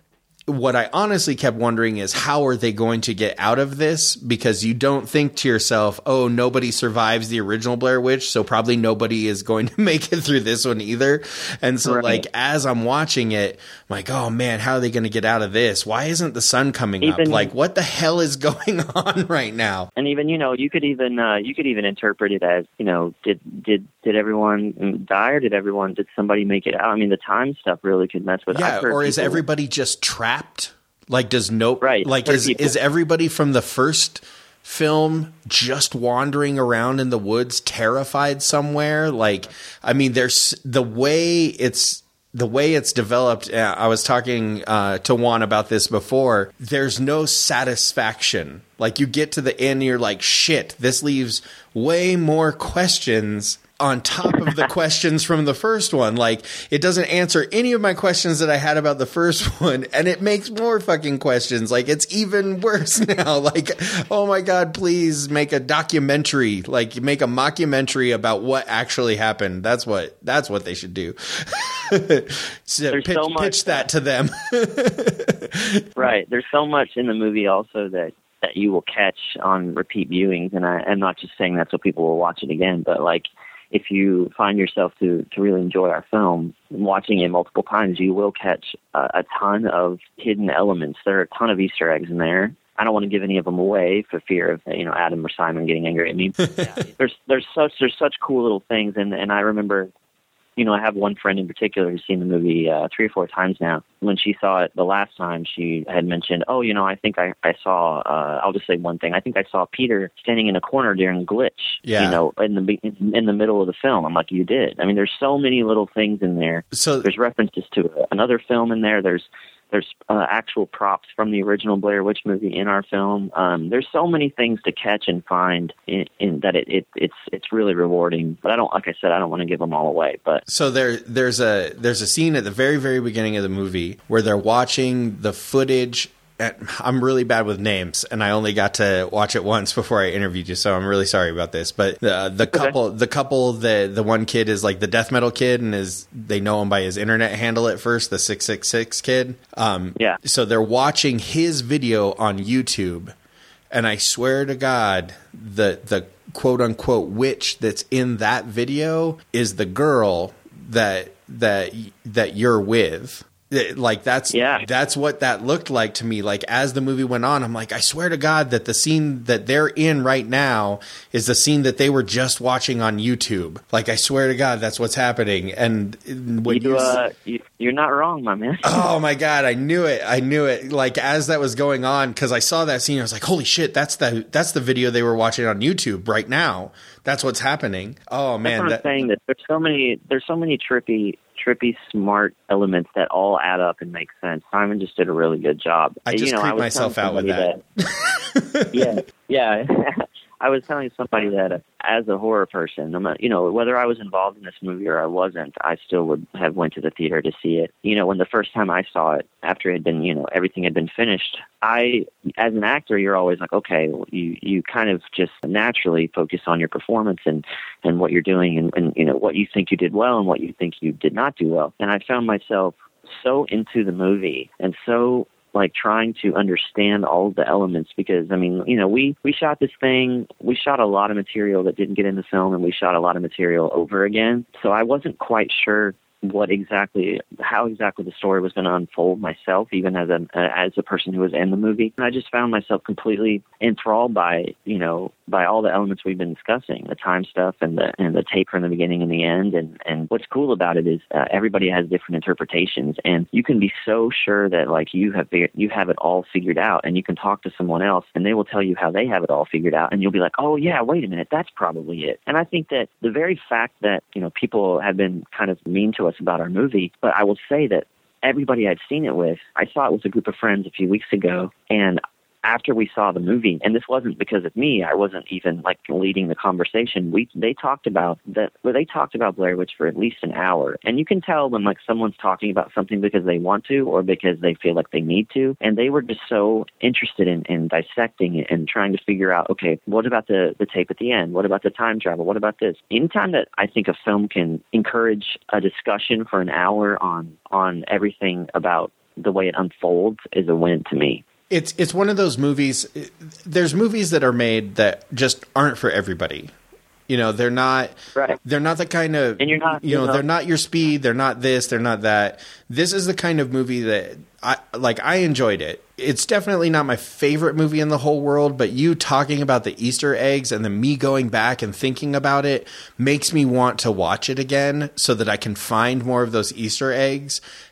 what I honestly kept wondering is, how are they going to get out of this? Because you don't think to yourself, oh, nobody survives the original Blair Witch, so probably nobody is going to make it through this one either. And so right. like, as I'm watching it, I'm like, oh man, how are they going to get out of this? Why isn't the sun coming even, up? Like, what the hell is going on right now? And even, you know, you could even, uh, you could even interpret it as, you know, did, did, did everyone die, or did everyone, did somebody make it out? I mean, the time stuff really could mess with. Yeah. Or people, is everybody just trapped? Like, does no, right. like, is, is everybody from the first film just wandering around in the woods, terrified somewhere? Like, I mean, there's the way it's, the way it's developed, uh, I was talking uh, to Juan about this before, there's no satisfaction. Like, you get to the end and you're like, shit, this leaves way more questions on top of the questions from the first one. Like, it doesn't answer any of my questions that I had about the first one, and it makes more fucking questions. Like, it's even worse now. Like, oh my God, please make a documentary, like make a mockumentary about what actually happened. That's what, that's what they should do. So pitch, so much, pitch that to them. Right. There's so much in the movie also that, that you will catch on repeat viewings. And I, I'm not just saying that so people will watch it again, but like, if you find yourself to, to really enjoy our film, watching it multiple times, you will catch a, a ton of hidden elements. There are a ton of Easter eggs in there. I don't want to give any of them away for fear of, you know, Adam or Simon getting angry at me. Yeah, there's there's such there's such cool little things, and and I remember, you know, I have one friend in particular who's seen the movie uh, three or four times now. When she saw it the last time, she had mentioned, oh, you know, I think I, I saw, uh, I'll just say one thing. I think I saw Peter standing in a corner during Glitch, yeah. you know, in the in, in the middle of the film. I'm like, you did. I mean, there's so many little things in there. So there's references to another film in there. There's There's uh, actual props from the original Blair Witch movie in our film. Um, there's so many things to catch and find in, in that it, it it's it's really rewarding. But I don't, like I said, I don't want to give them all away. But so there there's a there's a scene at the very very beginning of the movie where they're watching the footage. At, I'm really bad with names, and I only got to watch it once before I interviewed you, so I'm really sorry about this. But the the couple, okay. the couple, the the one kid is like the death metal kid, and is they know him by his internet handle at first, the six six six kid. Um, yeah. So they're watching his video on YouTube, and I swear to God, the the quote unquote witch that's in that video is the girl that that that you're with. Like that's yeah. that's what that looked like to me. Like as the movie went on, I'm like, I swear to God that the scene that they're in right now is the scene that they were just watching on YouTube. Like I swear to God, that's what's happening. And when you, you, uh, you you're not wrong, my man. Oh my God, I knew it. I knew it. Like as that was going on, because I saw that scene, I was like, holy shit, that's the that's the video they were watching on YouTube right now. That's what's happening. Oh man, that's what that, I'm saying. That there's so many there's so many trippy. trippy, smart elements that all add up and make sense. Simon just did a really good job. I just you know, creeped I was myself out with that. that yeah, yeah. I was telling somebody that uh, as a horror person, I'm not, you know, whether I was involved in this movie or I wasn't, I still would have went to the theater to see it. You know, when the first time I saw it, after it had been, you know, everything had been finished, I, as an actor, you're always like, okay, well, you, you kind of just naturally focus on your performance and, and what you're doing and, and, you know, what you think you did well and what you think you did not do well. And I found myself so into the movie and so like trying to understand all of the elements because, I mean, you know, we, we shot this thing, we shot a lot of material that didn't get in the film and we shot a lot of material over again. So I wasn't quite sure what exactly, how exactly the story was going to unfold myself, even as a, as a person who was in the movie. And I just found myself completely enthralled by, you know, by all the elements we've been discussing, the time stuff and the, and the tape from the beginning and the end. And, and what's cool about it is uh, everybody has different interpretations and you can be so sure that like you have, you have it all figured out and you can talk to someone else and they will tell you how they have it all figured out. And you'll be like, oh yeah, wait a minute, that's probably it. And I think that the very fact that, you know, people have been kind of mean to us about our movie, but I will say that everybody I'd seen it with, I saw it with a group of friends a few weeks ago, and after we saw the movie, and this wasn't because of me, I wasn't even like leading the conversation. We they talked about that. Well, they talked about Blair Witch for at least an hour, and you can tell when like someone's talking about something because they want to or because they feel like they need to. And they were just so interested in, in dissecting it and trying to figure out, okay, what about the the tape at the end? What about the time travel? What about this? Anytime that I think a film can encourage a discussion for an hour on on everything about the way it unfolds is a win to me. It's it's one of those movies. There's movies that are made that just aren't for everybody. You know, they're not. Right. They're not the kind of. And you're not. You know, you know, they're not your speed. They're not this. They're not that. This is the kind of movie that I like. I enjoyed it. It's definitely not my favorite movie in the whole world, but you talking about the Easter eggs and then me going back and thinking about it makes me want to watch it again so that I can find more of those Easter eggs.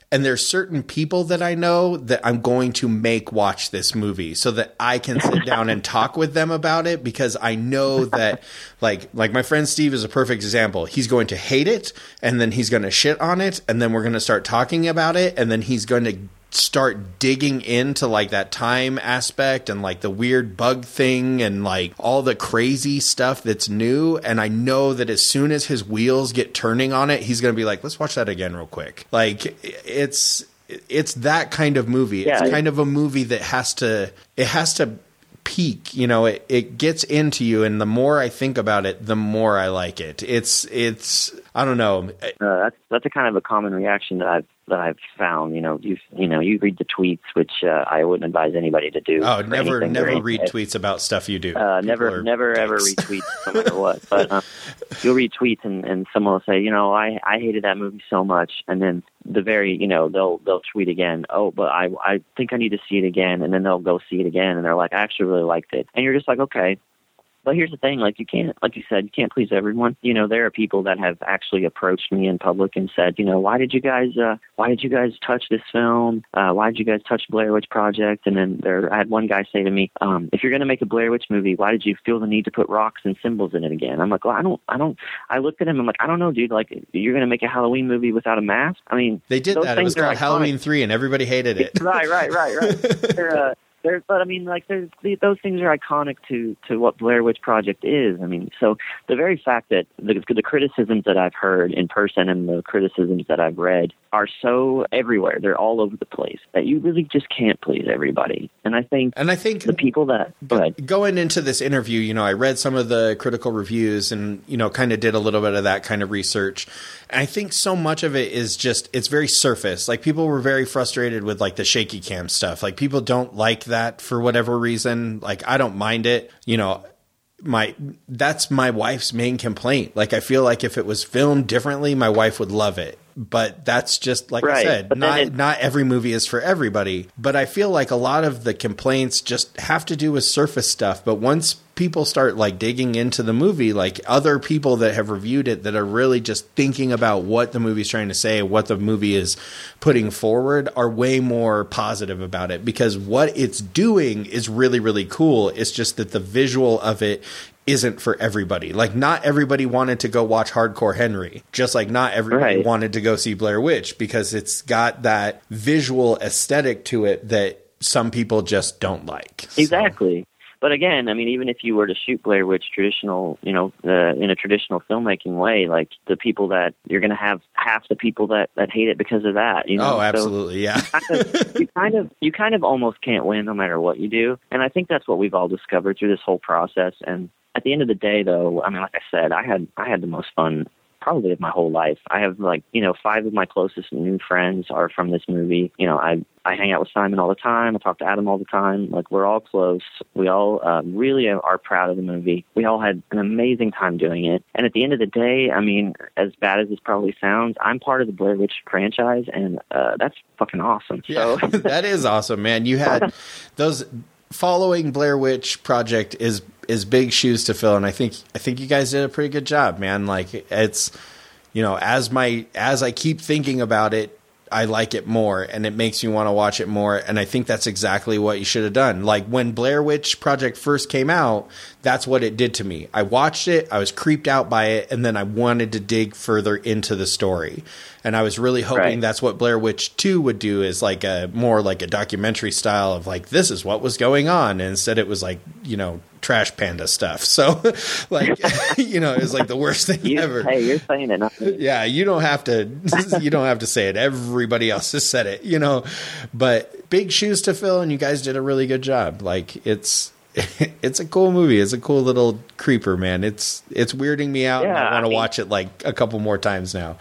And there's certain people that I know that I'm going to make watch this movie so that I can sit down and talk with them about it, because I know that like like my friend Steve is a perfect example. He's going to hate it, and then he's going to shit on it, and then we're going to start talking about it, and then he's going to start digging into like that time aspect and like the weird bug thing and like all the crazy stuff that's new. And I know that as soon as his wheels get turning on it, he's going to be like, let's watch that again real quick. Like it's, it's that kind of movie. Yeah, it's kind of a movie that has to, it has to peak, you know, it, it gets into you. And the more I think about it, the more I like it. It's, it's, I don't know. Uh, that's, that's a kind of a common reaction that I've, that I've found. You know, you you know, you read the tweets, which uh, I wouldn't advise anybody to do. Oh, never, never read tweets about stuff you do. Uh, never, are never, dicks. ever read tweets, no matter what. But um, you'll read tweets, and, and someone will say, you know, I, I hated that movie so much, and then the very, you know, they'll they'll tweet again. Oh, but I I think I need to see it again, and then they'll go see it again, and they're like, I actually really liked it, and you're just like, okay. But here's the thing, like you can't, like you said, you can't please everyone. You know, there are people that have actually approached me in public and said, you know, why did you guys, uh, why did you guys touch this film? Uh, why did you guys touch Blair Witch Project? And then there, I had one guy say to me, um, if you're going to make a Blair Witch movie, why did you feel the need to put rocks and symbols in it again? I'm like, well, I don't, I don't, I looked at him, I'm like, I don't know, dude, like you're going to make a Halloween movie without a mask? I mean, they did that. It was called Halloween three and everybody hated it. right, right, right, right. They're, uh, There, but I mean, like, there's, those things are iconic to, to what Blair Witch Project is. I mean, so the very fact that the, the criticisms that I've heard in person and the criticisms that I've read are so everywhere, they're all over the place, that you really just can't please everybody. And I think, and I think the people that go ahead. Going into this interview, you know, I read some of the critical reviews and, you know, kind of did a little bit of that kind of research. And I think so much of it is just, it's very surface. Like people were very frustrated with like the shaky cam stuff. Like people don't like that for whatever reason. Like I don't mind it, you know, my, that's my wife's main complaint. Like I feel like if it was filmed differently, my wife would love it. But that's just, like right. I said, not it, not every movie is for everybody. But I feel like a lot of the complaints just have to do with surface stuff. But once people start like digging into the movie, like other people that have reviewed it that are really just thinking about what the movie's trying to say, what the movie is putting forward, are way more positive about it. Because what it's doing is really, really cool. It's just that the visual of it isn't for everybody. Like not everybody wanted to go watch Hardcore Henry, just like not everybody right. wanted to go see Blair Witch, because it's got that visual aesthetic to it that some people just don't like. Exactly. So. But again, I mean, even if you were to shoot Blair Witch traditional, you know, uh, in a traditional filmmaking way, like the people that you're going to have half the people that, that hate it because of that, you know? Oh, absolutely. So yeah. you, kind of, you kind of, you kind of almost can't win no matter what you do. And I think that's what we've all discovered through this whole process. And at the end of the day, though, I mean, like I said, I had, I had the most fun probably of my whole life. I have like, you know, five of my closest new friends are from this movie. You know, I I hang out with Simon all the time. I talk to Adam all the time. Like, we're all close. We all uh, really are proud of the movie. We all had an amazing time doing it. And at the end of the day, I mean, as bad as this probably sounds, I'm part of the Blair Witch franchise, and uh, that's fucking awesome. Yeah, so that is awesome, man. You had those following Blair Witch Project is is big shoes to fill, and I think I think you guys did a pretty good job, man. Like, it's, you know, as my as I keep thinking about it, I like it more, and it makes me want to watch it more. And I think that's exactly what you should have done. Like when Blair Witch Project first came out, that's what it did to me. I watched it, I was creeped out by it, and then I wanted to dig further into the story. And I was really hoping right. that's what Blair Witch two would do, is like a more like a documentary style of like, this is what was going on. And instead it was like, you know, Trash Panda stuff. So like, you know, it was like the worst thing you, ever. Hey, you're saying it. Not me. Yeah. You don't have to, you don't have to say it. Everybody else has said it, you know, but big shoes to fill, and you guys did a really good job. Like, it's, it's a cool movie. It's a cool little creeper, man. It's, it's weirding me out. Yeah, and I want to I mean, watch it like a couple more times now.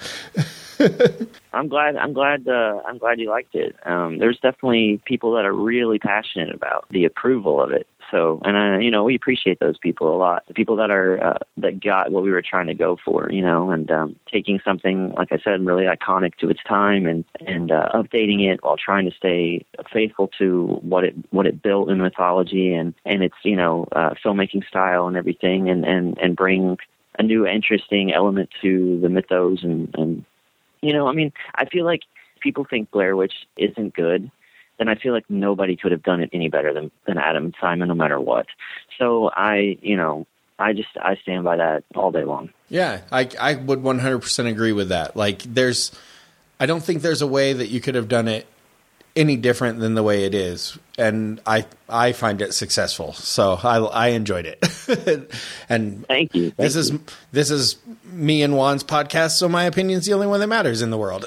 I'm glad. I'm glad. Uh, I'm glad you liked it. Um, there's definitely people that are really passionate about the approval of it. So, and uh, you know, we appreciate those people a lot. The people that are uh, that got what we were trying to go for, you know, and um, taking something, like I said, really iconic to its time, and and uh, updating it while trying to stay faithful to what it what it built in mythology and and its, you know, uh, filmmaking style and everything, and and and bring a new interesting element to the mythos and and. You know, I mean, I feel like people think Blair Witch isn't good, then I feel like nobody could have done it any better than, than Adam and Simon, no matter what. So I, you know, I just, I stand by that all day long. Yeah, I, I would one hundred percent agree with that. Like, there's, I don't think there's a way that you could have done it any different than the way it is. And I, I find it successful. So I, I enjoyed it. And thank you. Thank this you. is, this is me and Juan's podcast. So my opinion's the only one that matters in the world.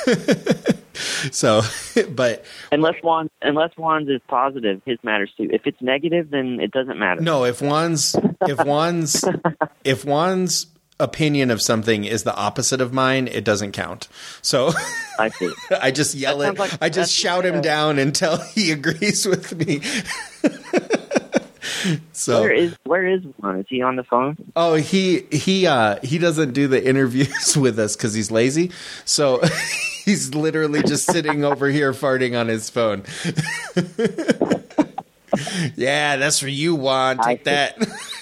So, but unless Juan, unless Juan's is positive, his matters too. If it's negative, then it doesn't matter. No, if Juan's, if Juan's, if Juan's opinion of something is the opposite of mine, it doesn't count. So I see. I just yell it. Like, I just shout him down until he agrees with me. So where is where is Juan? Is he on the phone? Oh, he he uh, he doesn't do the interviews with us because he's lazy. So he's literally just sitting over here farting on his phone. Yeah, that's for you, Juan. Take that.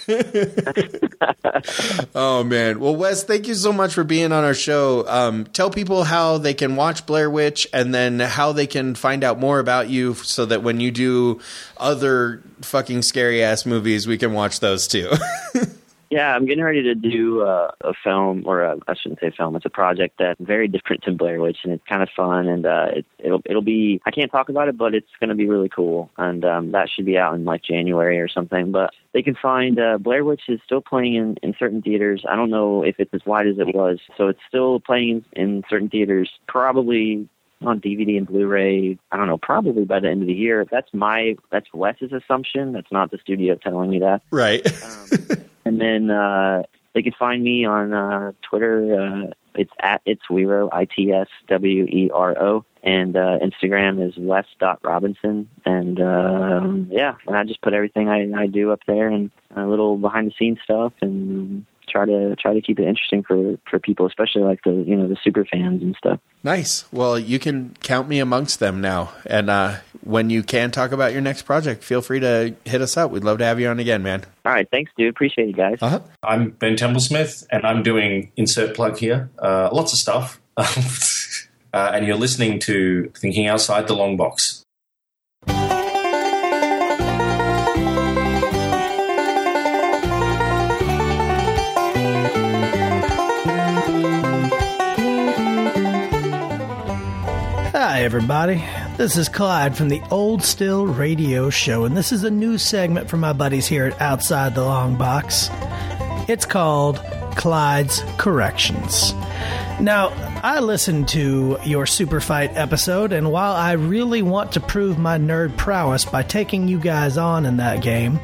Oh, man. Well, Wes, thank you so much for being on our show. Um, tell people how they can watch Blair Witch and then how they can find out more about you so that when you do other fucking scary-ass movies, we can watch those too. Yeah, I'm getting ready to do uh, a film, or a, I shouldn't say film. It's a project that's very different to Blair Witch, and it's kind of fun. And uh, it, it'll it'll be. I can't talk about it, but it's going to be really cool. And um, that should be out in like January or something. But they can find uh, Blair Witch is still playing in, in certain theaters. I don't know if it's as wide as it was, so it's still playing in, in certain theaters. Probably on D V D and Blu-ray. I don't know. Probably by the end of the year. That's my. That's Wes's assumption. That's not the studio telling me that. Right. Um, And then uh, they can find me on uh, Twitter. Uh, it's at It's Wero, I T S W E R O. And uh, Instagram is wes dot robinson. And um, yeah, and I just put everything I, I do up there and a little behind the scenes stuff and try to try to keep it interesting for, for people, especially like the you know the super fans and stuff. Nice. Well, you can count me amongst them now. And uh, when you can talk about your next project, feel free to hit us up. We'd love to have you on again, man. All right. Thanks, dude. Appreciate you guys. Uh-huh. I'm Ben Templesmith, and I'm doing insert plug here. Uh, lots of stuff. uh, and you're listening to Thinking Outside the Long Box. Hi, everybody. This is Clyde from the Old Still Radio Show, and this is a new segment for my buddies here at Outside the Long Box. It's called Clyde's Corrections. Now, I listened to your Super Fight episode, and while I really want to prove my nerd prowess by taking you guys on in that game,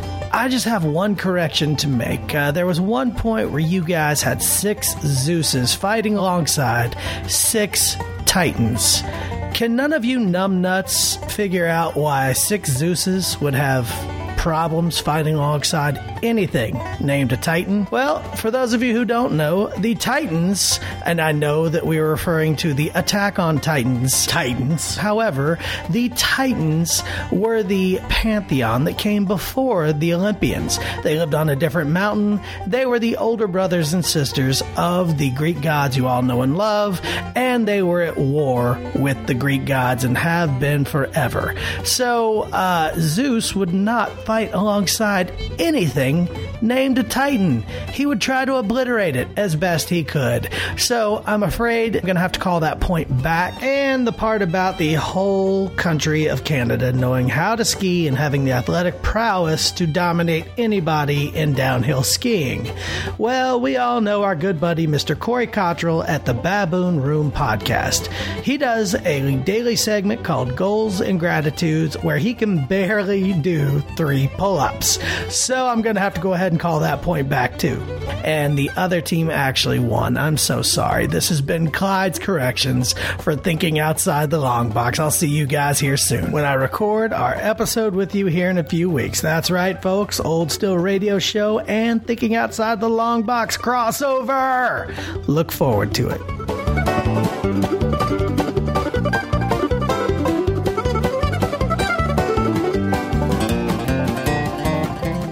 I just have one correction to make. Uh, there was one point where you guys had six Zeuses fighting alongside six Titans. Can none of you numbnuts figure out why six Zeuses would have problems fighting alongside anything named a Titan? Well, for those of you who don't know, the Titans, and I know that we are referring to the Attack on Titans Titans, however, the Titans were the pantheon that came before the Olympians. They lived on a different mountain. They were the older brothers and sisters of the Greek gods you all know and love, and they were at war with the Greek gods and have been forever. So, uh, Zeus would not fight alongside anything named a Titan. He would try to obliterate it as best he could. So I'm afraid I'm going to have to call that point back. And the part about the whole country of Canada knowing how to ski and having the athletic prowess to dominate anybody in downhill skiing. Well, we all know our good buddy Mister Corey Cottrell at the Baboon Room podcast. He does a daily segment called Goals and Gratitudes where he can barely do three pull-ups. So I'm going to have to go ahead and call that point back too. And the other team actually won. I'm so sorry. This has been Clyde's Corrections for Thinking Outside the Long Box. I'll see you guys here soon when I record our episode with you here in a few weeks. That's right, folks. Old Still Radio Show and Thinking Outside the Long Box crossover. Look forward to it.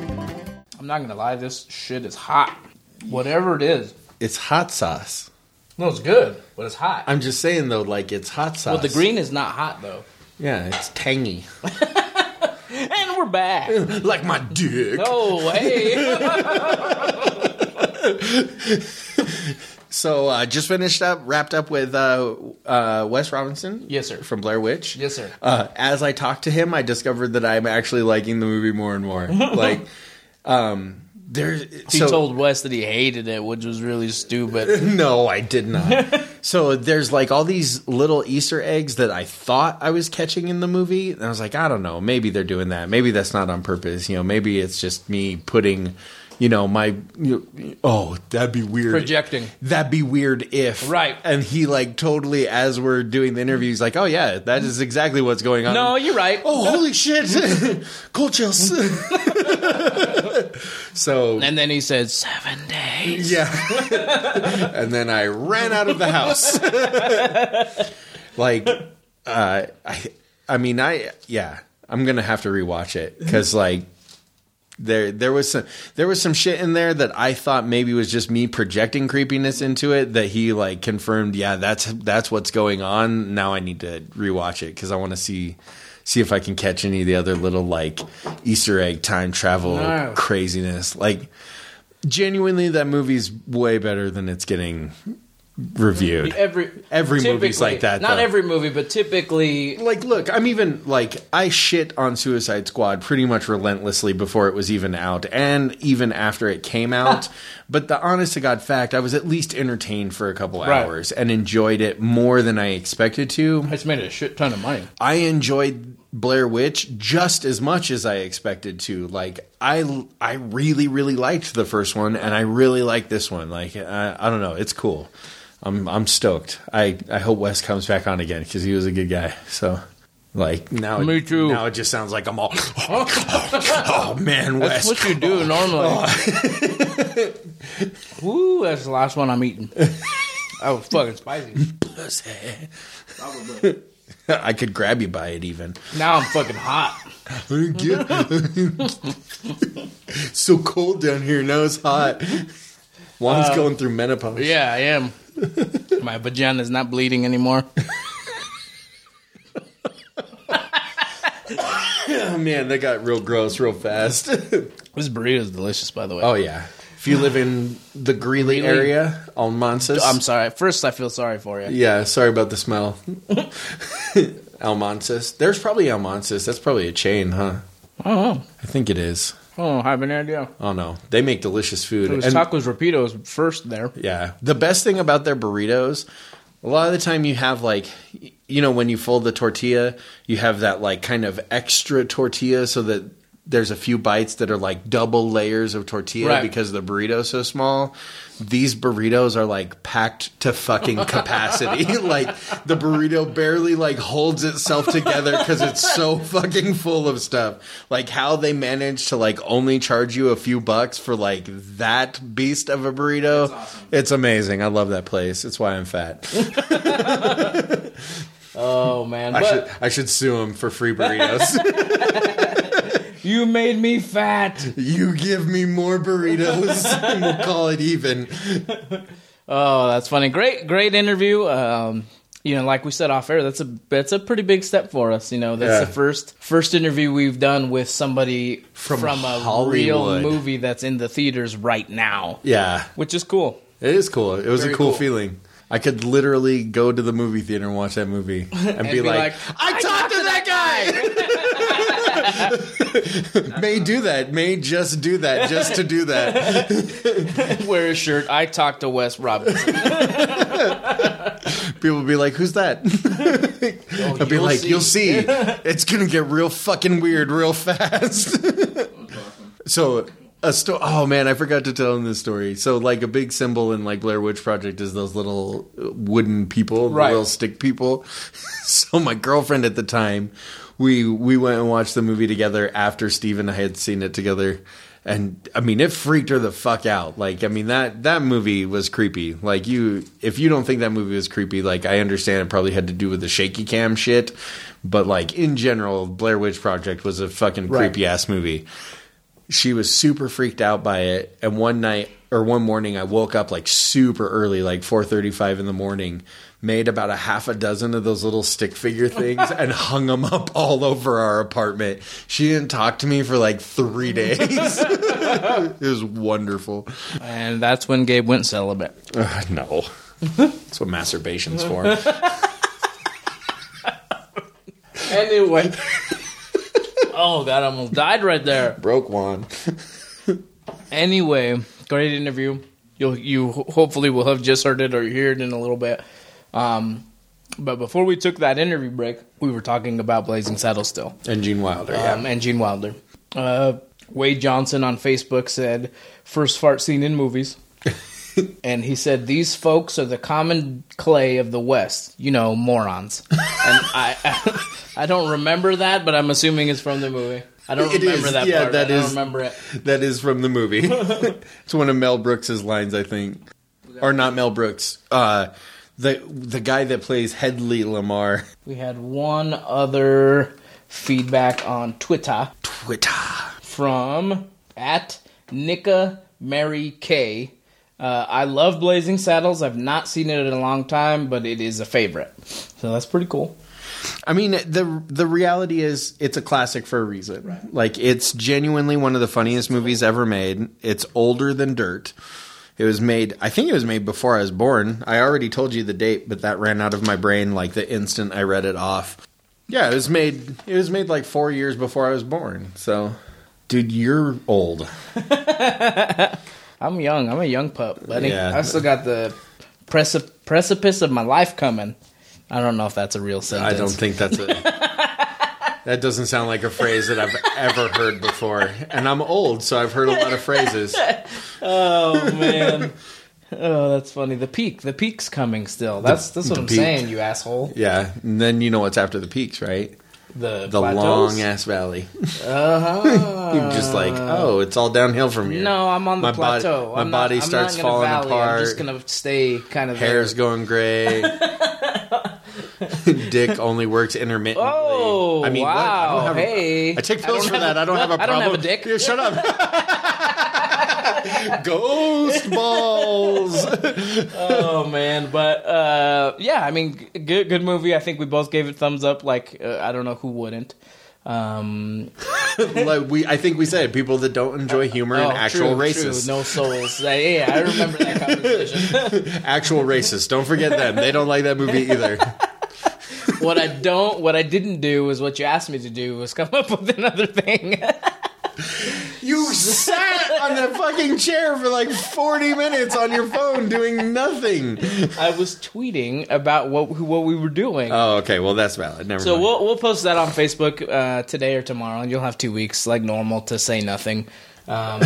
I'm not gonna lie, this shit is hot. Whatever it is. It's hot sauce. No, it's good, but it's hot. I'm just saying though, like it's hot sauce. Well, the green is not hot though. Yeah, it's tangy. And we're back. Like my dick. Oh, hey. So, uh, just finished up, wrapped up with uh, uh, Wes Robinson. Yes, sir. From Blair Witch. Yes, sir. Uh, as I talked to him, I discovered that I'm actually liking the movie more and more. Like, um, there. He so, told Wes that he hated it, which was really stupid. No, I did not. So there's like all these little Easter eggs that I thought I was catching in the movie. And I was like, I don't know. Maybe they're doing that. Maybe that's not on purpose. You know, maybe it's just me putting... You know, my, you know, oh, that'd be weird. Projecting. That'd be weird if. Right. And he, like, totally, as we're doing the interview, he's like, oh, yeah, that is exactly what's going on. No, you're right. Oh, holy shit. Cold chills. So. And then he said, seven days. Yeah. And then I ran out of the house. Like, uh, I, I mean, I, yeah, I'm going to have to rewatch it because, like, There, there was some, there was some shit in there that I thought maybe was just me projecting creepiness into it. That he like confirmed, yeah, that's that's what's going on. Now I need to rewatch it because I want to see, see if I can catch any of the other little like Easter egg time travel No. craziness. Like, genuinely, that movie's way better than it's getting reviewed. Every every movie's typically- like that. Not though. every movie, but typically. Like, look, I'm even, like, I shit on Suicide Squad pretty much relentlessly before it was even out, and even after it came out. But the honest-to-God fact, I was at least entertained for a couple Right. hours and enjoyed it more than I expected to. It's made a shit ton of money. I enjoyed Blair Witch just as much as I expected to. Like, I, I really, really liked the first one, and I really like this one. Like, I, I don't know. It's cool. I'm I'm stoked. I, I hope Wes comes back on again because he was a good guy. So, like, now Me it, too. now it just sounds like I'm all, oh, man, Wes. That's what you do normally. Oh. Woo, that's the last one I'm eating. That was fucking spicy. Pussy. I could grab you by it even. Now I'm fucking hot. It's so cold down here. Now it's hot. Juan's Uh, going through menopause. Yeah, I am. My vagina's not bleeding anymore. Oh, man, that got real gross real fast. This burrito is delicious, by the way. Oh, yeah. If you live in the Greeley Greeley? area, Almanzas. I'm sorry. First, I feel sorry for you. Yeah, sorry about the smell. Almanzas. There's probably Almanzas. That's probably a chain, huh? Oh, I think it is. oh, I have an idea. Oh, no. They make delicious food. It was And- Tacos Rapidos first there. Yeah. The best thing about their burritos, a lot of the time you have like, you know, when you fold the tortilla, you have that like kind of extra tortilla so that there's a few bites that are like double layers of tortilla Right. because the burrito's so small. These burritos are like packed to fucking capacity. Like the burrito barely like holds itself together because it's so fucking full of stuff. Like how they manage to like only charge you a few bucks for like that beast of a burrito. awesome. It's amazing. I love that place. It's why I'm fat. Oh, man. I But should I should sue him for free burritos. you made me fat. You give me more burritos and we'll call it even. Oh, that's funny. Great, great interview. Um, you know, like we said off air, that's a that's a pretty big step for us. You know, that's Yeah. the first first interview we've done with somebody From from, a Hollywood. real movie that's in the theaters right now. Yeah. Which is cool. It is cool. It was Very a cool, cool. feeling. I could literally go to the movie theater and watch that movie and, be, like, I talked to that guy. may do that. May just do that just to do that. Wear a shirt. I talked to Wes Robinson. People will be like, who's that? I'll be you'll like, see. you'll see. It's going to get real fucking weird real fast. So... A sto- oh man, I forgot to tell him this story. So, like, a big symbol in like Blair Witch Project is those little wooden people, the Right. little stick people. So, my girlfriend at the time, we we went and watched the movie together after Steve and I had seen it together, and I mean, it freaked her the fuck out. Like, I mean that that movie was creepy. Like, you, if you don't think that movie was creepy, like, I understand it probably had to do with the shaky cam shit, but like in general, Blair Witch Project was a fucking Right. creepy ass movie. She was super freaked out by it. And one night or one morning, I woke up like super early, like four thirty-five in the morning, made about a half a dozen of those little stick figure things and hung them up all over our apartment. She didn't talk to me for like three days. It was wonderful. And that's when Gabe went celibate. Uh, no. That's what masturbation's for. Anyway. Oh, God, I almost died right there. Broke one. Anyway, great interview. You'll, you hopefully will have just heard it or hear it in a little bit. Um, but before we took that interview break, we were talking about Blazing Saddles still. And Gene Wilder, um, yeah. And Gene Wilder. Uh, Wade Johnson on Facebook said, first fart scene in movies. And he said, these folks are the common clay of the West. You know, morons. And I, I I don't remember that, but I'm assuming it's from the movie. I don't It remember is. that yeah, part. That I don't is, remember it. That is from the movie. It's one of Mel Brooks' lines, I think. Or not Mel Brooks. Uh, the the guy that plays Hedley Lamar. We had one other feedback on Twitter. Twitter. From at Nika Mary K. Uh, I love Blazing Saddles. I've not seen it in a long time, but it is a favorite. So that's pretty cool. I mean, the the reality is it's a classic for a reason. Right. Like, it's genuinely one of the funniest movies ever made. It's older than dirt. It was made, I think it was made before I was born. I already told you the date, but that ran out of my brain like the instant I read it off. Yeah, it was made, it was made like four years before I was born. So, dude, you're old. I'm young. I'm a young pup, buddy. Yeah. I still got the precip- precipice of my life coming. I don't know if that's a real sentence. I don't think that's a... That doesn't sound like a phrase that I've ever heard before. And I'm old, so I've heard a lot of phrases. Oh, man. Oh, that's funny. The peak. The peak's coming still. That's that's what The I'm peak. saying, you asshole. Yeah, and then you know what's after the peaks, right? The The plateaus? long-ass valley. Uh-huh. You're just like, oh, it's all downhill from here. No, I'm on the my plateau. Body, my I'm not, body I'm starts not gonna falling valley. apart. I'm just going to stay kind of Hair's there. going gray. Dick only works intermittently. Oh, I mean, what? I wow. don't have hey. A, I take I pills don't for have that. a- I don't have a I problem. don't have a dick. Yeah, shut up. Ghost balls. Oh, man. But, uh, yeah, I mean, g- good good movie. I think we both gave it thumbs up. Like, uh, I don't know who wouldn't. Um, like we, I think we said people that don't enjoy humor oh, and actual true, racists. True. No souls. Uh, yeah, I remember that conversation. Actual racists. Don't forget them. They don't like that movie either. What I don't, what I didn't do was what you asked me to do was come up with another thing. You sat on that fucking chair for like forty minutes on your phone doing nothing. I was tweeting about what what we were doing. Oh, okay. Well, that's valid. Never So mind. we'll we'll post that on Facebook uh, today or tomorrow, and you'll have two weeks like normal to say nothing. Um,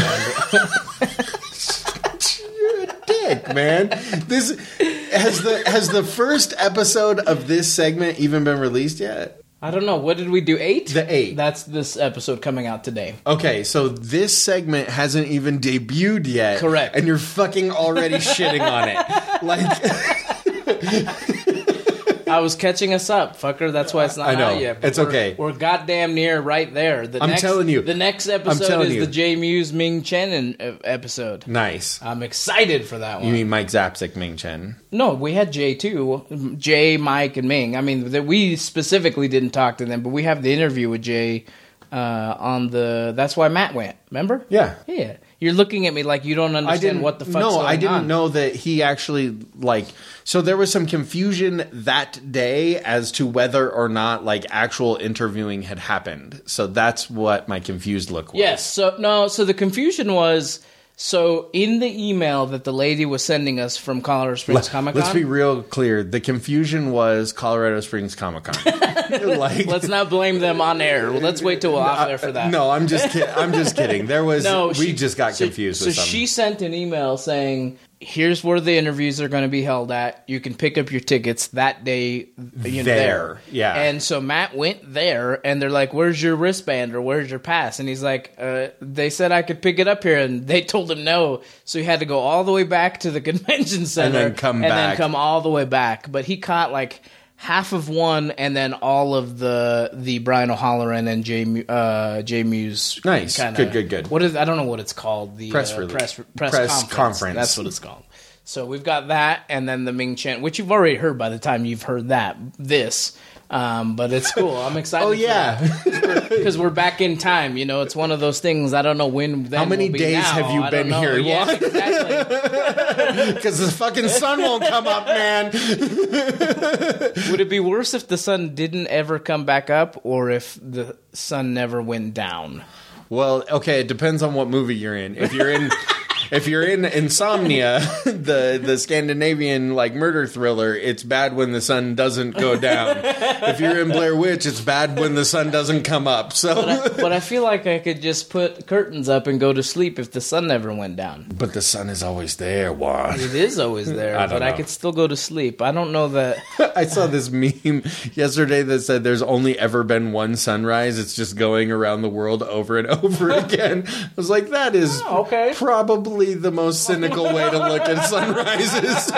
You're a dick, man. This has the has the first episode of this segment even been released yet? I don't know. What did we do? Eight? The eight. That's this episode coming out today. Okay, so this segment hasn't even debuted yet. Correct. And you're fucking already shitting on it. Like, I was catching us up, fucker. That's why it's not I know. out yet. But It's we're- okay. We're goddamn near right there. The I'm next, telling you. The next episode telling is you. the J Muse Ming Chen uh, episode. nice. I'm excited for that one. You mean Mike Zapsik, Ming Chen? No, we had Jay too. Jay, Mike, and Ming. I mean, that we specifically didn't talk to them, but we have the interview with Jay uh, on the. That's why Matt went. Remember? Yeah. Yeah. You're looking at me like you don't I understand didn't. what the fuck's no, going I didn't on. know that he actually like. So there was some confusion that day as to whether or not like actual interviewing had happened. So that's what my confused look was. Yes. So no. So the confusion was. So in the email that the lady was sending us from Colorado Springs Comic Con. Let's be real clear. The confusion was Colorado Springs Comic Con. like, Let's not blame them on air. Well, let's wait till we're off there for that. No, I'm just kidding. I'm just kidding. There was No, we she- just got so- confused So with something. she sent an email saying, "Here's where the interviews are going to be held at. You can pick up your tickets that day." You know, There. there, Yeah. And so Matt went there, and they're like, "Where's your wristband or where's your pass?" And he's like, uh, "They said I could pick it up here," and they told him no. So he had to go all the way back to the convention center then come and back. then come all the way back. But he caught like half of one, and then all of the the Brian O'Halloran and Jay Mu- uh, Jay Muse. Nice. Kinda, Good, good, good. What is? I don't know what it's called. The Press uh, release. press press, Press conference. conference. That's what it's called. So we've got that, and then the Ming Chen, which you've already heard by the time you've heard that. This. Um, but it's cool. I'm excited. Oh yeah, because we're back in time. You know, it's one of those things. I don't know when. Then How many will be days now. have you I been don't know. here? Yeah, What? exactly. Because the fucking sun won't come up, man. Would it be worse if the sun didn't ever come back up, or if the sun never went down? Well, okay, it depends on what movie you're in. If you're in, if you're in Insomnia, the the Scandinavian like murder thriller, it's bad when the sun doesn't go down. If you're in Blair Witch, it's bad when the sun doesn't come up. So, But I, but I feel like I could just put curtains up and go to sleep if the sun never went down. but the sun is always there, Juan. It is always there, I don't but I know. could still go to sleep. I don't know that. I saw this meme yesterday that said there's only ever been one sunrise. It's just going around the world over and over again. I was like, that is Oh, okay. probably the most cynical way to look at sunrises.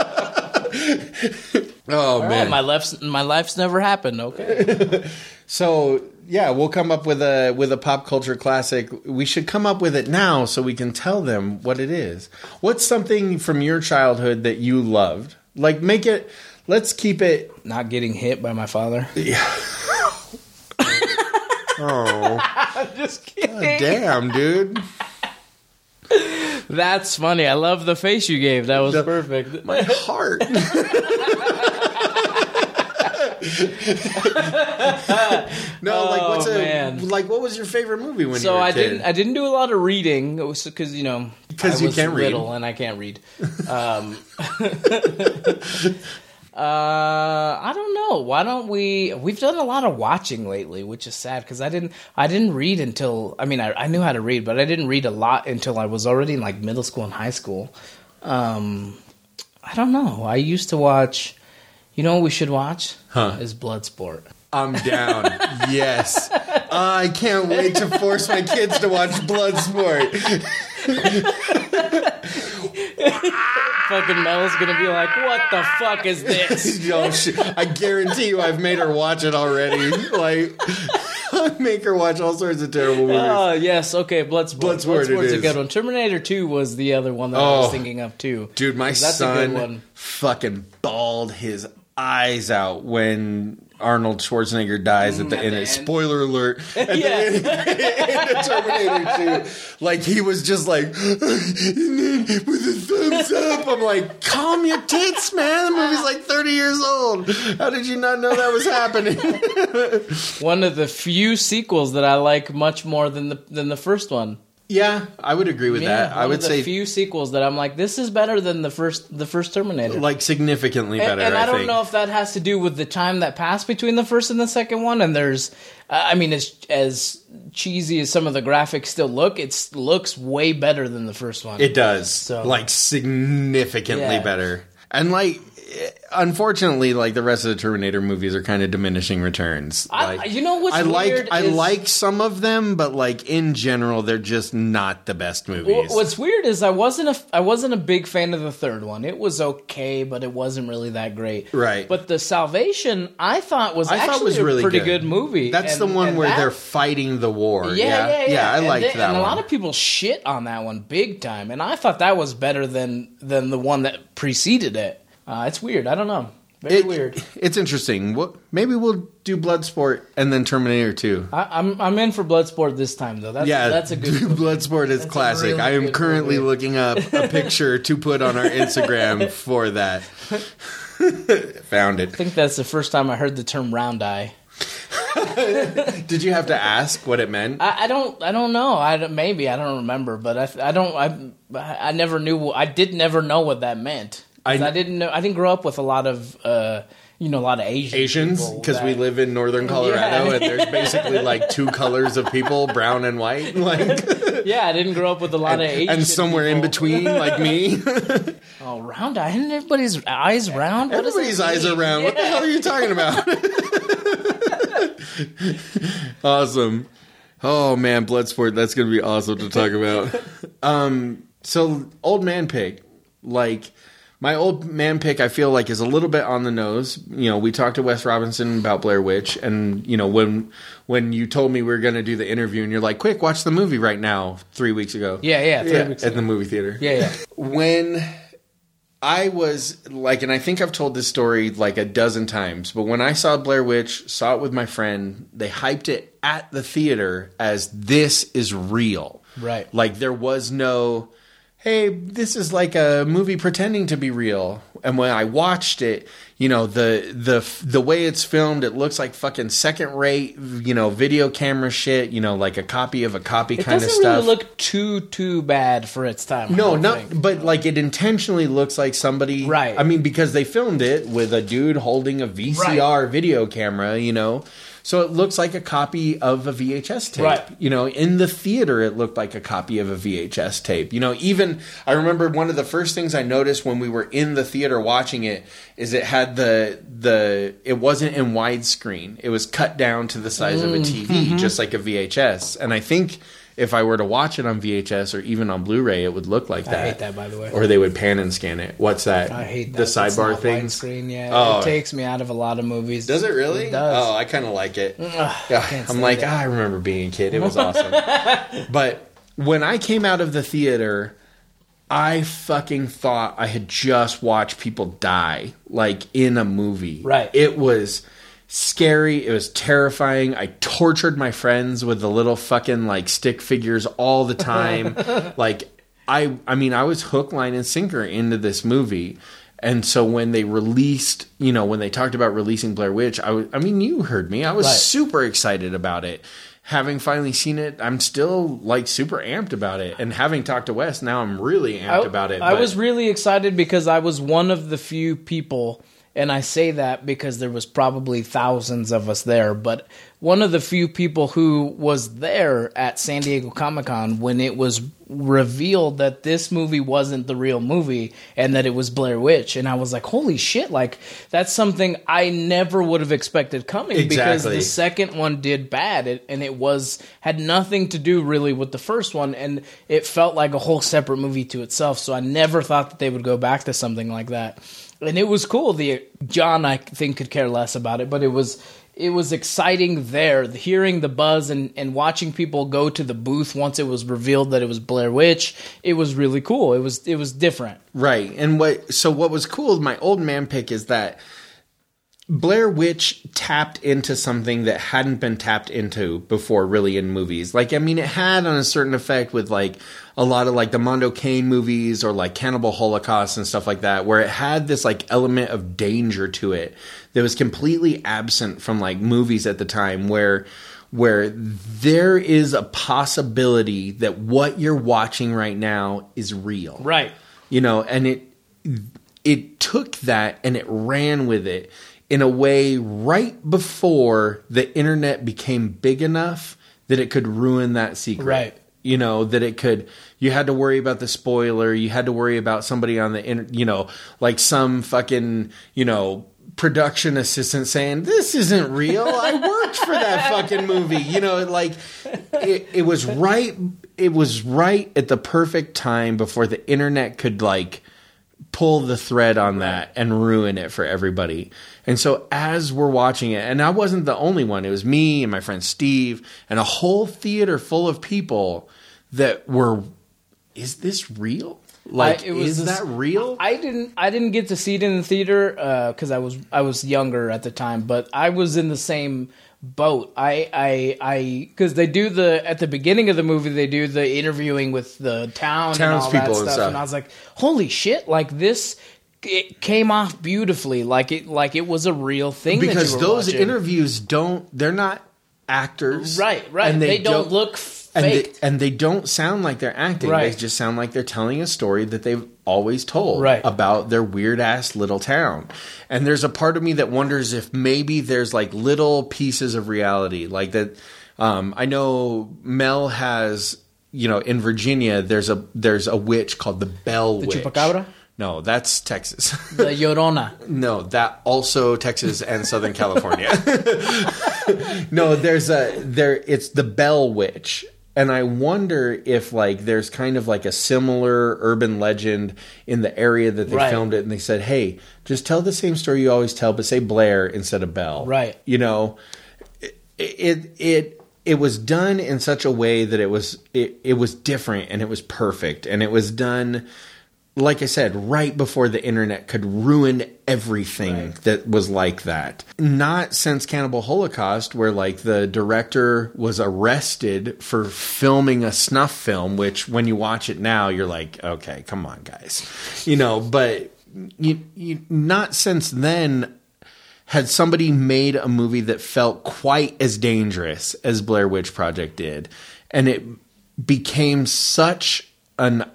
Oh, All right, man. my life's my life's never happened. Okay. So yeah, we'll come up with a with a pop culture classic. We should come up with it now so we can tell them what it is. What's something from your childhood that you loved? Like, make it. Let's keep it. Not getting hit by my father. Yeah. Oh, I'm just kidding. God damn, dude. That's funny. I love the face you gave. That was the, perfect. My heart. No, like what's Oh, a man. like what was your favorite movie when so you were a I kid? didn't. I didn't do a lot of reading. It was because you know Because I you was can't read. little and I can't read. Um, uh, I don't know. Why don't we? We've done a lot of watching lately, which is sad because I didn't. I didn't read until. I mean, I, I knew how to read, but I didn't read a lot until I was already in like middle school and high school. Um, I don't know. I used to watch. You know what we should watch? Huh. Is Bloodsport. I'm down. Yes. I can't wait to force my kids to watch Bloodsport. Fucking Mel's gonna be like, "What the fuck is this?" Yo, shit. I guarantee you, I've made her watch it already. Like, I make her watch all sorts of terrible movies. Oh, yes. Okay, Bloodsport. Bloodsport it Bloodsport's a is. good one. Terminator two was the other one that I Oh. was thinking of, too. Dude, my That's a good son one. fucking bawled his eyes out when Arnold Schwarzenegger dies at the end. Of, spoiler alert. At the Yeah. end, end of Terminator two. Like, he was just like, with a thumbs up. I'm like, calm your tits, man. The movie's like thirty years old. How did you not know that was happening? One of the few sequels that I like much more than the than the first one. Yeah, I would agree with Yeah, that. one I would of the say few sequels that I'm like, this is better than the first the first Terminator. like significantly And, better, and I, I don't think. know if that has to do with the time that passed between the first and the second one. And there's, uh, I mean, as as cheesy as some of the graphics still look, it looks way better than the first one. It does. So- Like, significantly Yeah. better. And, like, unfortunately, like, the rest of the Terminator movies are kind of diminishing returns. I- Like, you know what's I like weird I is- like some of them, but, like, in general, they're just not the best movies. Wh- What's weird is I wasn't a I wasn't a big fan of the third one. It was okay, but it wasn't really that great. Right. But the Salvation, I thought was I actually thought was a really pretty good. good, movie. That's And- the one and where that- they're fighting the war. Yeah, yeah, yeah. I And liked they- that and one. a lot of people shit on that one big time, and I thought that was better than than the one that preceded it. Uh, it's weird. I don't know. Very It- weird. It's interesting. What, maybe we'll do Bloodsport and then Terminator two. I, I'm I'm in for Bloodsport this time though. That's Yeah, that's a good. Bloodsport is That's a classic. really I am good currently movie. looking up a picture to put on our Instagram for that. Found it. I think that's the first time I heard the term round eye. Did you have to ask what it meant? I, I don't. I don't know. I don't- maybe I don't remember, but I. I don't. I. I never knew. I did never know what that meant. 'Cause I, I- didn't know. I didn't grow up with a lot of. Uh, you know, a lot of Asian Asians, people because we that- live in northern Colorado, Yeah. and there's basically like two colors of people, brown and white, like, Yeah, I didn't grow up with a lot and, of Asian. and somewhere in people. between, like me. Oh, round eye. Isn't everybody's eyes round? What does Everybody's that eyes are mean? round. What the hell are you talking about? Awesome. Oh man, Bloodsport. That's gonna be awesome to talk about. Um, so old man pig, like My old man pick, I feel like, is a little bit on the nose. You know, we talked to Wes Robinson about Blair Witch, and you know, when when you told me we were going to do the interview, and you're like, "Quick, watch the movie right now." Three weeks ago, yeah, yeah, three yeah weeks at ago. the movie theater, yeah, yeah. When I was like, and I think I've told this story like a dozen times, but when I saw Blair Witch, saw it with my friend, they hyped it at the theater as this is real. Right. Like there was no, hey, this is like a movie pretending to be real. And when I watched it, you know, the the the way it's filmed, it looks like fucking second rate, you know, video camera shit, you know, like a copy of a copy It kind of doesn't stuff. really look too too bad for its time. I No, don't not think. but like it intentionally looks like somebody. Right. I mean, because they filmed it with a dude holding a V C R Right. video camera, you know. So it looks like a copy of a V H S tape. Right. You know, in the theater it looked like a copy of a V H S tape. You know, even I remember one of the first things I noticed when we were in the theater watching it is it had the the it wasn't in widescreen. It was cut down to the size of a T V, Mm-hmm. just like a V H S. And I think if I were to watch it on V H S or even on Blu-ray, it would look like I that. hate that, by the way. Or they would pan and scan it. What's that? I hate that. The It's sidebar not things. widescreen, yeah. Oh. It takes me out of a lot of movies. Does it really? It does. Oh, I kind of like it. Ugh, Yeah, can't I'm stand like, it. ah, I remember being a kid. It was awesome. But when I came out of the theater, I fucking thought I had just watched people die, like in a movie. Right. It was scary. It was terrifying. I tortured my friends with the little fucking like stick figures all the time. like I, I mean, I was hook, line, and sinker into this movie. And so when they released, you know, when they talked about releasing Blair Witch, I was, I mean, you heard me. I was Right. super excited about it. Having finally seen it, I'm still like super amped about it. And having talked to Wes, now I'm really amped I, about it. I but- was really excited because I was one of the few people, and I say that because there was probably thousands of us there, but one of the few people who was there at San Diego Comic-Con when it was revealed that this movie wasn't the real movie and that it was Blair Witch. And I was like, holy shit, like that's something I never would have expected coming because Exactly. the second one did bad it, and it was had nothing to do really with the first one, and it felt like a whole separate movie to itself. So I never thought that they would go back to something like that. And it was cool. The John, I think, could care less about it, but it was it was exciting there, hearing the buzz and, and watching people go to the booth once it was revealed that it was Blair Witch. It was really cool. It was it was different. Right. And what so what was cool, my old man pick is that Blair Witch tapped into something that hadn't been tapped into before really in movies. Like, I mean, it had on a certain effect with like a lot of like the Mondo Kane movies or like Cannibal Holocaust and stuff like that, where it had this like element of danger to it that was completely absent from like movies at the time, where where there is a possibility that what you're watching right now is real. Right. You know, and it it took that and it ran with it in a way right before the internet became big enough that it could ruin that secret. Right. You know, that it could, you had to worry about the spoiler. You had to worry about somebody on the, inter, you know, like some fucking, you know, production assistant saying, this isn't real. I worked for that fucking movie. You know, like it, it was right. It was right at the perfect time before the internet could like pull the thread on that and ruin it for everybody. And so as we're watching it, and I wasn't the only one, it was me and my friend Steve and a whole theater full of people that were, is this real? Like, I- it was is this- that real? I didn't. I didn't get to see it in the theater because I was I was younger at the time. But I was in the same boat. I I I because they do the at the beginning of the movie they do the interviewing with the town and all that Townspeople stuff, and stuff. and I was like, holy shit! Like this. It came off beautifully, like it, like it was a real thing. Because that you were those watching. interviews don't, they're not actors. Right, right. And They don't look and they, fake. and they don't sound like they're acting. Right. They just sound like they're telling a story that they've always told Right. about their weird ass little town. And there's a part of me that wonders if maybe there's like little pieces of reality, like that. Um, I know Mel has, you know, in Virginia, there's a there's a witch called the Bell The Witch. Chupacabra? No, that's Texas. The Llorona. No, that also Texas and Southern California. No, there's a there. It's the Bell Witch, And I wonder if like there's kind of like a similar urban legend in the area that they Right. filmed it, and they said, "Hey, just tell the same story you always tell, but say Blair instead of Bell." Right. You know, it it it, it was done in such a way that it was it, it was different and it was perfect, and it was done, like I said, right before the internet could ruin everything right. that was like that. Not since Cannibal Holocaust, where like the director was arrested for filming a snuff film, which when you watch it now, you're like, okay, come on, guys. You know, but you, you, not since then had somebody made a movie that felt quite as dangerous as Blair Witch Project did. And it became such an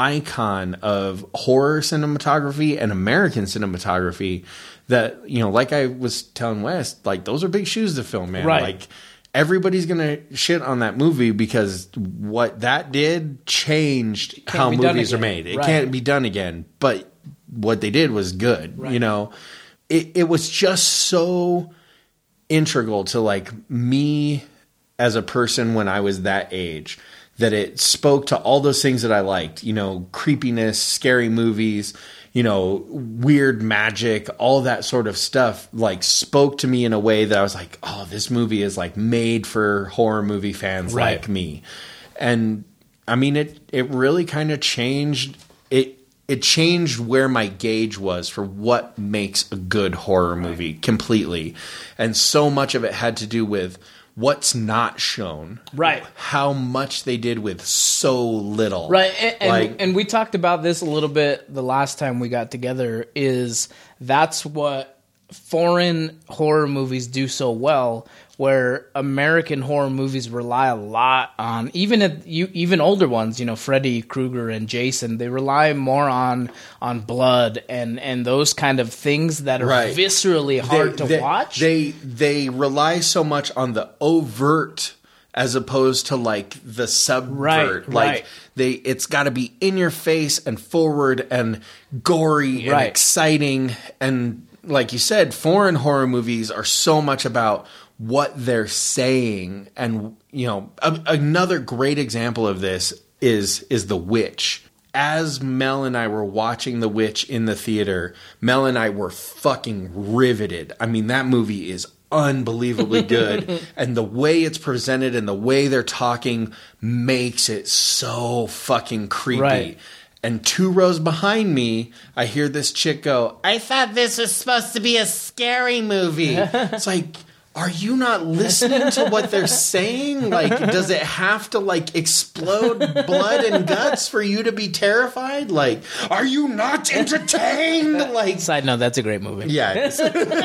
icon of horror cinematography and American cinematography that, you know, like I was telling Wes, like those are big shoes to fill, man. Right. Like everybody's gonna shit on that movie because what that did changed how be done movies are again. made. It Right. can't be done again. But what they did was good. Right. You know, it it was just so integral to like me as a person when I was that age, that it spoke to all those things that I liked, you know, creepiness, scary movies, you know, weird magic, all that sort of stuff, like spoke to me in a way that I was like, oh, this movie is like made for horror movie fans Right. like me. And I mean, it, it really kind of changed it. It changed where my gauge was for what makes a good horror movie completely. And so much of it had to do with what's not shown, right? How much they did with so little, right? And, and, like, and we talked about this a little bit the last time we got together. Is that's what foreign horror movies do so well, where American horror movies rely a lot on, even at, you even older ones, you know, Freddy Krueger and Jason, they rely more on on blood and and those kind of things that are right. viscerally hard they, to they, watch. They they rely so much on the overt as opposed to like the subvert. Right, like right. they it's got to be in your face and forward and gory and Right. exciting, and like you said, foreign horror movies are so much about what they're saying. And you know, a, another great example of this is is The Witch. As Mel and I were watching The Witch in the theater, Mel and I were fucking riveted. I mean, that movie is unbelievably good. And the way it's presented and the way they're talking makes it so fucking creepy. Right. And two rows behind me, I hear this chick go, I thought this was supposed to be a scary movie. it's like, are you not listening to what they're saying? Like, does it have to like explode blood and guts for you to be terrified? Like, are you not entertained? Like, side note, that's a great movie. Yeah, it,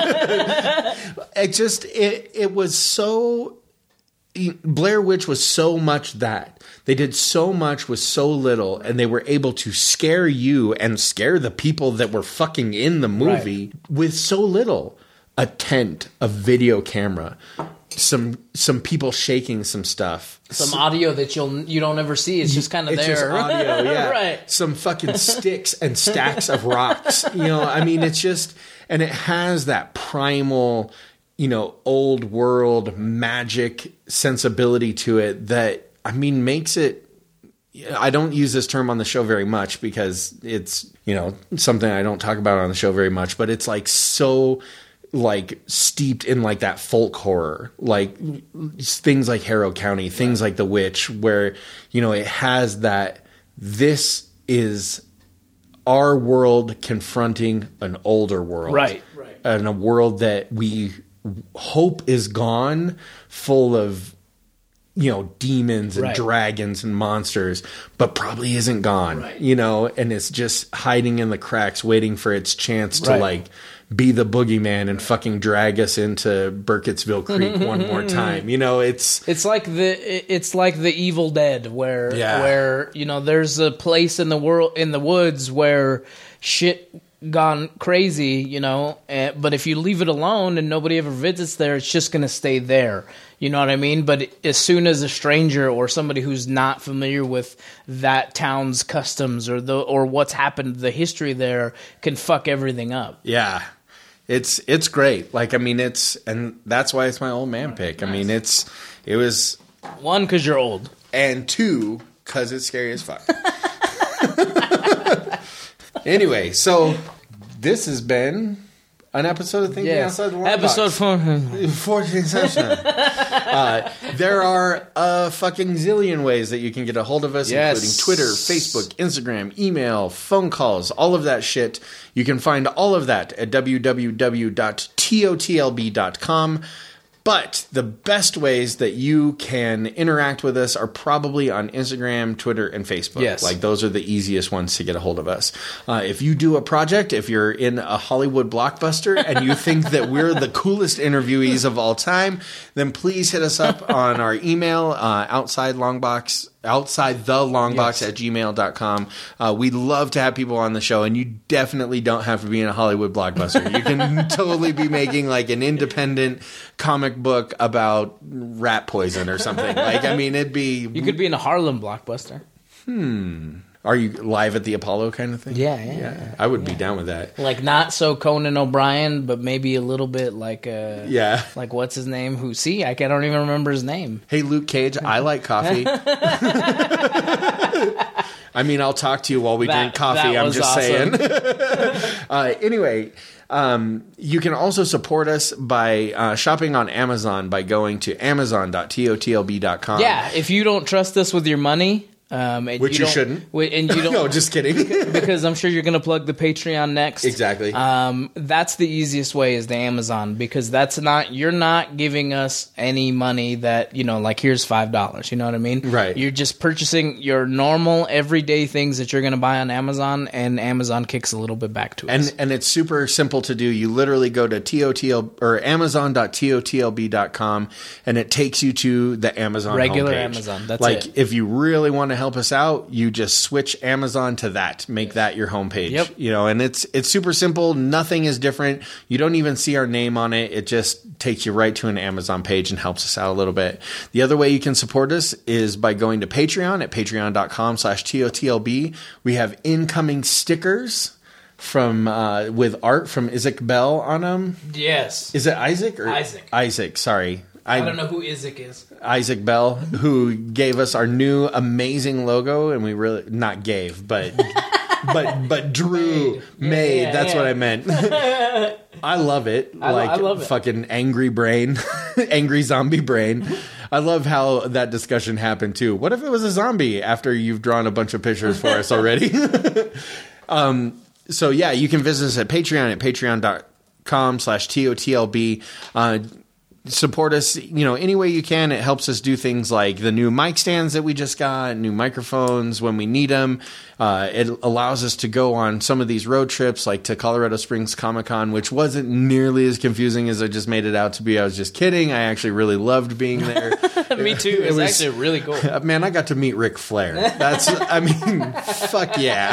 it just it it was so. Blair Witch was so much that they did so much with so little, and they were able to scare you and scare the people that were fucking in the movie right. with so little. A tent, a video camera, some some people shaking some stuff, some audio that you'll you don't ever see. It's just kind of it's there. Just audio, yeah. Right. Some fucking sticks and stacks of rocks. You know, I mean, it's just, and it has that primal, you know, old world magic sensibility to it that, I mean, makes it. I don't use this term on the show very much because it's, you know, something I don't talk about on the show very much, but it's like so. Like steeped in like that folk horror, like things like Harrow County, things like The Witch, where, you know, it has that this is our world confronting an older world. Right, right. And a world that we hope is gone, full of, you know, demons and right. dragons and monsters, but probably isn't gone, right. you know, and it's just hiding in the cracks, waiting for its chance to right. like be the boogeyman and fucking drag us into Burkittsville Creek one more time. You know, it's it's like the it's like the Evil Dead, where yeah. where you know there's a place in the world in the woods where shit gone crazy, you know, uh, but if you leave it alone and nobody ever visits there, it's just going to stay there. You know what I mean? But as soon as a stranger or somebody who's not familiar with that town's customs or the or what's happened, the history there can fuck everything up. Yeah. It's it's great. Like, I mean, it's, and that's why it's my old man pick. I mean, it's, it was. One, because you're old. and two, because it's scary as fuck. Anyway, so this has been an episode of Thinking Yeah. Outside the Long Episode Box. fourteen session. uh, there are a fucking zillion ways that you can get a hold of us, Yes. including Twitter, Facebook, Instagram, email, phone calls, all of that shit. You can find all of that at w w w dot totlb dot com. But the best ways that you can interact with us are probably on Instagram, Twitter, and Facebook. Yes. Like, those are the easiest ones to get a hold of us. Uh, if you do a project, if you're in a Hollywood blockbuster and you think that we're the coolest interviewees of all time, then please hit us up on our email, uh, outside longbox, outside the longbox Yes. at gmail dot com. Uh, we'd love to have people on the show, and you definitely don't have to be in a Hollywood blockbuster. You can totally be making like an independent comic book about rat poison or something. Like, I mean, it'd be. You could be in a Harlem blockbuster. Hmm. Are you live at the Apollo kind of thing? Yeah, yeah. I would be down with that. Like, not so Conan O'Brien, but maybe a little bit like uh Yeah. like what's his name? Who? See, I don't even remember his name. Hey, Luke Cage, I like coffee. I mean, I'll talk to you while we That- drink coffee. that I'm was just awesome. saying. uh, anyway, um, you can also support us by uh, shopping on Amazon by going to amazon dot totlb dot com. Yeah, if you don't trust us with your money, um, and Which you don't- shouldn't. wi- and you don't. No, just kidding. Because I'm sure you're going to plug the Patreon next. Exactly. Um, that's the easiest way is the Amazon, because that's not you're not giving us any money that, you know, like here's five dollars. You know what I mean? Right. You're just purchasing your normal everyday things that you're going to buy on Amazon, and Amazon kicks a little bit back to us. And and it's super simple to do. You literally go to T O T L or amazon dot totlb dot com and it takes you to the Amazon Regular homepage. Amazon, that's like it. if you really want to help us out, you just switch Amazon to that. Make that your homepage. Yep. You know, and it's it's super simple. Nothing is different. You don't even see our name on it. It just takes you right to an Amazon page and helps us out a little bit. The other way you can support us is by going to Patreon at patreon dot com slash T O T L B. We have incoming stickers from uh, with art from Isaac Bell on them. yes. Is it Isaac or Isaac. Isaac, sorry. I don't know who Isaac is. Isaac Bell, who gave us our new amazing logo, and we really not gave, but but but drew made. made. Yeah, that's yeah. what I meant. I love it. I lo- like I love it. fucking angry brain, angry zombie brain. I love how that discussion happened too. What if it was a zombie after you've drawn a bunch of pictures for us already? um. So yeah, you can visit us at Patreon at patreon dot com slash T O T L B. Uh, support us, you know, any way you can. It helps us do things like the new mic stands that we just got, new microphones when we need them. Uh, it allows us to go on some of these road trips, like to Colorado Springs Comic Con, which wasn't nearly as confusing as I just made it out to be. I was just kidding. I actually really loved being there. Me too. It It's was- actually really cool. Man, I got to meet Ric Flair. That's, I mean, fuck yeah.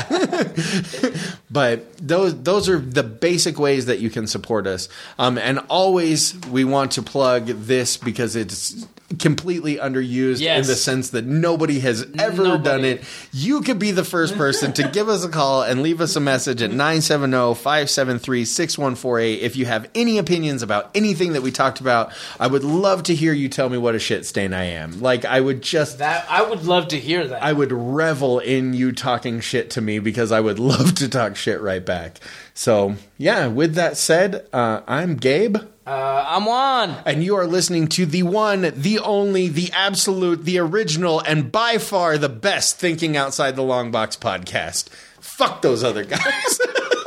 But those those are the basic ways that you can support us. Um, and always we want to plug this because it's completely underused Yes. in the sense that nobody has ever Nobody. done it. You could be the first person to give us a call and leave us a message at nine seven zero, five seven three, six one four eight. If you have any opinions about anything that we talked about, I would love to hear you tell me what a shit stain I am. Like, I would just... That I would love to hear that. I would revel in you talking shit to me because I would love to talk shit right back. So, yeah, with that said, uh, I'm Gabe. Uh, I'm Juan. And you are listening to the one, the only, the absolute, the original, and by far the best Thinking Outside the Long Box podcast. Fuck those other guys.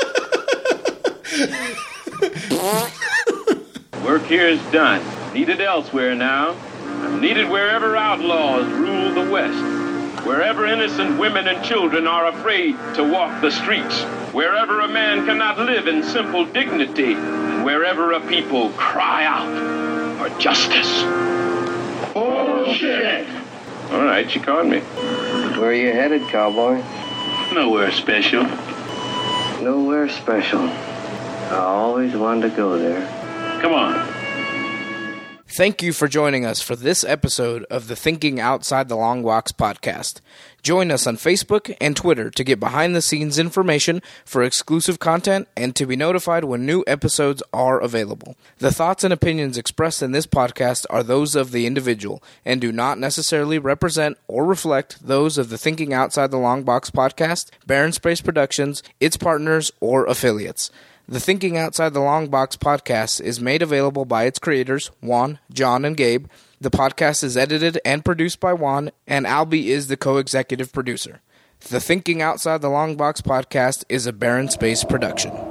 Work here is done. Needed elsewhere now. I'm needed wherever outlaws rule the West. Wherever innocent women and children are afraid to walk the streets. Wherever a man cannot live in simple dignity. Wherever a people cry out for justice. Bullshit! All right, you caught me. Where are you headed, cowboy? Nowhere special. Nowhere special. I always wanted to go there. Come on. Thank you for joining us for this episode of the Thinking Outside the Long Box podcast. Join us on Facebook and Twitter to get behind-the-scenes information for exclusive content and to be notified when new episodes are available. The thoughts and opinions expressed in this podcast are those of the individual and do not necessarily represent or reflect those of the Thinking Outside the Long Box podcast, Barren Space Productions, its partners, or affiliates. The Thinking Outside the Long Box podcast is made available by its creators, Juan, John, and Gabe. The podcast is edited and produced by Juan, and Albie is the co-executive producer. The Thinking Outside the Long Box podcast is a Barren Space production.